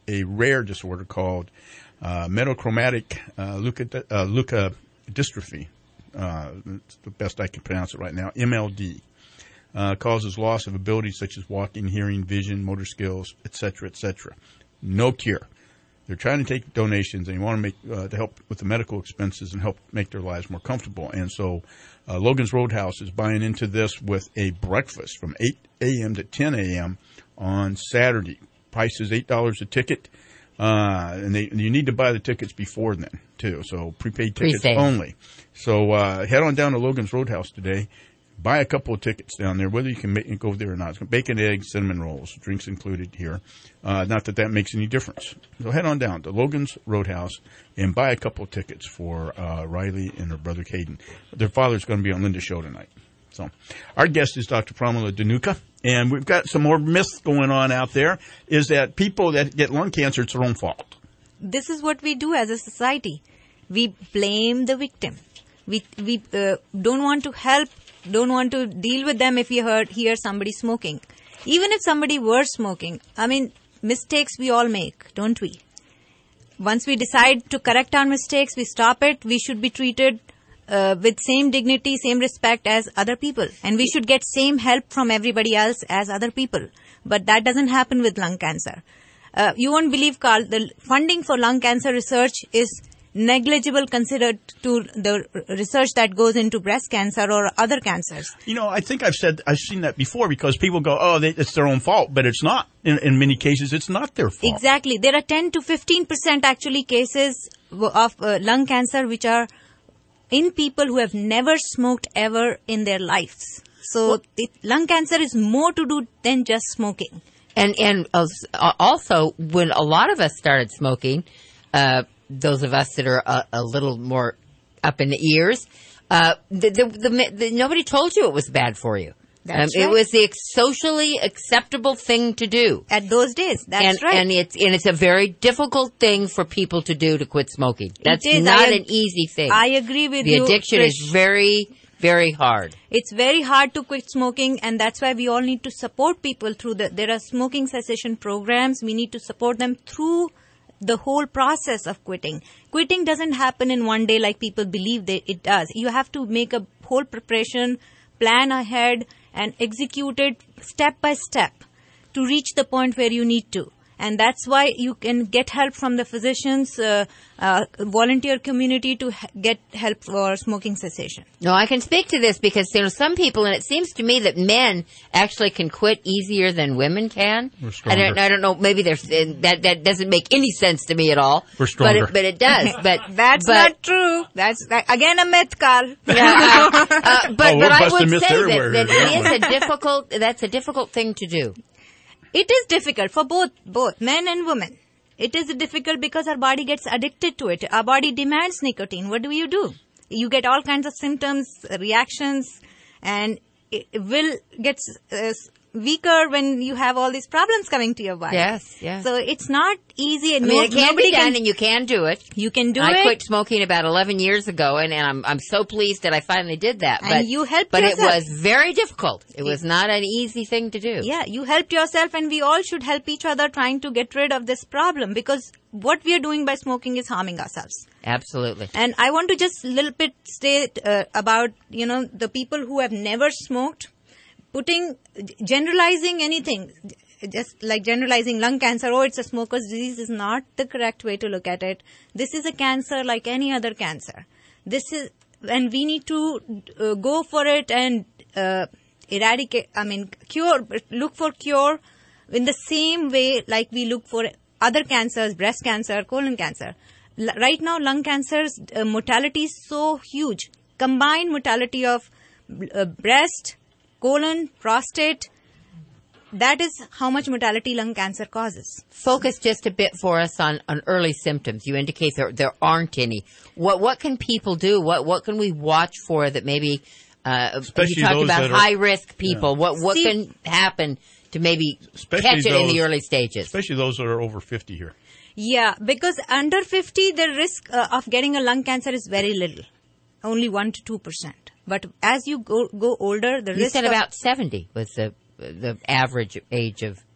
a rare disorder called uh, metachromatic uh, leuko- uh, leukodystrophy. Uh, it's the best I can pronounce it right now. M L D uh, causes loss of abilities such as walking, hearing, vision, motor skills, et cetera, et cetera. No cure. They're trying to take donations and they want to make uh, to help with the medical expenses and help make their lives more comfortable. And so, uh, Logan's Roadhouse is buying into this with a breakfast from eight a.m. to ten a.m. on Saturday. Price is eight dollars a ticket, uh, and they you need to buy the tickets before then too. So prepaid tickets Pre-sale. only. So uh, head on down to Logan's Roadhouse today. Buy a couple of tickets down there, whether you can make, go there or not. It's bacon, eggs, cinnamon rolls, drinks included here. Uh, not that that makes any difference. So head on down to Logan's Roadhouse and buy a couple of tickets for uh, Riley and her brother Caden. Their father's going to be on Linda's show tonight. So our guest is Doctor Pramila Dhanuka, and we've got some more myths going on out there, is that people that get lung cancer, it's their own fault. This is what we do as a society. We blame the victim. We, we uh, don't want to help, don't want to deal with them if we heard, hear somebody smoking. Even if somebody were smoking, I mean, mistakes we all make, don't we? Once we decide to correct our mistakes, we stop it, we should be treated uh, with same dignity, same respect as other people. And we should get same help from everybody else as other people. But that doesn't happen with lung cancer. Uh, you won't believe, Carl, the funding for lung cancer research is negligible considered to the research that goes into breast cancer or other cancers. You know, I think I've said, I've seen that before because people go, oh, they, it's their own fault, but it's not. In, in many cases, it's not their fault. Exactly. There are ten to fifteen percent actually cases of uh, lung cancer which are in people who have never smoked ever in their lives. So well, it, lung cancer is more to do than just smoking. And, and uh, also, when a lot of us started smoking, uh, those of us that are a, a little more up in the ears, uh, the, the, the, the, nobody told you it was bad for you. That's um, right. It was the socially acceptable thing to do at those days. That's and, right. And it's and it's a very difficult thing for people to do to quit smoking. That's it is. not I, an easy thing. I agree with the you. The addiction Trish. is very, very hard. It's very hard to quit smoking, and that's why we all need to support people through the. There are smoking cessation programs. We need to support them through the whole process of quitting. Quitting doesn't happen in one day like people believe that it does. You have to make a whole preparation, plan ahead, and execute it step by step to reach the point where you need to. And that's why you can get help from the physicians, uh, uh, volunteer community to ha- get help for smoking cessation. No, I can speak to this because there are some people, and it seems to me that men actually can quit easier than women can. We're I stronger. don't, I don't know. Maybe there's that. That doesn't make any sense to me at all. We're stronger, but it, but it does. But that's but, not true. That's that, again a myth, Carl. Yeah, uh, uh, but Oh, but we're I busting would myths say that, everywhere that here, it is aren't a difficult. That's a difficult thing to do. It is difficult for both, both men and women. It is difficult because our body gets addicted to it. Our body demands nicotine. What do you do? You get all kinds of symptoms, reactions, and it will get uh, weaker when you have all these problems coming to your body. Yes, yes. So it's not easy. I mean, it can be done, and you can do it. You can do I it. I quit smoking about eleven years ago, and, and I'm I'm so pleased that I finally did that. And But you helped But yourself. it was very difficult. It was not an easy thing to do. Yeah, you helped yourself, and we all should help each other trying to get rid of this problem, because what we are doing by smoking is harming ourselves. Absolutely. And I want to just a little bit state uh, about, you know, the people who have never smoked. Putting, generalizing anything, just like generalizing lung cancer, oh, it's a smoker's disease, is not the correct way to look at it. This is a cancer like any other cancer. This is, and we need to uh, go for it and uh, eradicate, I mean, cure, look for cure in the same way like we look for other cancers, breast cancer, colon cancer. L- right now, lung cancer's uh, mortality is so huge. Combined mortality of uh, breast, colon, prostate, that is how much mortality lung cancer causes. Focus just a bit for us on, on early symptoms. You indicate there there aren't any. What what can people do? What what can we watch for that maybe? Uh, Especially you talked those about that are- high risk people. Yeah. What what See- can happen to maybe Especially catch it in those- the early stages? Especially those that are over fifty here. Yeah, because under fifty, the risk uh, of getting a lung cancer is very little, only one to two percent. But as you go go older, the You risk said of, about seventy was the the average age of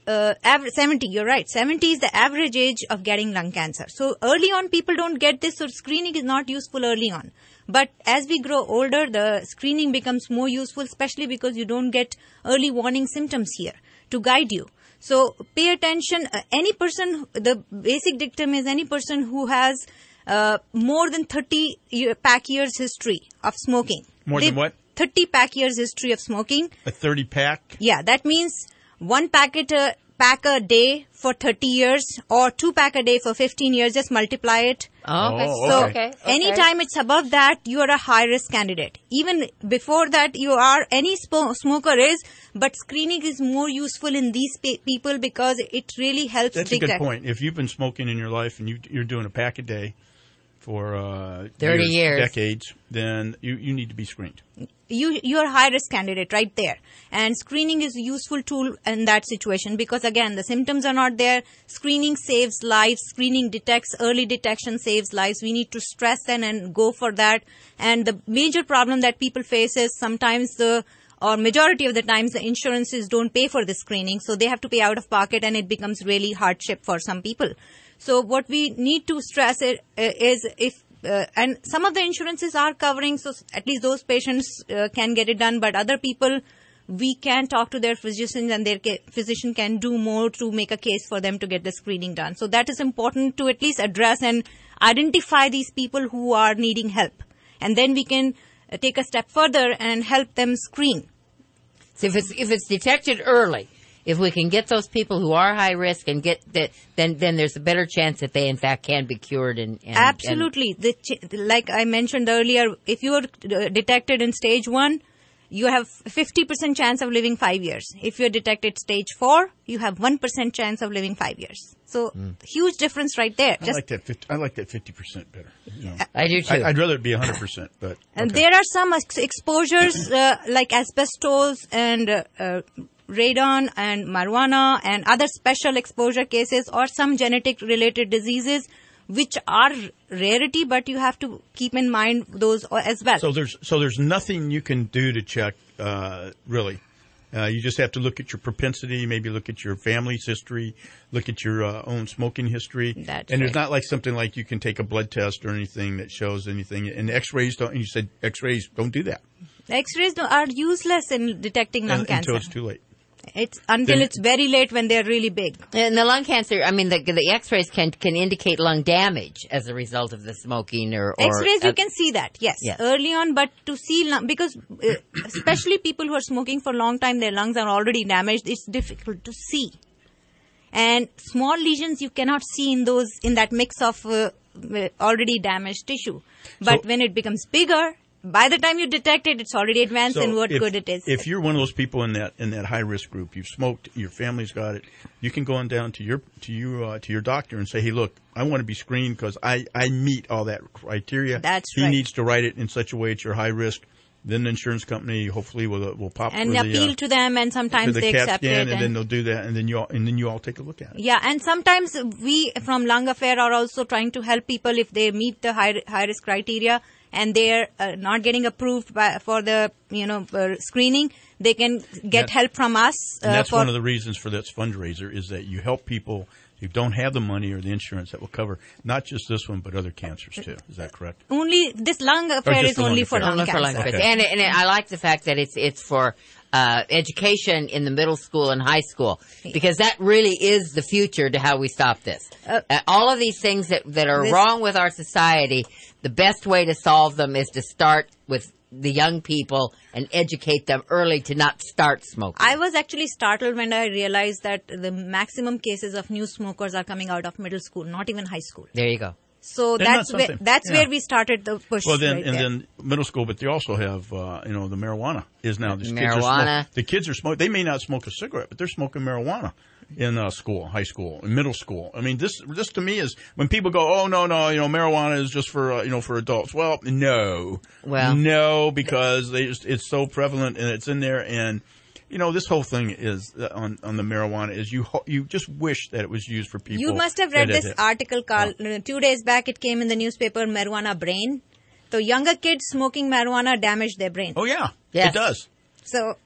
uh, average, seventy, you're right. seventy is the average age of getting lung cancer. So early on, people don't get this, so screening is not useful early on. But as we grow older, the screening becomes more useful, especially because you don't get early warning symptoms here to guide you. So pay attention. Uh, any person, the basic dictum is any person who has uh, more than thirty year, pack years history of smoking. More they, than what? thirty pack years history of smoking. A thirty pack? Yeah, that means one packet a pack a day for thirty years or two pack a day for fifteen years. Just multiply it. Oh, okay. So okay. okay. anytime it's above that, you are a high risk candidate. Even before that, you are, any sp- smoker is, but screening is more useful in these pe- people because it really helps. That's a good detect. point. If you've been smoking in your life and you, you're doing a pack a day for uh, thirty years, years, decades, then you, you need to be screened. You, you're a high-risk candidate right there. And screening is a useful tool in that situation because, again, the symptoms are not there. Screening saves lives. Screening detects, early detection saves lives. We need to stress that and go for that. And the major problem that people face is sometimes the, or majority of the times, the insurances don't pay for the screening. So they have to pay out of pocket and it becomes really hardship for some people. So what we need to stress it, uh, is if Uh, and some of the insurances are covering, so at least those patients uh, can get it done. But other people, we can talk to their physicians, and their ca- physician can do more to make a case for them to get the screening done. So that is important to at least address and identify these people who are needing help. And then we can uh, take a step further and help them screen. So if it's, if it's detected early, if we can get those people who are high risk and get that, then then there's a better chance that they in fact can be cured. And, and absolutely, and the ch- like I mentioned earlier, if you are uh, detected in stage one, you have fifty percent chance of living five years. If you're detected stage four, you have one percent chance of living five years. So mm. huge difference right there. I Just like that. fifty, I like that fifty percent better. You know. I do too. I, I'd rather it be one hundred percent, but okay. And there are some ex- exposures uh, like asbestos and uh, uh, radon and marijuana and other special exposure cases or some genetic related diseases which are rarity, but you have to keep in mind those as well. So there's so there's nothing you can do to check, uh, really. Uh, you just have to look at your propensity, maybe look at your family's history, look at your uh, own smoking history. That's and right. There's not like something like you can take a blood test or anything that shows anything. And X-rays don't. And you said X-rays don't do that. X-rays are useless in detecting lung uh, cancer until it's too late. It's until Then- it's very late when they're really big. And the lung cancer, I mean, the, the X-rays can can indicate lung damage as a result of the smoking or. or X-rays, uh, you can see that, yes, Yes. early on, but to see lung, because uh, especially people who are smoking for a long time, their lungs are already damaged. It's difficult to see, and small lesions you cannot see in those in that mix of uh, uh, already damaged tissue. But So- when it becomes bigger, by the time you detect it, it's already advanced, and what if, good it is. If you're one of those people in that in that high risk group, you've smoked, your family's got it, you can go on down to your to you uh, to your doctor and say, hey, look, I want to be screened because I, I meet all that criteria. That's he right. needs to write it in such a way it's your high risk. Then the insurance company hopefully will will pop and for appeal the, uh, to them, and sometimes for the they CAT accept scan, it. and, and- then they'll do that, and then you all and then you all take a look at it. Yeah, and sometimes we from Lung Affair are also trying to help people if they meet the high high risk criteria and they're uh, not getting approved by, for the you know uh, screening. They can get That- help from us. Uh, And that's for, one of the reasons for this fundraiser is that you help people who don't have the money or the insurance that will cover not just this one but other cancers too. Is that correct? only this Lung Affair just is the lung only for affair. lung Only for lung cancer. cancer. And, and I like the fact that it's it's for uh, education in the middle school and high school, because that really is the future to how we stop this. Uh, Uh, all of these things that, that are this- wrong with our society, the best way to solve them is to start with the young people and educate them early to not start smoking. I was actually startled when I realized that the maximum cases of new smokers are coming out of middle school, not even high school. There you go. So Isn't that that's where, something? that's Yeah. where we started the push. Well, then right and there. then middle school, but they also have uh, you know the marijuana is now. These Kids are Marijuana. smoke, the kids are smoking. They may not smoke a cigarette, but they're smoking marijuana in uh, school, high school, and middle school. I mean, this this to me is when people go, oh no no, you know, marijuana is just for uh, you know for adults. Well, no, Well- no, because they just, it's so prevalent and it's in there and. You know, this whole thing is uh, on on the marijuana is you ho- you just wish that it was used for people. You must have read that this it- article called, uh, two days back it came in the newspaper, Marijuana Brain. So younger kids smoking marijuana damage their brain. Oh, yeah. Yes. It does. So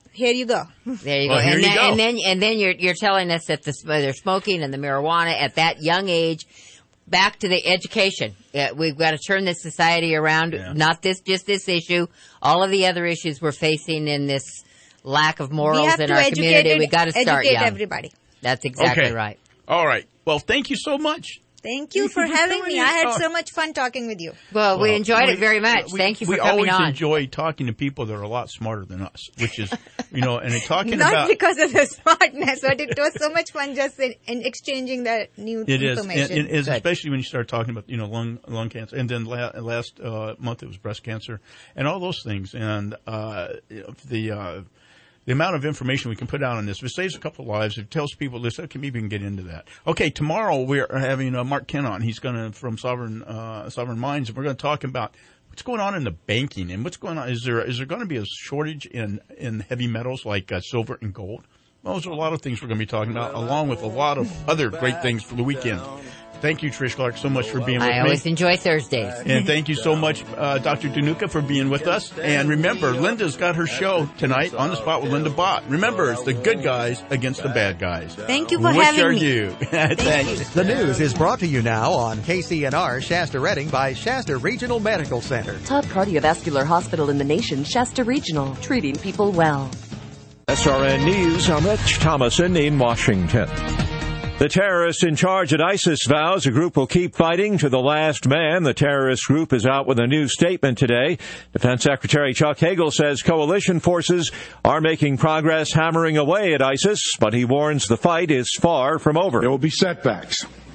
here you go. There you Well, go. here and, you then, go. and then and then you're you're telling us that the, they're smoking and the marijuana at that young age. Back to the education. Uh, we've got to turn this society around. Yeah. Not this, just this issue. All of the other issues we're facing in this lack of morals we have in to our educate community. it, We got to start educate young. everybody. That's exactly Okay. right. All right. Well, thank you so much. Thank you for having me. I had so much fun talking with you. Well, we Well, enjoyed we- it very much. we- Thank you for we coming always on. enjoy talking to people that are a lot smarter than us, which is, you know, and talking Not about because of the smartness, but it was so much fun just in, in exchanging that new it is, and, information. and it's especially when you start talking about, you know, lung lung cancer, and then la- last uh, month it was breast cancer, and all those things, and uh, you know, the. Uh, The amount of information we can put out on this, if it saves a couple of lives, if it tells people this, okay, maybe we can get into that. Okay, tomorrow we're having uh, Mark Kent on. He's going to, from Sovereign, uh, Sovereign Minds, and we're going to talk about what's going on in the banking and what's going on. Is there, is there going to be a shortage in, in heavy metals like uh, silver and gold? Well, those are a lot of things we're going to be talking about, along with a lot of other great things for the weekend. Thank you, Trish Clark, so much for being with me. I always enjoy Thursdays. And thank you so much, uh, Doctor Danuka, for being with us. And remember, Linda's got her show tonight on the spot with Linda Bott. Remember, it's the good guys against the bad guys. Thank you for Which having are me. you? Thanks. The news is brought to you now on K C N R Shasta Redding by Shasta Regional Medical Center. Top cardiovascular hospital in the nation, Shasta Regional, treating people well. S R N News, I'm Rich Thomason in Washington. The terrorist in charge at ISIS vows the group will keep fighting to the last man. The terrorist group is out with a new statement today. Defense Secretary Chuck Hagel says coalition forces are making progress hammering away at ISIS, but he warns the fight is far from over. There will be setbacks,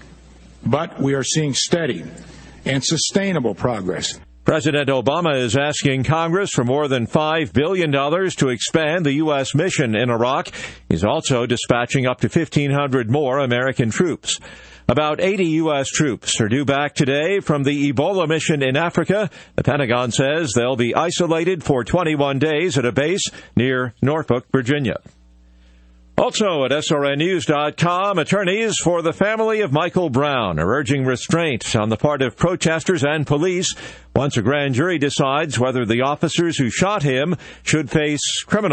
but we are seeing steady and sustainable progress. President Obama is asking Congress for more than five billion dollars to expand the U S mission in Iraq. He's also dispatching up to fifteen hundred more American troops. About eighty U S troops are due back today from the Ebola mission in Africa. The Pentagon says they'll be isolated for twenty-one days at a base near Norfolk, Virginia. Also at S R N news dot com, attorneys for the family of Michael Brown are urging restraint on the part of protesters and police once a grand jury decides whether the officers who shot him should face criminal